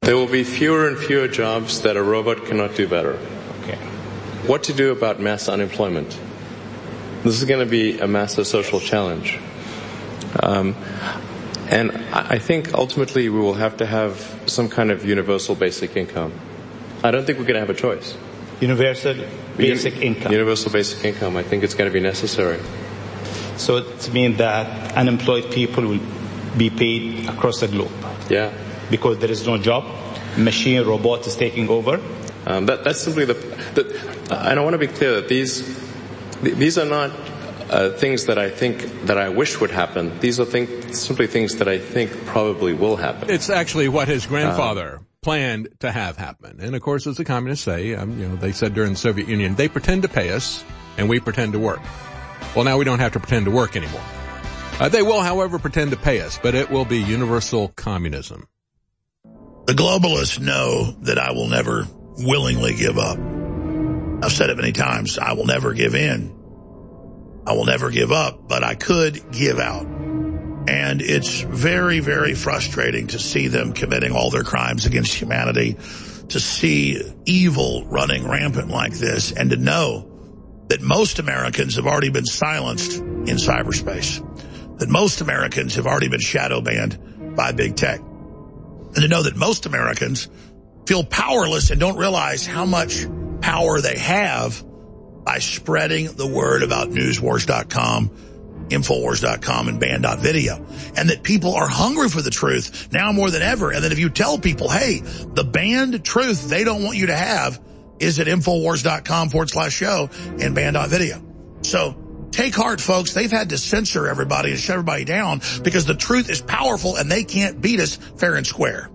There will be fewer and fewer jobs that a robot cannot do better. Okay. What to do about mass unemployment? This is going to be a massive social challenge. Um, and I think ultimately we will have to have some kind of universal basic income. I don't think we're going to have a choice. Universal basic Un- income. Universal basic income. I think it's going to be necessary. So it means that unemployed people will be paid across the globe. Yeah. Because there is no job, machine, robot is taking over. Um, that, that's simply the, the. And I want to be clear that these, these are not uh, things that I think that I wish would happen. These are think, simply things that I think probably will happen. It's actually what his grandfather uh, planned to have happen. And of course, as the communists say, um, you know, they said during the Soviet Union, they pretend to pay us and we pretend to work. Well, now we don't have to pretend to work anymore. Uh, they will, however, pretend to pay us, but it will be universal communism. The globalists know that I will never willingly give up. I've said it many times. I will never give in. I will never give up, but I could give out. And it's very, very frustrating to see them committing all their crimes against humanity, to see evil running rampant like this, and to know that most Americans have already been silenced in cyberspace, that most Americans have already been shadow banned by big tech, and to know that most Americans feel powerless and don't realize how much power they have by spreading the word about newswars dot com, infowars dot com, and band dot video. And that people are hungry for the truth now more than ever. And that if you tell people, hey, the banned truth they don't want you to have is at infowars dot com forward slash show and band dot video. So take heart, folks. They've had to censor everybody and shut everybody down because the truth is powerful and they can't beat us fair and square.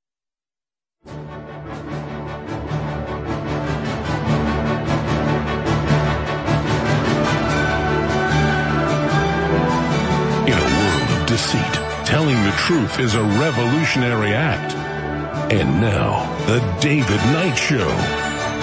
In a world of deceit, telling the truth is a revolutionary act. And now, the David Knight Show.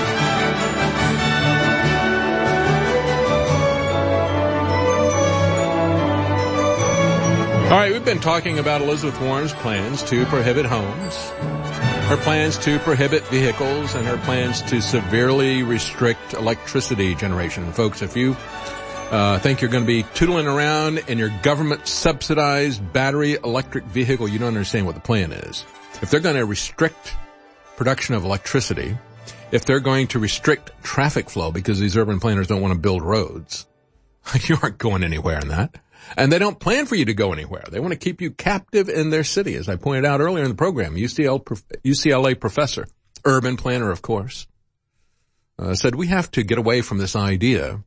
All right, we've been talking about Elizabeth Warren's plans to prohibit homes, her plans to prohibit vehicles, and her plans to severely restrict electricity generation. And folks, if you uh think you're going to be tootling around in your government-subsidized battery electric vehicle, you don't understand what the plan is. If they're going to restrict production of electricity, if they're going to restrict traffic flow because these urban planners don't want to build roads, you aren't going anywhere in that. And they don't plan for you to go anywhere. They want to keep you captive in their city. As I pointed out earlier in the program, U C L A professor, urban planner, of course, uh, said we have to get away from this idea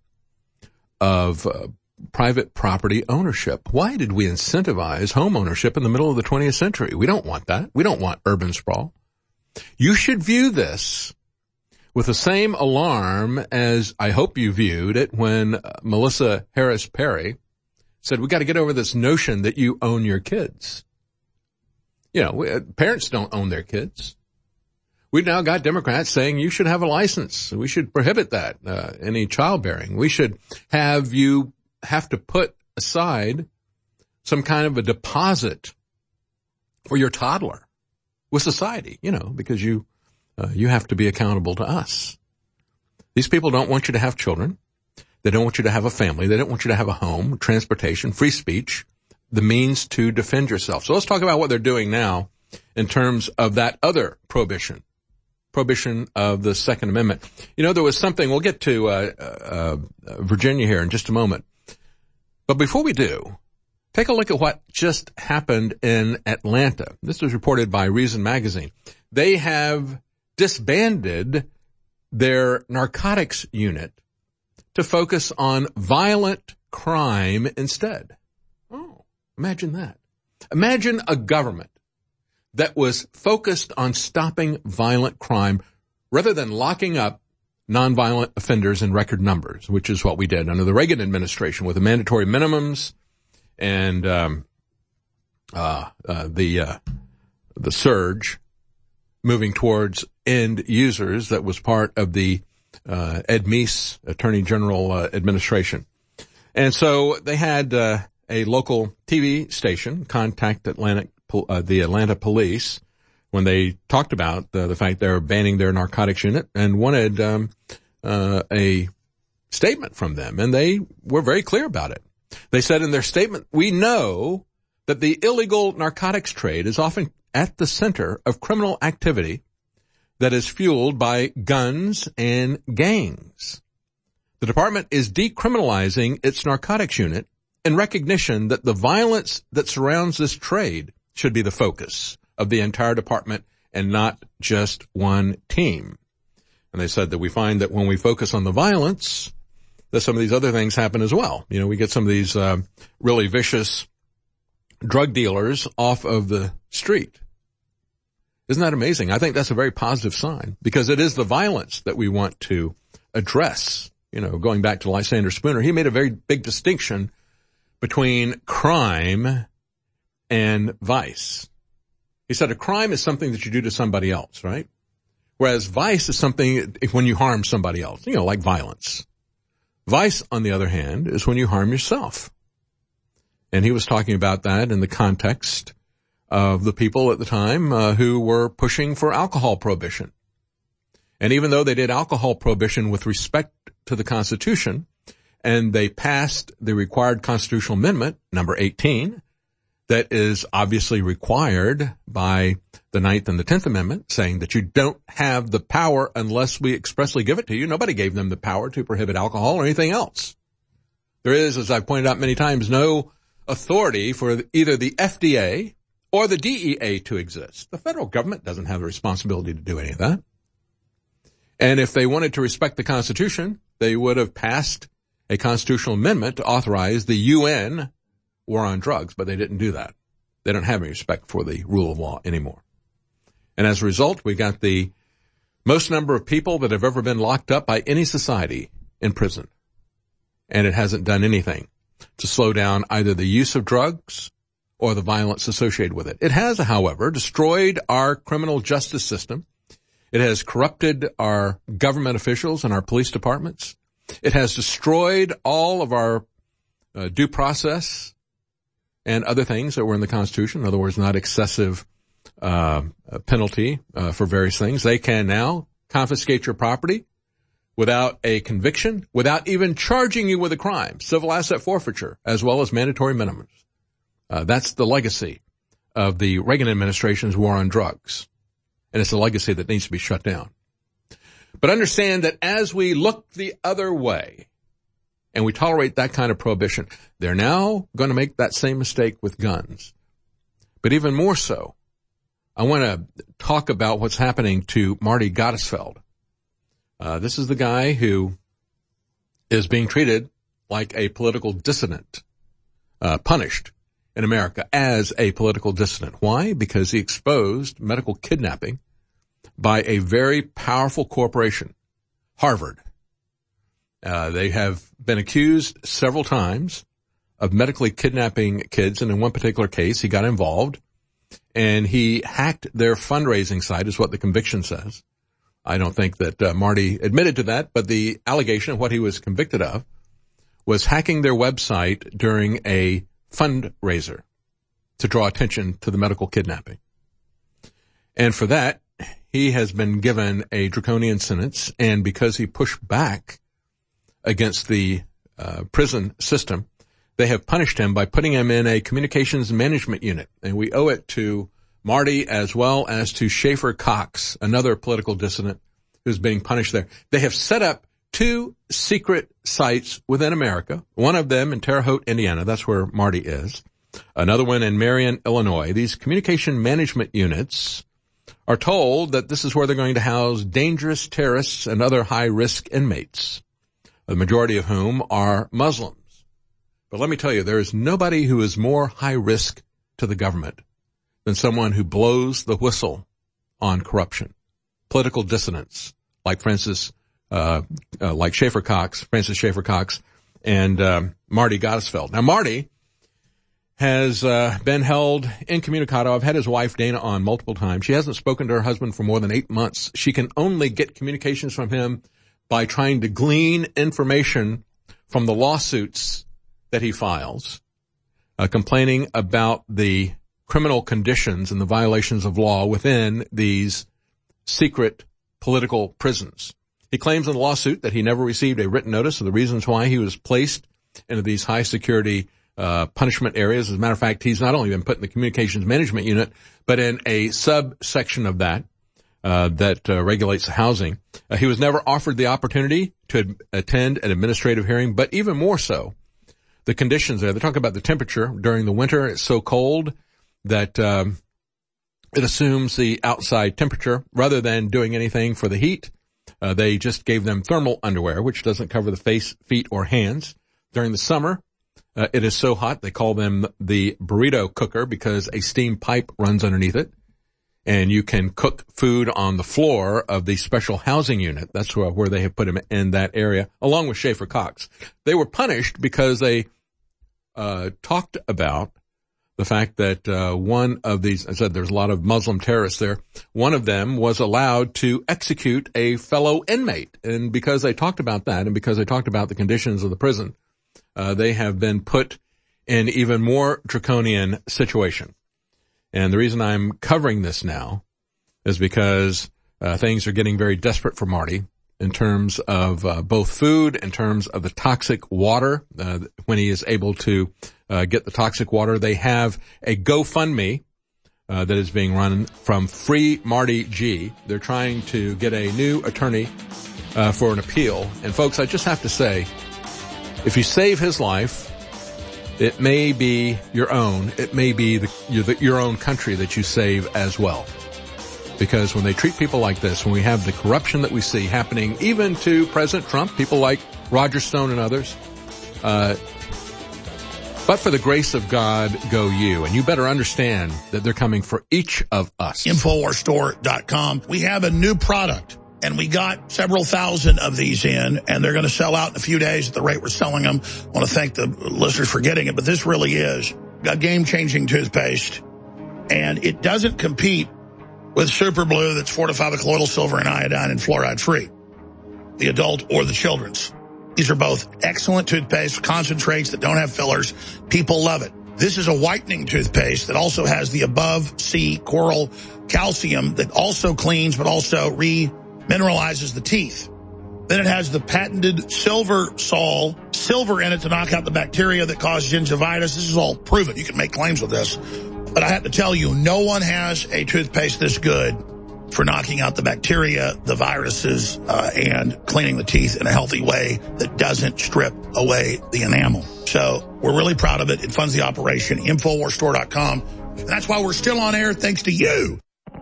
of uh, private property ownership. Why did we incentivize home ownership in the middle of the twentieth century? We don't want that. We don't want urban sprawl. You should view this with the same alarm as I hope you viewed it when uh, Melissa Harris Perry said, we got to get over this notion that you own your kids. You know, we, uh, parents don't own their kids. We've now got Democrats saying you should have a license. We should prohibit that, uh, any childbearing. We should have you have to put aside some kind of a deposit for your toddler with society, you know, because you, uh, you have to be accountable to us. These people don't want you to have children. They don't want you to have a family. They don't want you to have a home, transportation, free speech, the means to defend yourself. So let's talk about what they're doing now in terms of that other prohibition, prohibition of the Second Amendment. You know, there was something, we'll get to uh, uh, Virginia here in just a moment. But before we do, take a look at what just happened in Atlanta. This was reported by Reason Magazine. They have disbanded their narcotics unit to focus on violent crime instead. Oh, imagine that. Imagine a government that was focused on stopping violent crime rather than locking up nonviolent offenders in record numbers, which is what we did under the Reagan administration with the mandatory minimums and um, uh, uh, the uh, the surge moving towards end users that was part of the Uh, Ed Meese, Attorney General uh, administration. And so they had uh, a local T V station contact Atlanta, uh, the Atlanta police, when they talked about uh, the fact they're banning their narcotics unit and wanted um, uh, a statement from them, and they were very clear about it. They said in their statement, "We know that the illegal narcotics trade is often at the center of criminal activity that is fueled by guns and gangs. The department is decriminalizing its narcotics unit in recognition that the violence that surrounds this trade should be the focus of the entire department and not just one team." And they said that we find that when we focus on the violence, that some of these other things happen as well. You know, we get some of these uh, really vicious drug dealers off of the street. Isn't that amazing? I think that's a very positive sign, because it is the violence that we want to address. You know, going back to Lysander Spooner, he made a very big distinction between crime and vice. He said a crime is something that you do to somebody else, right? Whereas vice is something when you harm somebody else, you know, like violence. Vice, on the other hand, is when you harm yourself. And he was talking about that in the context of the people at the time uh, who were pushing for alcohol prohibition. And even though they did alcohol prohibition with respect to the Constitution, and they passed the required constitutional amendment, number eighteen, that is obviously required by the Ninth and the Tenth Amendment, saying that you don't have the power unless we expressly give it to you. Nobody gave them the power to prohibit alcohol or anything else. There is, as I've pointed out many times, no authority for either the F D A or the D E A to exist. The federal government doesn't have the responsibility to do any of that. And if they wanted to respect the Constitution, they would have passed a constitutional amendment to authorize the U N war on drugs, but they didn't do that. They don't have any respect for the rule of law anymore. And as a result, we got the most number of people that have ever been locked up by any society in prison. And it hasn't done anything to slow down either the use of drugs or the violence associated with it. It has, however, destroyed our criminal justice system. It has corrupted our government officials and our police departments. It has destroyed all of our uh, due process and other things that were in the Constitution. In other words, not excessive uh penalty uh, for various things. They can now confiscate your property without a conviction, without even charging you with a crime, civil asset forfeiture, as well as mandatory minimums. Uh, that's the legacy of the Reagan administration's war on drugs. And it's a legacy that needs to be shut down. But understand that as we look the other way and we tolerate that kind of prohibition, they're now going to make that same mistake with guns. But even more so, I want to talk about what's happening to Marty Gottesfeld. Uh, this is the guy who is being treated like a political dissident, uh, punished in America as a political dissident. Why? Because he exposed medical kidnapping by a very powerful corporation, Harvard. Uh, they have been accused several times of medically kidnapping kids, and in one particular case, he got involved, and he hacked their fundraising site, is what the conviction says. I don't think that uh, Marty admitted to that, but the allegation of what he was convicted of was hacking their website during a fundraiser to draw attention to the medical kidnapping. And for that, he has been given a draconian sentence, and because he pushed back against the uh, prison system, they have punished him by putting him in a communications management unit. And we owe it to Marty as well as to Schaefer Cox, another political dissident who's being punished there. They have set up two secret sites within America, one of them in Terre Haute, Indiana. That's where Marty is. Another one in Marion, Illinois. These communication management units are told that this is where they're going to house dangerous terrorists and other high-risk inmates, the majority of whom are Muslims. But let me tell you, there is nobody who is more high risk to the government than someone who blows the whistle on corruption. Political dissidents, like Francis, uh, uh like Schaefer Cox, Francis Schaefer Cox, and um, Marty Gottesfeld. Now, Marty has uh been held incommunicado. I've had his wife, Dana, on multiple times. She hasn't spoken to her husband for more than eight months. She can only get communications from him by trying to glean information from the lawsuits that he files, uh, complaining about the criminal conditions and the violations of law within these secret political prisons. He claims in the lawsuit that he never received a written notice of the reasons why he was placed into these high security uh punishment areas. As a matter of fact, he's not only been put in the communications management unit, but in a subsection of that uh that uh, regulates housing. Uh, he was never offered the opportunity to ad- attend an administrative hearing, but even more so, the conditions there. They talk about the temperature during the winter. It's so cold that um it assumes the outside temperature rather than doing anything for the heat. Uh, they just gave them thermal underwear, which doesn't cover the face, feet, or hands. During the summer, uh, it is so hot, they call them the burrito cooker because a steam pipe runs underneath it. And you can cook food on the floor of the special housing unit. That's where, where they have put him in that area, along with Schaefer Cox. They were punished because they uh talked about the fact that uh one of these, I said there's a lot of Muslim terrorists there, one of them was allowed to execute a fellow inmate. And because they talked about that and because they talked about the conditions of the prison, Uh, they have been put in even more draconian situation. And the reason I'm covering this now is because uh, things are getting very desperate for Marty in terms of uh, both food, in terms of the toxic water. Uh, when he is able to uh, get the toxic water, they have a GoFundMe uh, that is being run from Free Marty G. They're trying to get a new attorney uh, for an appeal. And folks, I just have to say, if you save his life, it may be your own. It may be the, your, the, your own country that you save as well. Because when they treat people like this, when we have the corruption that we see happening even to President Trump, people like Roger Stone and others, uh, but for the grace of God go you. And you better understand that they're coming for each of us. Infowars Store dot com. We have a new product. And we got several thousand of these in, and they're going to sell out in a few days at the rate we're selling them. I want to thank the listeners for getting it, but this really is a game-changing toothpaste. And it doesn't compete with Super Blue that's fortified with colloidal silver and iodine and fluoride-free, the adult or the children's. These are both excellent toothpaste, concentrates that don't have fillers. People love it. This is a whitening toothpaste that also has the above sea coral calcium that also cleans but also re- mineralizes the teeth. Then it has the patented Silver Sol, silver in it to knock out the bacteria that cause gingivitis. This is all proven. You can make claims with this. But I have to tell you, no one has a toothpaste this good for knocking out the bacteria, the viruses, uh, and cleaning the teeth in a healthy way that doesn't strip away the enamel. So we're really proud of it. It funds the operation. Infowars Store dot com. And that's why we're still on air thanks to you.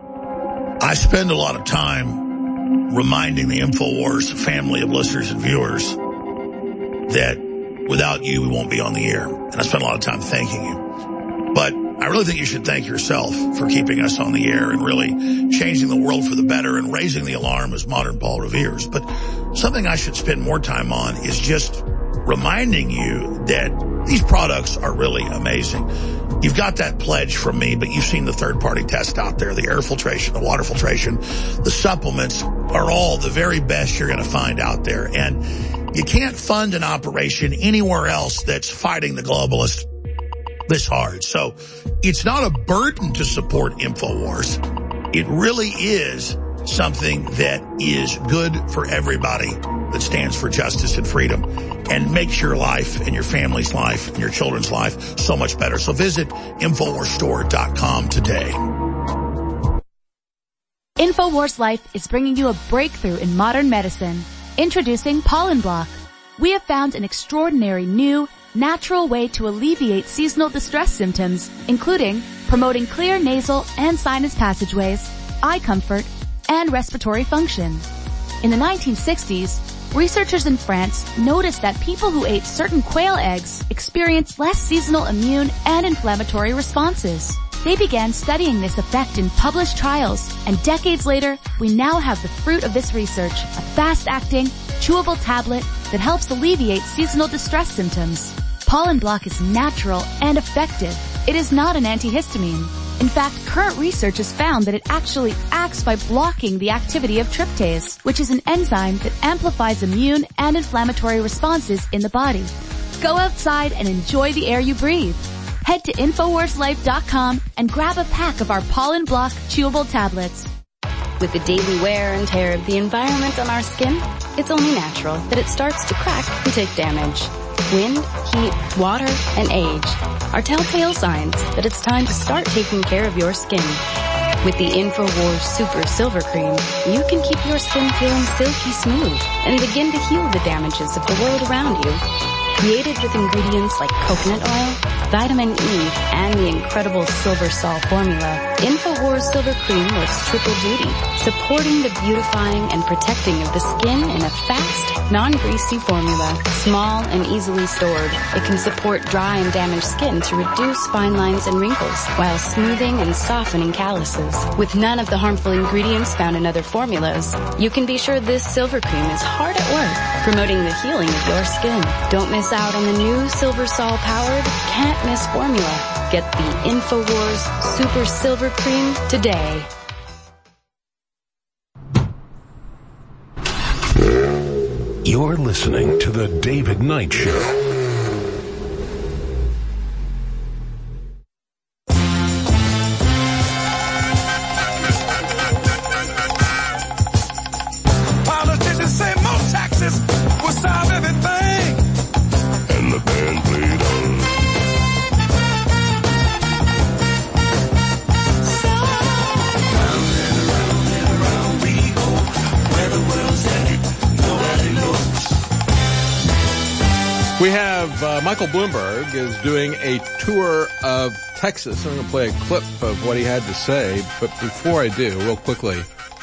I spend a lot of time reminding the InfoWars family of listeners and viewers that without you, we won't be on the air. And I spend a lot of time thanking you. But I really think you should thank yourself for keeping us on the air and really changing the world for the better and raising the alarm as modern Paul Revere's. But something I should spend more time on is just reminding you that these products are really amazing. You've got that pledge from me, but you've seen the third-party test out there, the air filtration, the water filtration, the supplements are all the very best you're going to find out there. And you can't fund an operation anywhere else that's fighting the globalists this hard. So it's not a burden to support InfoWars. It really is something that is good for everybody that stands for justice and freedom and makes your life and your family's life and your children's life so much better. So visit Infowars Store dot com today. InfoWars Life is bringing you a breakthrough in modern medicine. Introducing Pollen Block. We have found an extraordinary new, natural way to alleviate seasonal distress symptoms, including promoting clear nasal and sinus passageways, eye comfort, and respiratory function. In the nineteen sixties, researchers in France noticed that people who ate certain quail eggs experienced less seasonal immune and inflammatory responses. They began studying this effect in published trials, and decades later, we now have the fruit of this research, a fast-acting, chewable tablet that helps alleviate seasonal distress symptoms. Pollen Block is natural and effective. It is not an antihistamine. In fact, current research has found that it actually acts by blocking the activity of tryptase, which is an enzyme that amplifies immune and inflammatory responses in the body. Go outside and enjoy the air you breathe. Head to Infowars Life dot com and grab a pack of our Pollen Block chewable tablets. With the daily wear and tear of the environment on our skin, it's only natural that it starts to crack and take damage. Wind, heat, water, and age are telltale signs that it's time to start taking care of your skin. With the InfoWars Super Silver Cream, you can keep your skin feeling silky smooth and begin to heal the damages of the world around you. Created with ingredients like coconut oil, vitamin E, and the incredible Silver Sol formula, InfoWars Silver Cream works triple duty, supporting the beautifying and protecting of the skin in a fast, non-greasy formula. Small and easily stored, it can support dry and damaged skin to reduce fine lines and wrinkles, while smoothing and softening calluses. With none of the harmful ingredients found in other formulas, you can be sure this Silver Cream is hard at work, promoting the healing of your skin. Don't miss out on the new Silver Sol powered, can't miss formula. Get the InfoWars Super Silver Cream today. You're listening to The David Knight Show. Politicians say more taxes will solve everything. And the band played on. So, round and around and around we go. Where the world's headed, nobody knows. We have uh, Michael Bloomberg is doing a tour of Texas. I'm going to play a clip of what he had to say. But before I do, real quickly,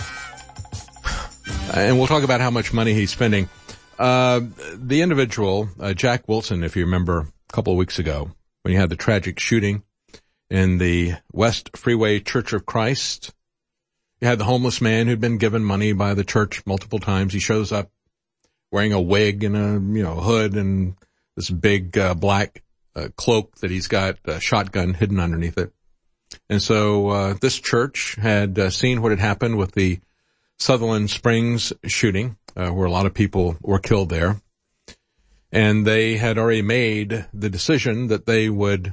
and we'll talk about how much money he's spending. Uh, the individual, uh, Jack Wilson, if you remember a couple of weeks ago, when you had the tragic shooting in the West Freeway Church of Christ, you had the homeless man who'd been given money by the church multiple times. He shows up wearing a wig and a, you know, hood and this big, uh, black, uh, cloak that he's got a shotgun hidden underneath it. And so, uh, this church had uh, seen what had happened with the Sutherland Springs shooting, uh, where a lot of people were killed there. And they had already made the decision that they would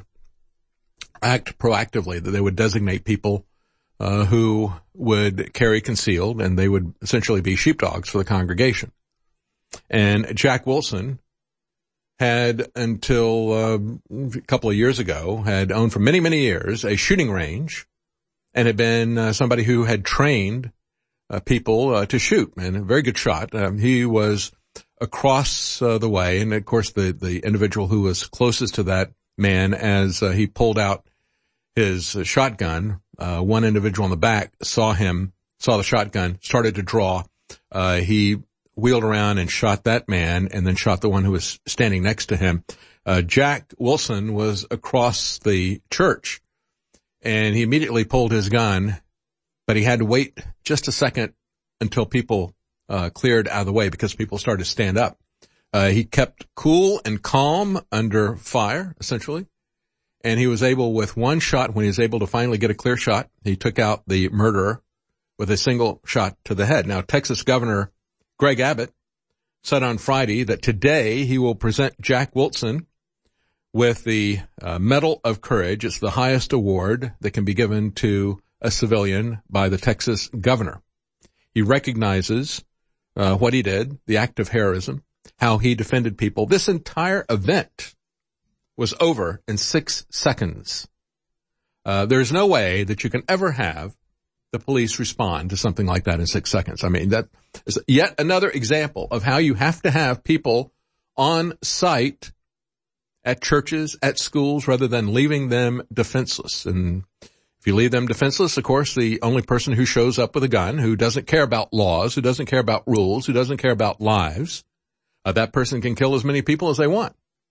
act proactively, that they would designate people, uh, who would carry concealed, and they would essentially be sheepdogs for the congregation. And Jack Wilson had, until uh, a couple of years ago, had owned for many, many years a shooting range and had been uh, somebody who had trained uh, people uh, to shoot, and a very good shot. Um, he was across uh, the way, and of course the, the individual who was closest to that man as uh, he pulled out his uh, shotgun, uh, one individual in the back saw him, saw the shotgun, started to draw. Uh, he wheeled around and shot that man and then shot the one who was standing next to him. Uh, Jack Wilson was across the church and he immediately pulled his gun, but he had to wait just a second until people, uh, cleared out of the way because people started to stand up. Uh, he kept cool and calm under fire, essentially. And he was able, with one shot, when he was able to finally get a clear shot, he took out the murderer with a single shot to the head. Now, Texas Governor Greg Abbott said on Friday that today he will present Jack Wilson with the uh, Medal of Courage. It's the highest award that can be given to a civilian by the Texas governor. He recognizes uh, what he did, the act of heroism, how he defended people. This entire event was over in six seconds. Uh, there's no way that you can ever have the police respond to something like that in six seconds. I mean, that is yet another example of how you have to have people on site at churches, at schools, rather than leaving them defenseless. And if you leave them defenseless, of course, the only person who shows up with a gun, who doesn't care about laws, who doesn't care about rules, who doesn't care about lives, uh, that person can kill as many people as they want.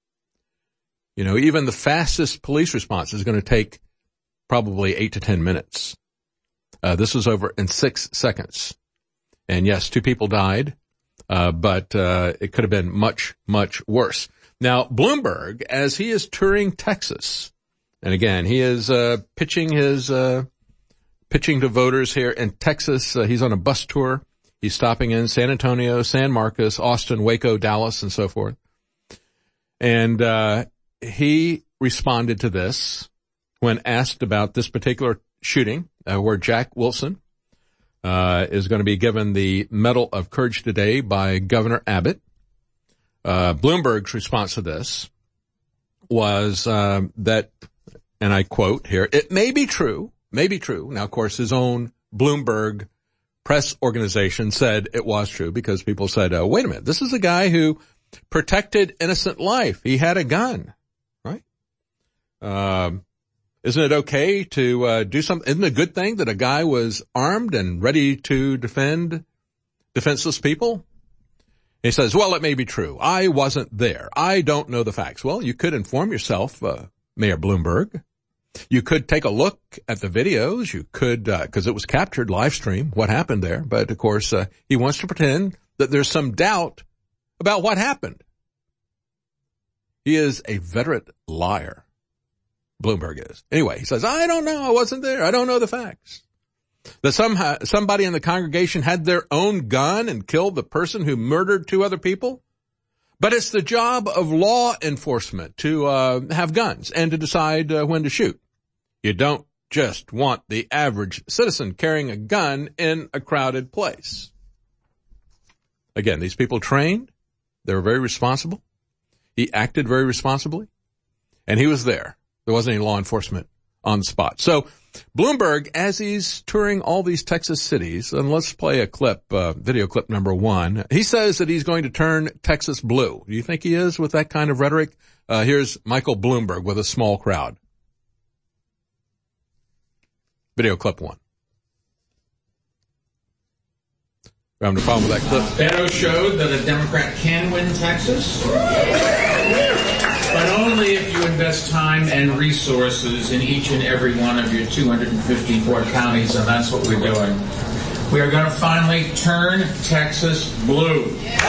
You know, even the fastest police response is going to take probably eight to ten minutes. Uh, this was over in six seconds. And yes, two people died, uh, but uh, it could have been much, much worse. Now, Bloomberg, as he is touring Texas, and again, he is uh, pitching his, uh, pitching to voters here in Texas. Uh, he's on a bus tour. He's stopping in San Antonio, San Marcos, Austin, Waco, Dallas, and so forth. And uh, he responded to this when asked about this particular shooting, uh, where Jack Wilson uh, is going to be given the Medal of Courage today by Governor Abbott. Uh, Bloomberg's response to this was uh, that, and I quote here, "It may be true, may be true." Now, of course, his own Bloomberg press organization said it was true because people said, oh, wait a minute, this is a guy who protected innocent life. He had a gun, right? Um, isn't it okay to uh, do something? Isn't it a good thing that a guy was armed and ready to defend defenseless people? He says, well, it may be true. I wasn't there. I don't know the facts. Well, you could inform yourself, uh, Mayor Bloomberg. You could take a look at the videos. You could, uh, cause it was captured live stream, what happened there. But of course, uh, he wants to pretend that there's some doubt about what happened. He is a veteran liar. Bloomberg is. Anyway, he says, I don't know. I wasn't there. I don't know the facts. That somehow somebody in the congregation had their own gun and killed the person who murdered two other people. But it's the job of law enforcement to uh, have guns and to decide uh, when to shoot. You don't just want the average citizen carrying a gun in a crowded place. Again, these people trained. They were very responsible. He acted very responsibly. And he was there. There wasn't any law enforcement on the spot. So Bloomberg, as he's touring all these Texas cities, and let's play a clip, uh, video clip number one. He says that he's going to turn Texas blue. Do you think he is with that kind of rhetoric? Uh, here's Michael Bloomberg with a small crowd. Video clip one. We're having a problem with that clip. Beto showed that a Democrat can win Texas, but only if you invest time and resources in each and every one of your two hundred fifty-four counties, and that's what we're doing. We are going to finally turn Texas blue.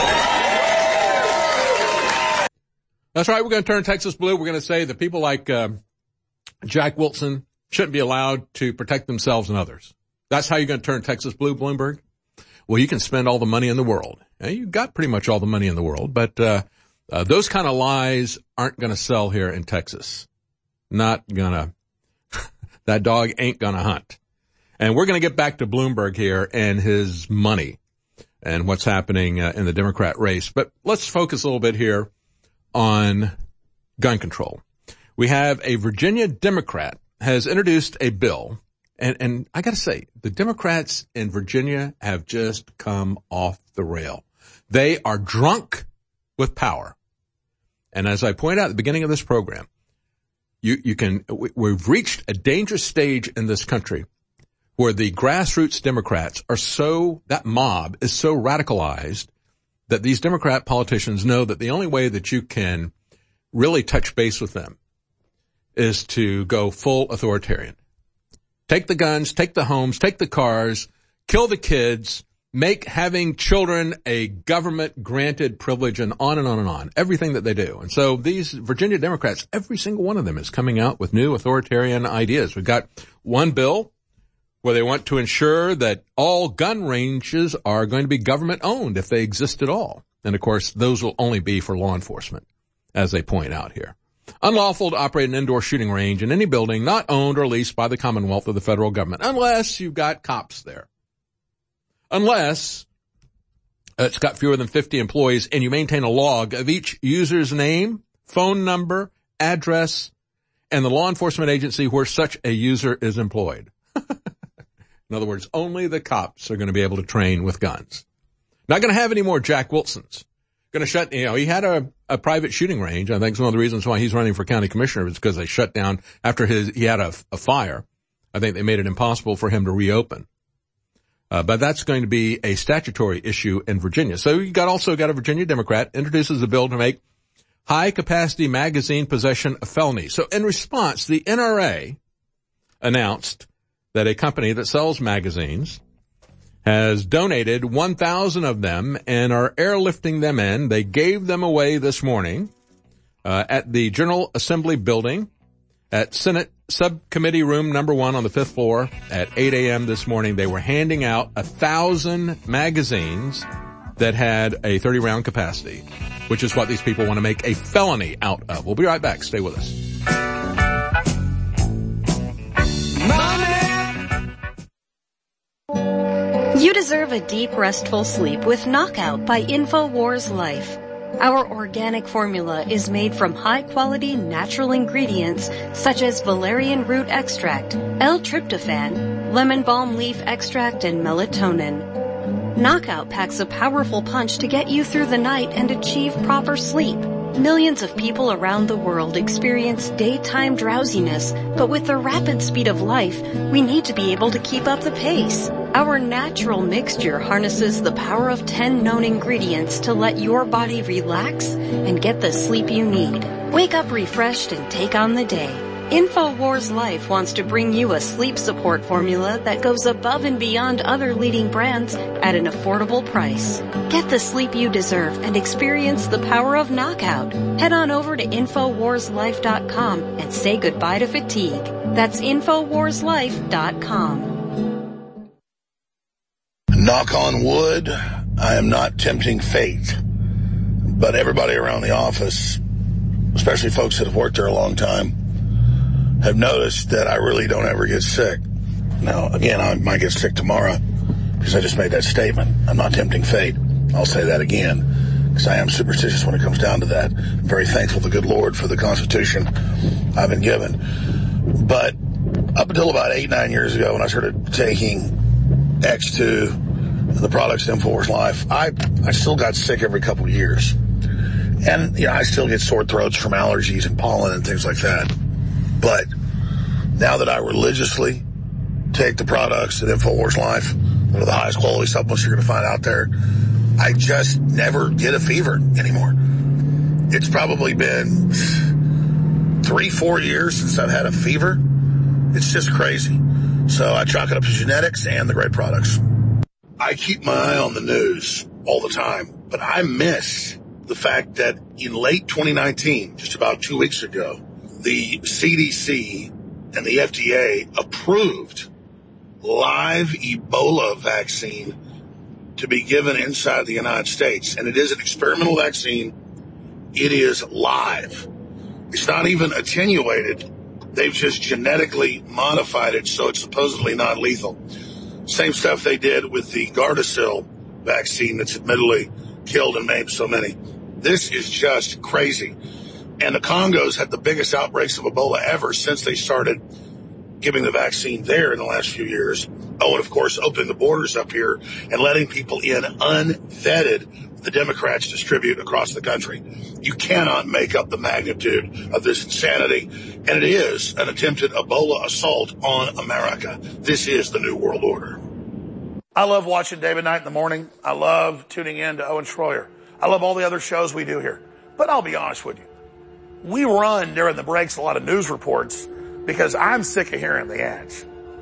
That's right, we're going to turn Texas blue. We're going to say that people like uh, Jack Wilson shouldn't be allowed to protect themselves and others. That's how you're going to turn Texas blue, Bloomberg? Well, you can spend all the money in the world. Now, you've got pretty much all the money in the world, but uh, uh those kind of lies aren't going to sell here in Texas. Not gonna. That dog ain't gonna hunt. And we're going to get back to Bloomberg here and his money and what's happening uh, in the Democrat race. But let's focus a little bit here on gun control. We have a Virginia Democrat has introduced a bill. And, and I got to say, the Democrats in Virginia have just come off the rail. They are drunk with power. And as I point out at the beginning of this program, you, you can, we've reached a dangerous stage in this country where the grassroots Democrats are so, that mob is so radicalized that these Democrat politicians know that the only way that you can really touch base with them is to go full authoritarian. Take the guns, take the homes, take the cars, kill the kids, make having children a government-granted privilege, and on and on and on. Everything that they do. And so these Virginia Democrats, every single one of them is coming out with new authoritarian ideas. We've got one bill where they want to ensure that all gun ranges are going to be government-owned if they exist at all. And, of course, those will only be for law enforcement, as they point out here. Unlawful to operate an indoor shooting range in any building not owned or leased by the Commonwealth or the federal government, unless you've got cops there. Unless it's got fewer than fifty employees and you maintain a log of each user's name, phone number, address, and the law enforcement agency where such a user is employed. In other words, only the cops are going to be able to train with guns. Not going to have any more Jack Wilsons. Going to shut, you know, he had a, a private shooting range. I think it's one of the reasons why he's running for county commissioner is because they shut down after his, he had a, a fire. I think they made it impossible for him to reopen. Uh, but that's going to be a statutory issue in Virginia. So you got also got a Virginia Democrat introduces a bill to make high capacity magazine possession a felony. So in response, the N R A announced that a company that sells magazines has donated one thousand of them and are airlifting them in. They gave them away this morning uh, at the General Assembly building at Senate Subcommittee Room number one on the fifth floor at eight a.m. this morning. They were handing out a thousand magazines that had a thirty round capacity, which is what these people want to make a felony out of. We'll be right back. Stay with us. You deserve a deep, restful sleep with Knockout by InfoWars Life. Our organic formula is made from high-quality natural ingredients such as valerian root extract, L-tryptophan, lemon balm leaf extract, and melatonin. Knockout packs a powerful punch to get you through the night and achieve proper sleep. Millions of people around the world experience daytime drowsiness, but with the rapid speed of life, we need to be able to keep up the pace. Our natural mixture harnesses the power of ten known ingredients to let your body relax and get the sleep you need. Wake up refreshed and take on the day. InfoWars Life wants to bring you a sleep support formula that goes above and beyond other leading brands at an affordable price. Get the sleep you deserve and experience the power of Knockout. Head on over to Infowars Life dot com and say goodbye to fatigue. That's Infowars Life dot com. Knock on wood, I am not tempting fate. But everybody around the office, especially folks that have worked there a long time, have noticed that I really don't ever get sick. Now, again, I might get sick tomorrow because I just made that statement. I'm not tempting fate. I'll say that again because I am superstitious when it comes down to that. I'm very thankful to the good Lord for the Constitution I've been given. But up until about eight, nine years ago when I started taking X two, the products in InfoWars Life, I, I still got sick every couple of years. And, you know, I still get sore throats from allergies and pollen and things like that. But now that I religiously take the products at InfoWars Life, one of the highest quality supplements you're going to find out there, I just never get a fever anymore. It's probably been three, four years since I've had a fever. It's just crazy. So I chalk it up to genetics and the great products. I keep my eye on the news all the time, but I miss the fact that in late twenty nineteen, just about two weeks ago, the C D C and the F D A approved live Ebola vaccine to be given inside the United States. And it is an experimental vaccine. It is live. It's not even attenuated. They've just genetically modified it so it's supposedly not lethal. Same stuff they did with the Gardasil vaccine that's admittedly killed and maimed so many. This is just crazy. And the Congos had the biggest outbreaks of Ebola ever since they started giving the vaccine there in the last few years. Oh, and of course, opening the borders up here and letting people in unvetted, the Democrats distribute across the country. You cannot make up the magnitude of this insanity. And it is an attempted Ebola assault on America. This is the New World Order. I love watching David Knight in the morning. I love tuning in to Owen Schroyer. I love all the other shows we do here. But I'll be honest with you. We run during the breaks a lot of news reports because I'm sick of hearing the ads.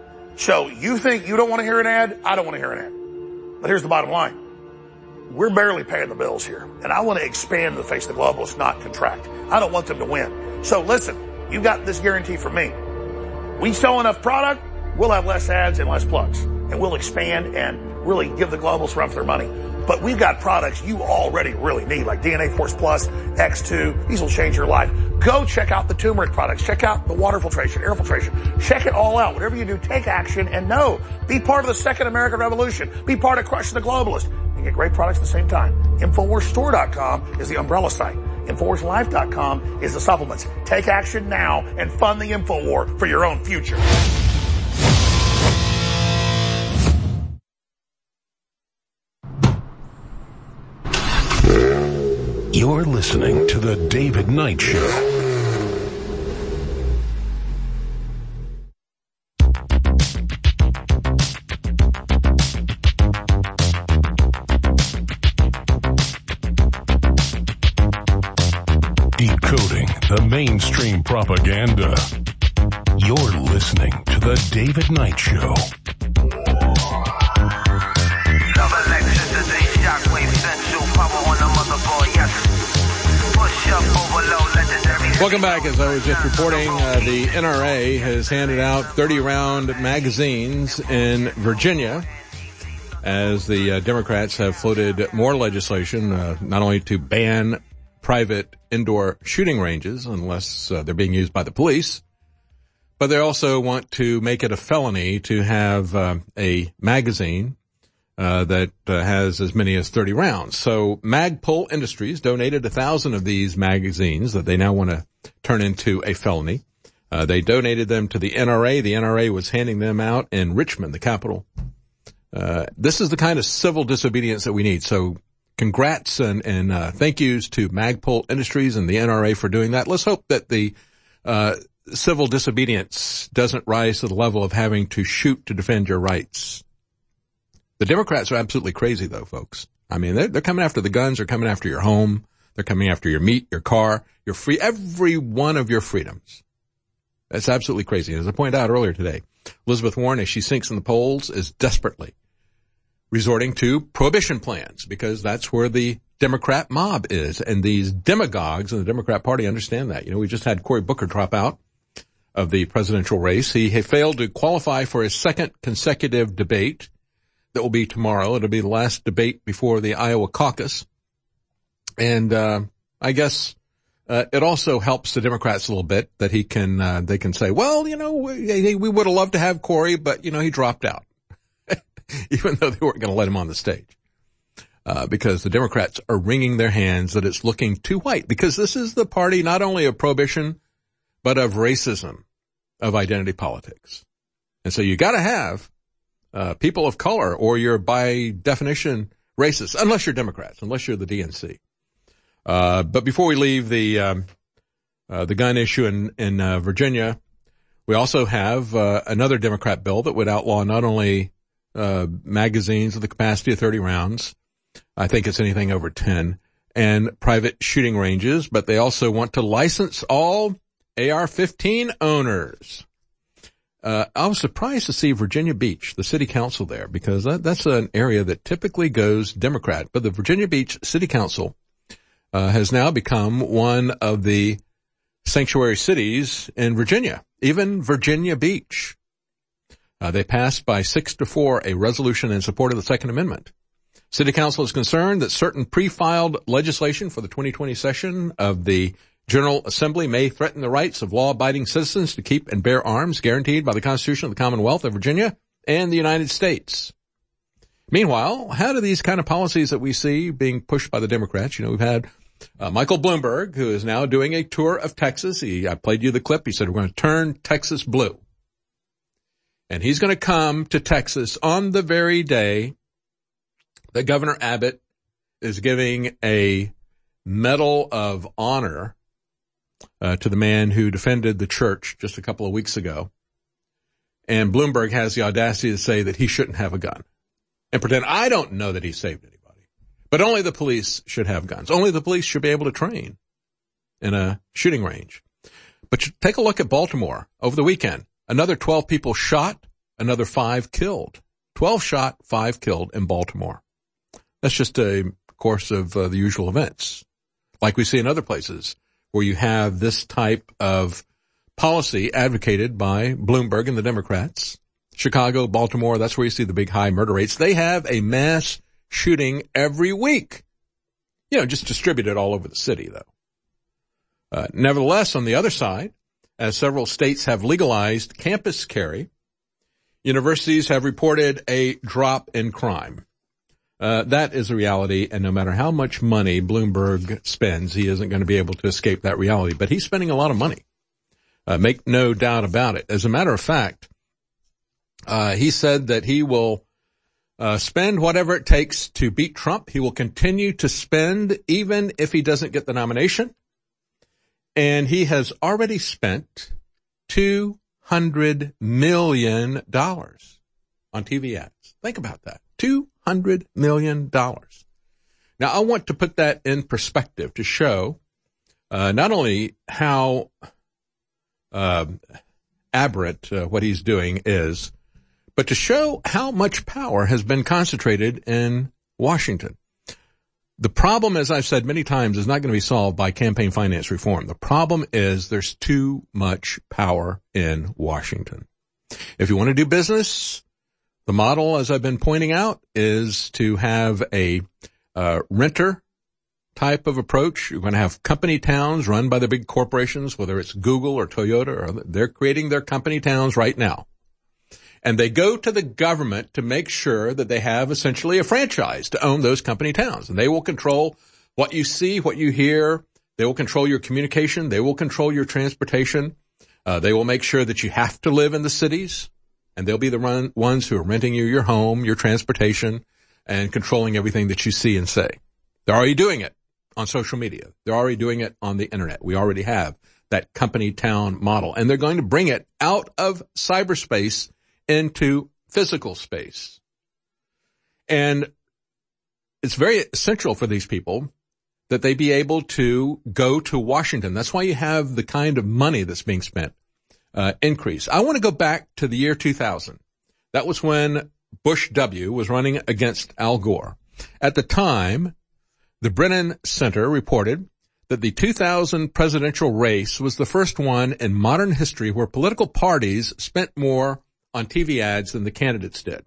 So you think you don't want to hear an ad? I don't want to hear an ad. But here's the bottom line. We're barely paying the bills here. And I want to expand the face of the globalists, not contract. I don't want them to win. So listen, you got this guarantee from me. We sell enough product, we'll have less ads and less plugs. And we'll expand and really give the globalists a run for their money. But we've got products you already really need, like D N A Force Plus, X two. These will change your life. Go check out the turmeric products. Check out the water filtration, air filtration. Check it all out. Whatever you do, take action and know. Be part of the second American Revolution. Be part of crushing the globalists. You get great products at the same time. Infowars Store dot com is the umbrella site. Infowars Life dot com is the supplements. Take action now and fund the InfoWar for your own future. You're listening to The David Knight Show. Decoding the mainstream propaganda. You're listening to The David Knight Show. Welcome back. As I was just reporting, uh, the N R A has handed out thirty round magazines in Virginia as the uh, Democrats have floated more legislation, uh, not only to ban private indoor shooting ranges unless uh, they're being used by the police, but they also want to make it a felony to have uh, a magazine uh, that uh, has as many as thirty rounds. So Magpul Industries donated a thousand of these magazines that they now want to turn into a felony. Uh, they donated them to the N R A. The N R A was handing them out in Richmond, the capital. Uh, this is the kind of civil disobedience that we need. So congrats and, and, uh, thank yous to Magpul Industries and the N R A for doing that. Let's hope that the, uh, civil disobedience doesn't rise to the level of having to shoot to defend your rights. The Democrats are absolutely crazy though, folks. I mean, they're, they're coming after the guns. They're coming after your home. They're coming after your meat, your car, your free, every one of your freedoms. That's absolutely crazy. As I pointed out earlier today, Elizabeth Warren, as she sinks in the polls, is desperately resorting to prohibition plans because that's where the Democrat mob is. And these demagogues in the Democrat Party understand that. You know, we just had Cory Booker drop out of the presidential race. He had failed to qualify for his second consecutive debate that will be tomorrow. It'll be the last debate before the Iowa caucus. And, uh, I guess, uh, it also helps the Democrats a little bit that he can, uh, they can say, well, you know, we, we would have loved to have Cory, but, you know, he dropped out. Even though they weren't going to let him on the stage. Uh, because the Democrats are wringing their hands that it's looking too white. Because this is the party not only of prohibition, but of racism, of identity politics. And so you gotta have, uh, people of color or you're by definition racist, unless you're Democrats, unless you're the D N C. Uh, but before we leave the, um, uh, the gun issue in, in, uh, Virginia, we also have, uh, another Democrat bill that would outlaw not only Uh, magazines with the capacity of thirty rounds. I think it's anything over ten, and private shooting ranges, but they also want to license all A R fifteen owners. Uh, I was surprised to see Virginia Beach, the city council there, because that, that's an area that typically goes Democrat, but the Virginia Beach City Council, uh, has now become one of the sanctuary cities in Virginia, even Virginia Beach. Uh, they passed by six to four a resolution in support of the Second Amendment. City Council is concerned that certain pre-filed legislation for the twenty twenty session of the General Assembly may threaten the rights of law-abiding citizens to keep and bear arms guaranteed by the Constitution of the Commonwealth of Virginia and the United States. Meanwhile, how do these kind of policies that we see being pushed by the Democrats, you know, we've had uh, Michael Bloomberg, who is now doing a tour of Texas. He, I played you the clip. He said, we're going to turn Texas blue. And he's going to come to Texas on the very day that Governor Abbott is giving a Medal of Honor uh, to the man who defended the church just a couple of weeks ago. And Bloomberg has the audacity to say that he shouldn't have a gun and pretend I don't know that he saved anybody. But only the police should have guns. Only the police should be able to train in a shooting range. But take a look at Baltimore over the weekend. Another twelve people shot, another five killed. twelve shot, five killed in Baltimore. That's just a course of uh, the usual events, like we see in other places where you have this type of policy advocated by Bloomberg and the Democrats. Chicago, Baltimore, that's where you see the big high murder rates. They have a mass shooting every week. You know, just distributed all over the city, though. Uh, nevertheless, on the other side, as several states have legalized campus carry, universities have reported a drop in crime. Uh, that is a reality, and no matter how much money Bloomberg spends, he isn't going to be able to escape that reality. But he's spending a lot of money. Uh, make no doubt about it. As a matter of fact, uh, he said that he will uh, spend whatever it takes to beat Trump. He will continue to spend even if he doesn't get the nomination. And he has already spent two hundred million dollars on T V ads. Think about that. two hundred million dollars. Now, I want to put that in perspective to show uh, not only how uh, aberrant uh, what he's doing is, but to show how much power has been concentrated in Washington. The problem, as I've said many times, is not going to be solved by campaign finance reform. The problem is there's too much power in Washington. If you want to do business, the model, as I've been pointing out, is to have a uh, renter type of approach. You're going to have company towns run by the big corporations, whether it's Google or Toyota, or they're creating their company towns right now. And they go to the government to make sure that they have essentially a franchise to own those company towns. And they will control what you see, what you hear. They will control your communication. They will control your transportation. Uh, they will make sure that you have to live in the cities. And they'll be the run, ones who are renting you your home, your transportation, and controlling everything that you see and say. They're already doing it on social media. They're already doing it on the internet. We already have that company town model. And they're going to bring it out of cyberspace into physical space. And it's very essential for these people that they be able to go to Washington. That's why you have the kind of money that's being spent uh, increase. I want to go back to the year two thousand. That was when Bush W. was running against Al Gore. At the time, the Brennan Center reported that the two thousand presidential race was the first one in modern history where political parties spent more on T V ads than the candidates did.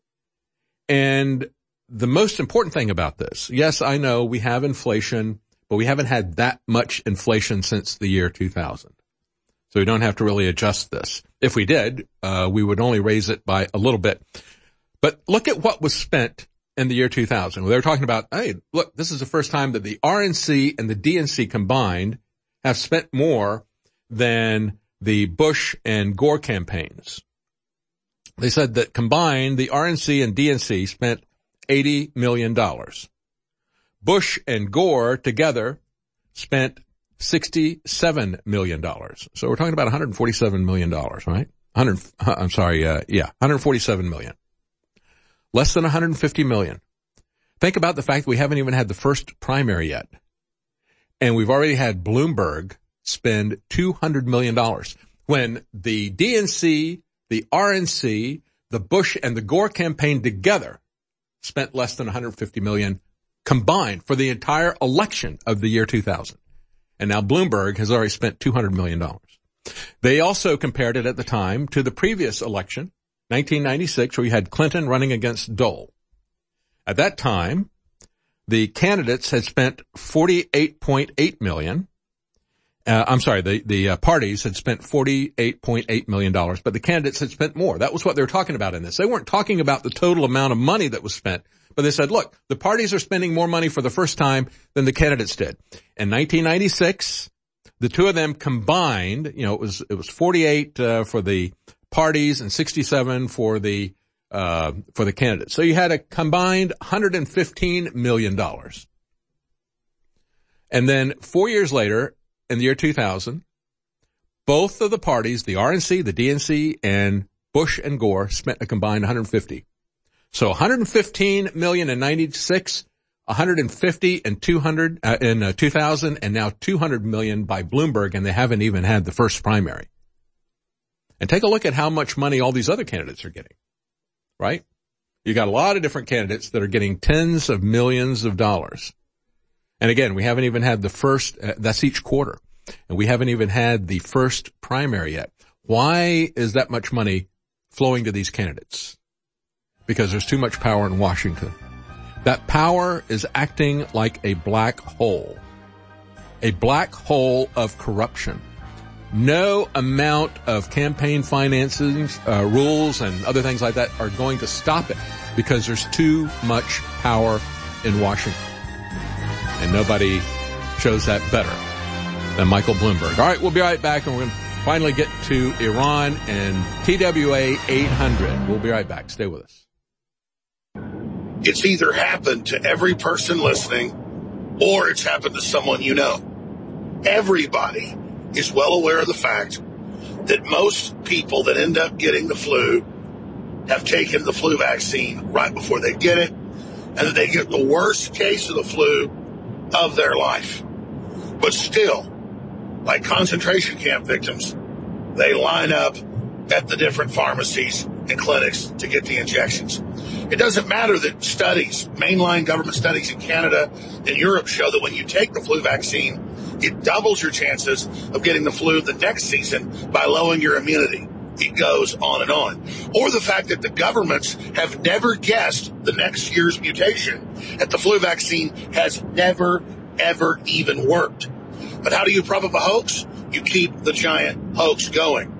And the most important thing about this, yes, I know we have inflation, but we haven't had that much inflation since the year two thousand. So we don't have to really adjust this. If we did, uh, we would only raise it by a little bit. But look at what was spent in the year two thousand. They were talking about, hey, look, this is the first time that the R N C and the D N C combined have spent more than the Bush and Gore campaigns. They said that combined, the R N C and D N C spent eighty million dollars. Bush and Gore together spent sixty-seven million dollars. So we're talking about one hundred forty-seven million dollars, right? one hundred, I'm sorry, uh, yeah, one hundred forty-seven million dollars. Less than one hundred fifty million dollars. Think about the fact that we haven't even had the first primary yet. And we've already had Bloomberg spend two hundred million dollars. When the D N C, the R N C, the Bush and the Gore campaign together spent less than one hundred fifty million dollars combined for the entire election of the year two thousand. And now Bloomberg has already spent two hundred million dollars. They also compared it at the time to the previous election, nineteen ninety-six, where you had Clinton running against Dole. At that time, the candidates had spent forty-eight point eight million dollars. Uh, I'm sorry, the, the uh, parties had spent forty-eight point eight million dollars, but the candidates had spent more. That was what they were talking about in this. They weren't talking about the total amount of money that was spent, but they said, look, the parties are spending more money for the first time than the candidates did. In nineteen ninety-six, the two of them combined, you know, it was, it was forty-eight, uh, for the parties and sixty-seven for the, uh, for the candidates. So you had a combined one hundred fifteen million dollars. And then four years later, in the year two thousand, both of the parties, the R N C, the D N C, and Bush and Gore spent a combined one hundred fifty. So one hundred fifteen million in ninety-six, one hundred fifty in two hundred, uh, in uh, two thousand, and now two hundred million by Bloomberg, and they haven't even had the first primary. And take a look at how much money all these other candidates are getting, right? You got a lot of different candidates that are getting tens of millions of dollars. And again, we haven't even had the first, uh, that's each quarter. And we haven't even had the first primary yet. Why is that much money flowing to these candidates? Because there's too much power in Washington. That power is acting like a black hole. A black hole of corruption. No amount of campaign financing, uh, rules and other things like that are going to stop it because there's too much power in Washington. And nobody shows that better than Michael Bloomberg. All right, we'll be right back, and we're going to finally get to Iran and T W A eight hundred. We'll be right back. Stay with us. It's either happened to every person listening, or it's happened to someone you know. Everybody is well aware of the fact that most people that end up getting the flu have taken the flu vaccine right before they get it, and that they get the worst case of the flu of their life. But still, like concentration camp victims, they line up at the different pharmacies and clinics to get the injections. It doesn't matter that studies, mainline government studies in Canada and Europe show that when you take the flu vaccine, it doubles your chances of getting the flu the next season by lowering your immunity. It goes on and on. Or the fact that the governments have never guessed the next year's mutation, that the flu vaccine has never, ever even worked. But how do you prop up a hoax? You keep the giant hoax going.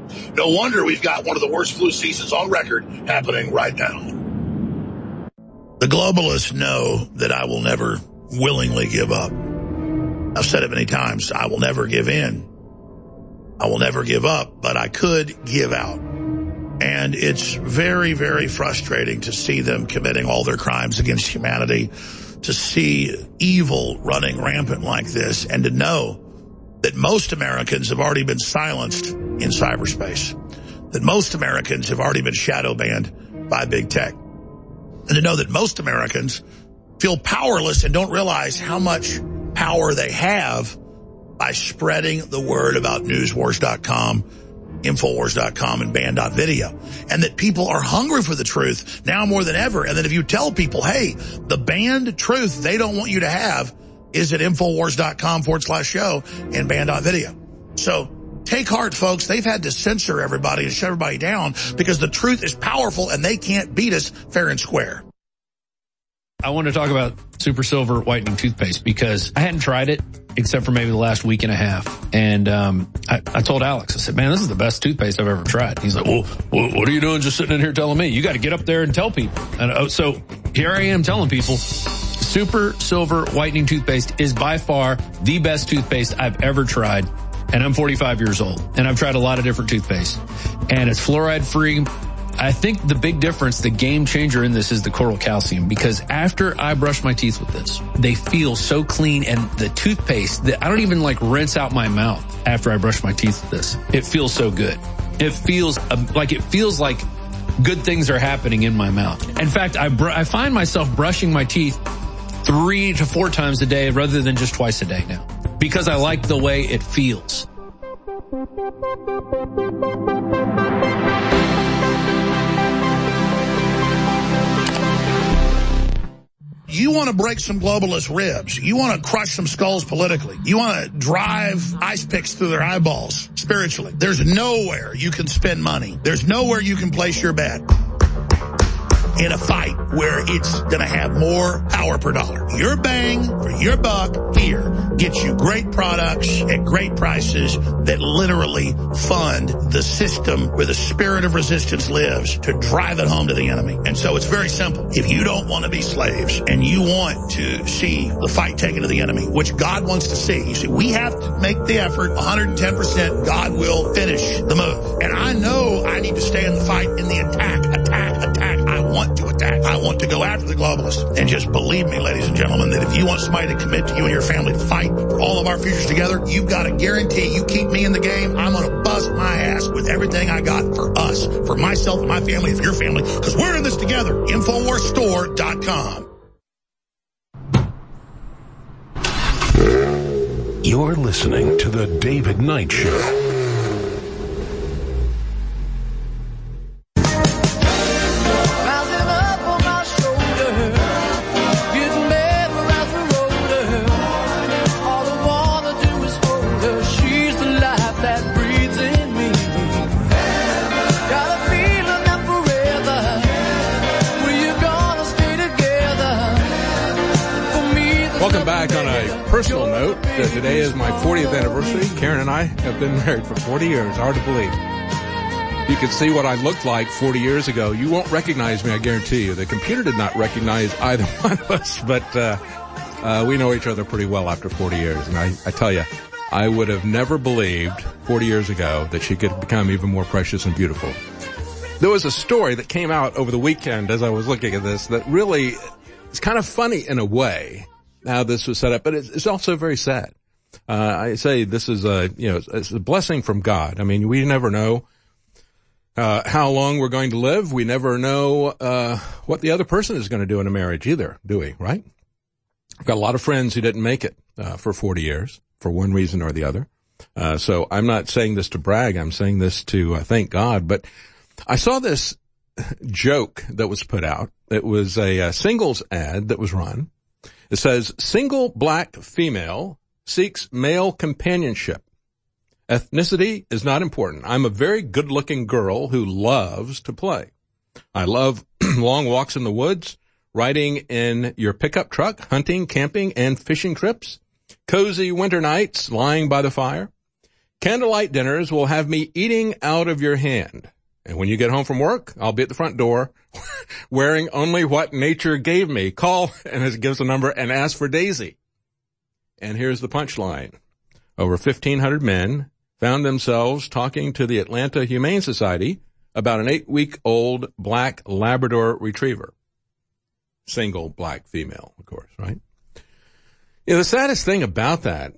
No wonder we've got one of the worst flu seasons on record happening right now. The globalists know that I will never willingly give up. I've said it many times. I will never give in. I will never give up, but I could give out. And it's very, very frustrating to see them committing all their crimes against humanity, to see evil running rampant like this, and to know that most Americans have already been silenced in cyberspace, that most Americans have already been shadow banned by big tech, and to know that most Americans feel powerless and don't realize how much power they have by spreading the word about newswars dot com, infowars dot com, and band dot video. And that people are hungry for the truth now more than ever. And that if you tell people, hey, the banned truth they don't want you to have is at infowars dot com forward slash show and band dot video. So take heart, folks. They've had to censor everybody and shut everybody down because the truth is powerful and they can't beat us fair and square. I want to talk about Super Silver whitening toothpaste because I hadn't tried it except for maybe the last week and a half. And um I, I told Alex, I said, man, this is the best toothpaste I've ever tried. He's like, well, what are you doing just sitting in here telling me? You got to get up there and tell people. And uh, so here I am telling people, Super Silver whitening toothpaste is by far the best toothpaste I've ever tried. And I'm forty-five years old. And I've tried a lot of different toothpaste. And it's fluoride free. I think the big difference, the game changer in this is the coral calcium, because after I brush my teeth with this, they feel so clean, and the toothpaste, that I don't even like rinse out my mouth after I brush my teeth with this. It feels so good. It feels uh, like it feels like good things are happening in my mouth. In fact, I br- I find myself brushing my teeth three to four times a day rather than just twice a day now, because I like the way it feels. You want to break some globalist ribs. You want to crush some skulls politically. You want to drive ice picks through their eyeballs spiritually. There's nowhere you can spend money. There's nowhere you can place your bet in a fight where it's going to have more power per dollar. Your bang for your buck here gets you great products at great prices that literally fund the system where the spirit of resistance lives to drive it home to the enemy. And so it's very simple. If you don't want to be slaves and you want to see the fight taken to the enemy, which God wants to see, you see, we have to make the effort one hundred ten percent. God will finish the move. And I know I need to stay in the fight, in the attack, attack, attack. I want to attack. I want to go after the globalists. And just believe me, ladies and gentlemen, that if you want somebody to commit to you and your family to fight for all of our futures together, you've got to guarantee you keep me in the game. I'm going to bust my ass with everything I got for us, for myself and my family, and for your family, because we're in this together. infowars store dot com. You're listening to The David Knight Show. Personal note, uh, today is my fortieth anniversary. Karen and I have been married for forty years. Hard to believe. You can see what I looked like forty years ago. You won't recognize me, I guarantee you. The computer did not recognize either one of us, but uh, uh we know each other pretty well after forty years. And I, I tell you, I would have never believed forty years ago that she could become even more precious and beautiful. There was a story that came out over the weekend as I was looking at this that really is kind of funny in a way, how this was set up, but it's, it's also very sad. Uh, I say this is a, you know, it's a blessing from God. I mean, we never know, uh, how long we're going to live. We never know, uh, what the other person is going to do in a marriage either, do we, right? I've got a lot of friends who didn't make it, uh, for forty years for one reason or the other. Uh, so I'm not saying this to brag. I'm saying this to uh, thank God. But I saw this joke that was put out. It was a, a singles ad that was run. It says, single black female seeks male companionship. Ethnicity is not important. I'm a very good-looking girl who loves to play. I love long walks in the woods, riding in your pickup truck, hunting, camping, and fishing trips, cozy winter nights lying by the fire. Candlelight dinners will have me eating out of your hand. And when you get home from work, I'll be at the front door wearing only what nature gave me. Call, and it gives a number, and ask for Daisy. And here's the punchline. Over fifteen hundred men found themselves talking to the Atlanta Humane Society about an eight-week-old black Labrador retriever. Single black female, of course, right? You know, the saddest thing about that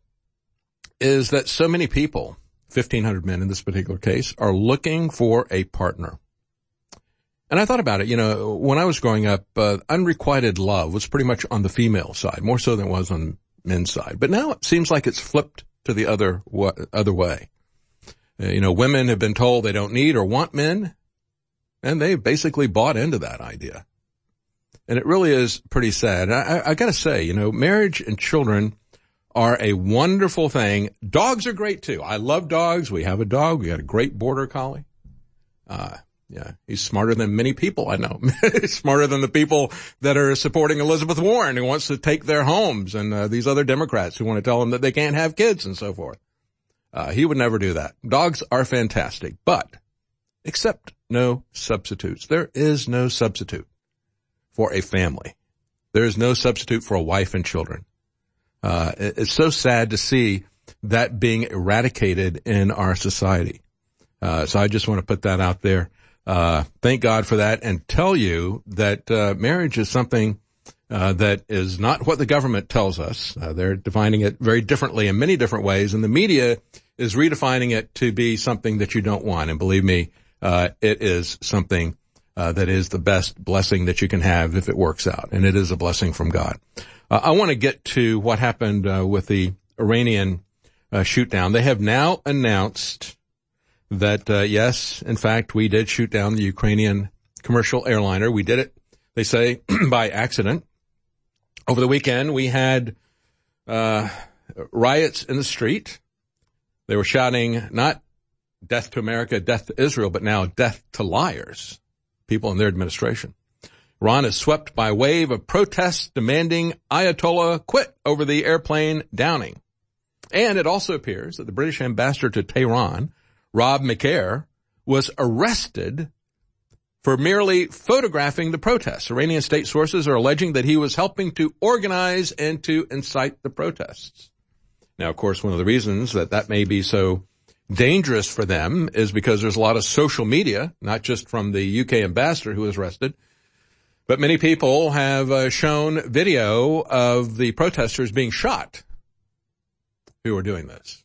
is that so many people, fifteen hundred men in this particular case, are looking for a partner. And I thought about it, you know, when I was growing up, uh, unrequited love was pretty much on the female side, more so than it was on men's side. But now it seems like it's flipped to the other other way. Uh, you know, women have been told they don't need or want men, and they've basically bought into that idea. And it really is pretty sad. I, I, I gotta say, you know, marriage and children are a wonderful thing. Dogs are great too. I love dogs. We have a dog. We got a great border collie. Uh, yeah, he's smarter than many people I know. Smarter than the people that are supporting Elizabeth Warren, who wants to take their homes, and uh, these other Democrats who want to tell them that they can't have kids and so forth. Uh, he would never do that. Dogs are fantastic, but except no substitutes. There is no substitute for a family. There is no substitute for a wife and children. Uh, it's so sad to see that being eradicated in our society. Uh, so I just want to put that out there. Uh, thank God for that, and tell you that, uh, marriage is something, uh, that is not what the government tells us. Uh, they're defining it very differently in many different ways, and the media is redefining it to be something that you don't want. And believe me, uh, it is something, uh, that is the best blessing that you can have if it works out. And it is a blessing from God. Uh, I want to get to what happened uh, with the Iranian uh, shoot down. They have now announced that, uh, yes, in fact, we did shoot down the Ukrainian commercial airliner. We did it, they say, by accident. Over the weekend, we had uh riots in the street. They were shouting not death to America, death to Israel, but now death to liars, people in their administration. Iran is swept by a wave of protests demanding Ayatollah quit over the airplane downing. And it also appears that the British ambassador to Tehran, Rob McCare, was arrested for merely photographing the protests. Iranian state sources are alleging that he was helping to organize and to incite the protests. Now, of course, one of the reasons that that may be so dangerous for them is because there's a lot of social media, not just from the U K ambassador who was arrested, but many people have uh, shown video of the protesters being shot who are doing this.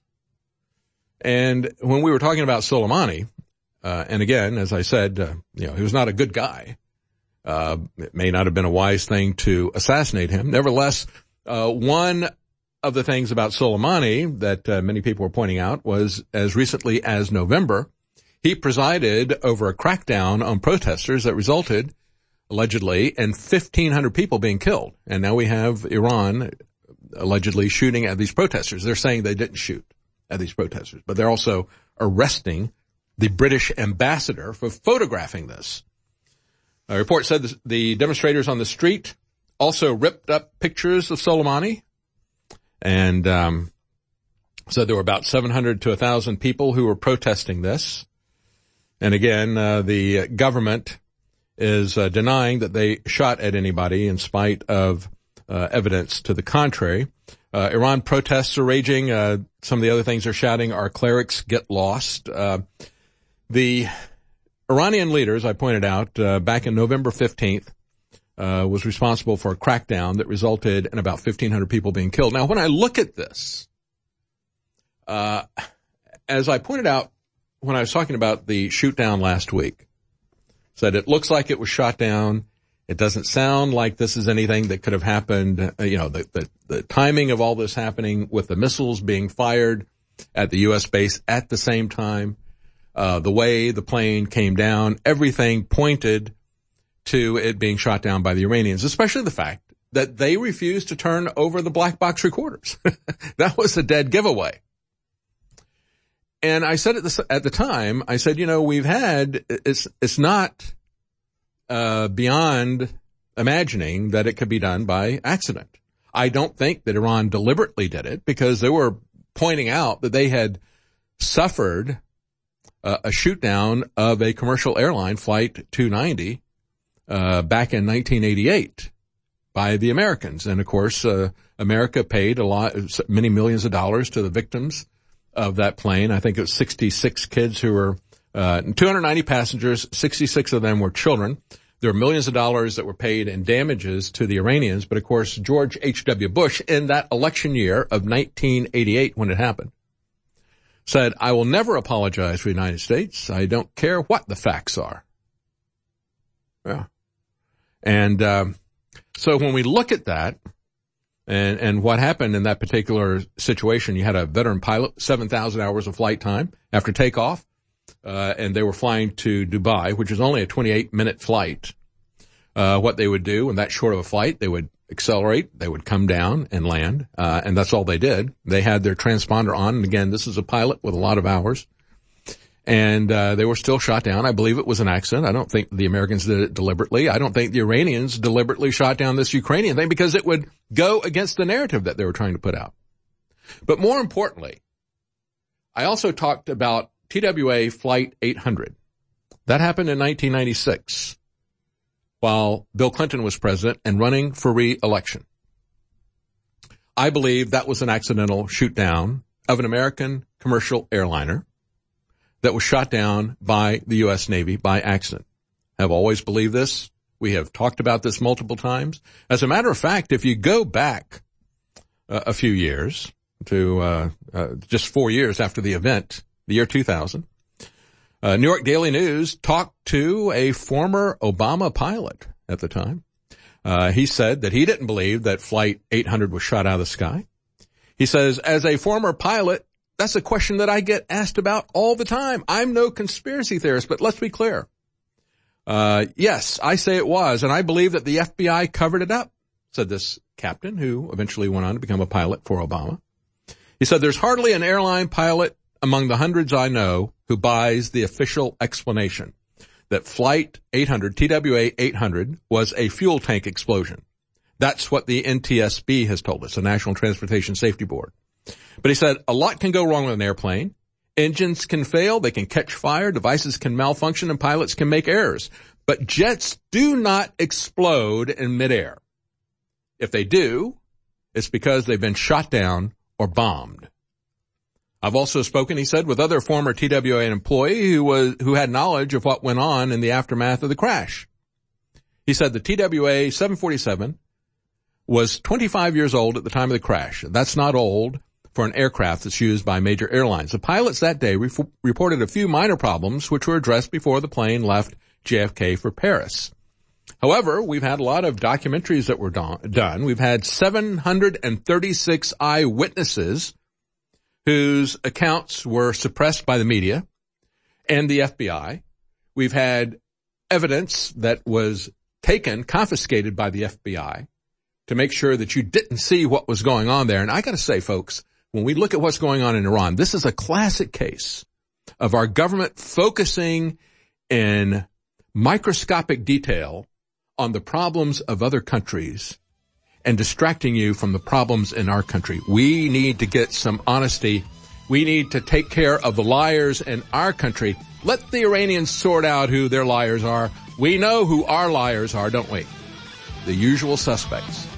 And when we were talking about Soleimani, uh, and again, as I said, uh, you know, he was not a good guy. Uh, it may not have been a wise thing to assassinate him. Nevertheless, uh, one of the things about Soleimani that uh, many people were pointing out was as recently as November, he presided over a crackdown on protesters that resulted, allegedly, in fifteen hundred people being killed. And now we have Iran allegedly shooting at these protesters. They're saying they didn't shoot at these protesters, but they're also arresting the British ambassador for photographing this. A report said the demonstrators on the street also ripped up pictures of Soleimani, and um, said there were about seven hundred to one thousand people who were protesting this. And again, uh, the government is uh, denying that they shot at anybody in spite of uh, evidence to the contrary. Uh, Iran protests are raging. Uh, some of the other things they're shouting are clerics get lost. Uh, the Iranian leaders, I pointed out, uh, back in November fifteenth, uh, was responsible for a crackdown that resulted in about fifteen hundred people being killed. Now, when I look at this, uh, as I pointed out when I was talking about the shoot down last week, said it looks like it was shot down. It doesn't sound like this is anything that could have happened. Uh, you know, the, the, the timing of all this happening with the missiles being fired at the U S base at the same time, uh, the way the plane came down, everything pointed to it being shot down by the Iranians, especially the fact that they refused to turn over the black box recorders. That was a dead giveaway. And I said at the, at the time, I said, you know, we've had, it's, it's not, uh, beyond imagining that it could be done by accident. I don't think that Iran deliberately did it because they were pointing out that they had suffered uh, a shoot down of a commercial airline, Flight two ninety, uh, back in nineteen eighty-eight by the Americans. And of course, uh, America paid a lot, many millions of dollars to the victims of that plane. I think it was sixty-six kids who were, uh, two hundred ninety passengers, sixty-six of them were children. There were millions of dollars that were paid in damages to the Iranians. But of course, George H W. Bush, in that election year of nineteen eighty-eight, when it happened, said, I will never apologize for the United States. I don't care what the facts are. Yeah. And, um, so when we look at that and, and what happened in that particular situation, you had a veteran pilot, seven thousand hours of flight time after takeoff, uh, and they were flying to Dubai, which is only a twenty-eight minute flight. Uh, what they would do in that short of a flight, they would accelerate, they would come down and land, uh, and that's all they did. They had their transponder on, and again, this is a pilot with a lot of hours. And, uh, they were still shot down. I believe it was an accident. I don't think the Americans did it deliberately. I don't think the Iranians deliberately shot down this Ukrainian thing because it would go against the narrative that they were trying to put out. But more importantly, I also talked about T W A Flight eight hundred. That happened in nineteen ninety-six while Bill Clinton was president and running for re-election. I believe that was an accidental shoot down of an American commercial airliner that was shot down by the U S Navy by accident. I've always believed this. We have talked about this multiple times. As a matter of fact, if you go back uh, a few years to uh, uh just four years after the event, the year two thousand, uh, New York Daily News talked to a former Obama pilot at the time. Uh, he said that he didn't believe that Flight eight hundred was shot out of the sky. He says, as a former pilot, that's a question that I get asked about all the time. I'm no conspiracy theorist, but let's be clear. Uh, yes, I say it was, and I believe that the F B I covered it up, said this captain who eventually went on to become a pilot for Obama. He said, there's hardly an airline pilot among the hundreds I know who buys the official explanation that Flight eight hundred, T W A eight hundred, was a fuel tank explosion. That's what the N T S B has told us, the National Transportation Safety Board. But he said, a lot can go wrong with an airplane. Engines can fail, they can catch fire, devices can malfunction, and pilots can make errors. But jets do not explode in midair. If they do, it's because they've been shot down or bombed. I've also spoken, he said, with other former T W A employee who was, who had knowledge of what went on in the aftermath of the crash. He said the T W A seven forty-seven was twenty-five years old at the time of the crash. That's not old for an aircraft that's used by major airlines. The pilots that day re- reported a few minor problems which were addressed before the plane left J F K for Paris. However, we've had a lot of documentaries that were do- done. We've had seven hundred thirty-six eyewitnesses whose accounts were suppressed by the media and the F B I. We've had evidence that was taken, confiscated by the F B I to make sure that you didn't see what was going on there. And I got to say, folks, when we look at what's going on in Iran, this is a classic case of our government focusing in microscopic detail on the problems of other countries and distracting you from the problems in our country. We need to get some honesty. We need to take care of the liars in our country. Let the Iranians sort out who their liars are. We know who our liars are, don't we? The usual suspects.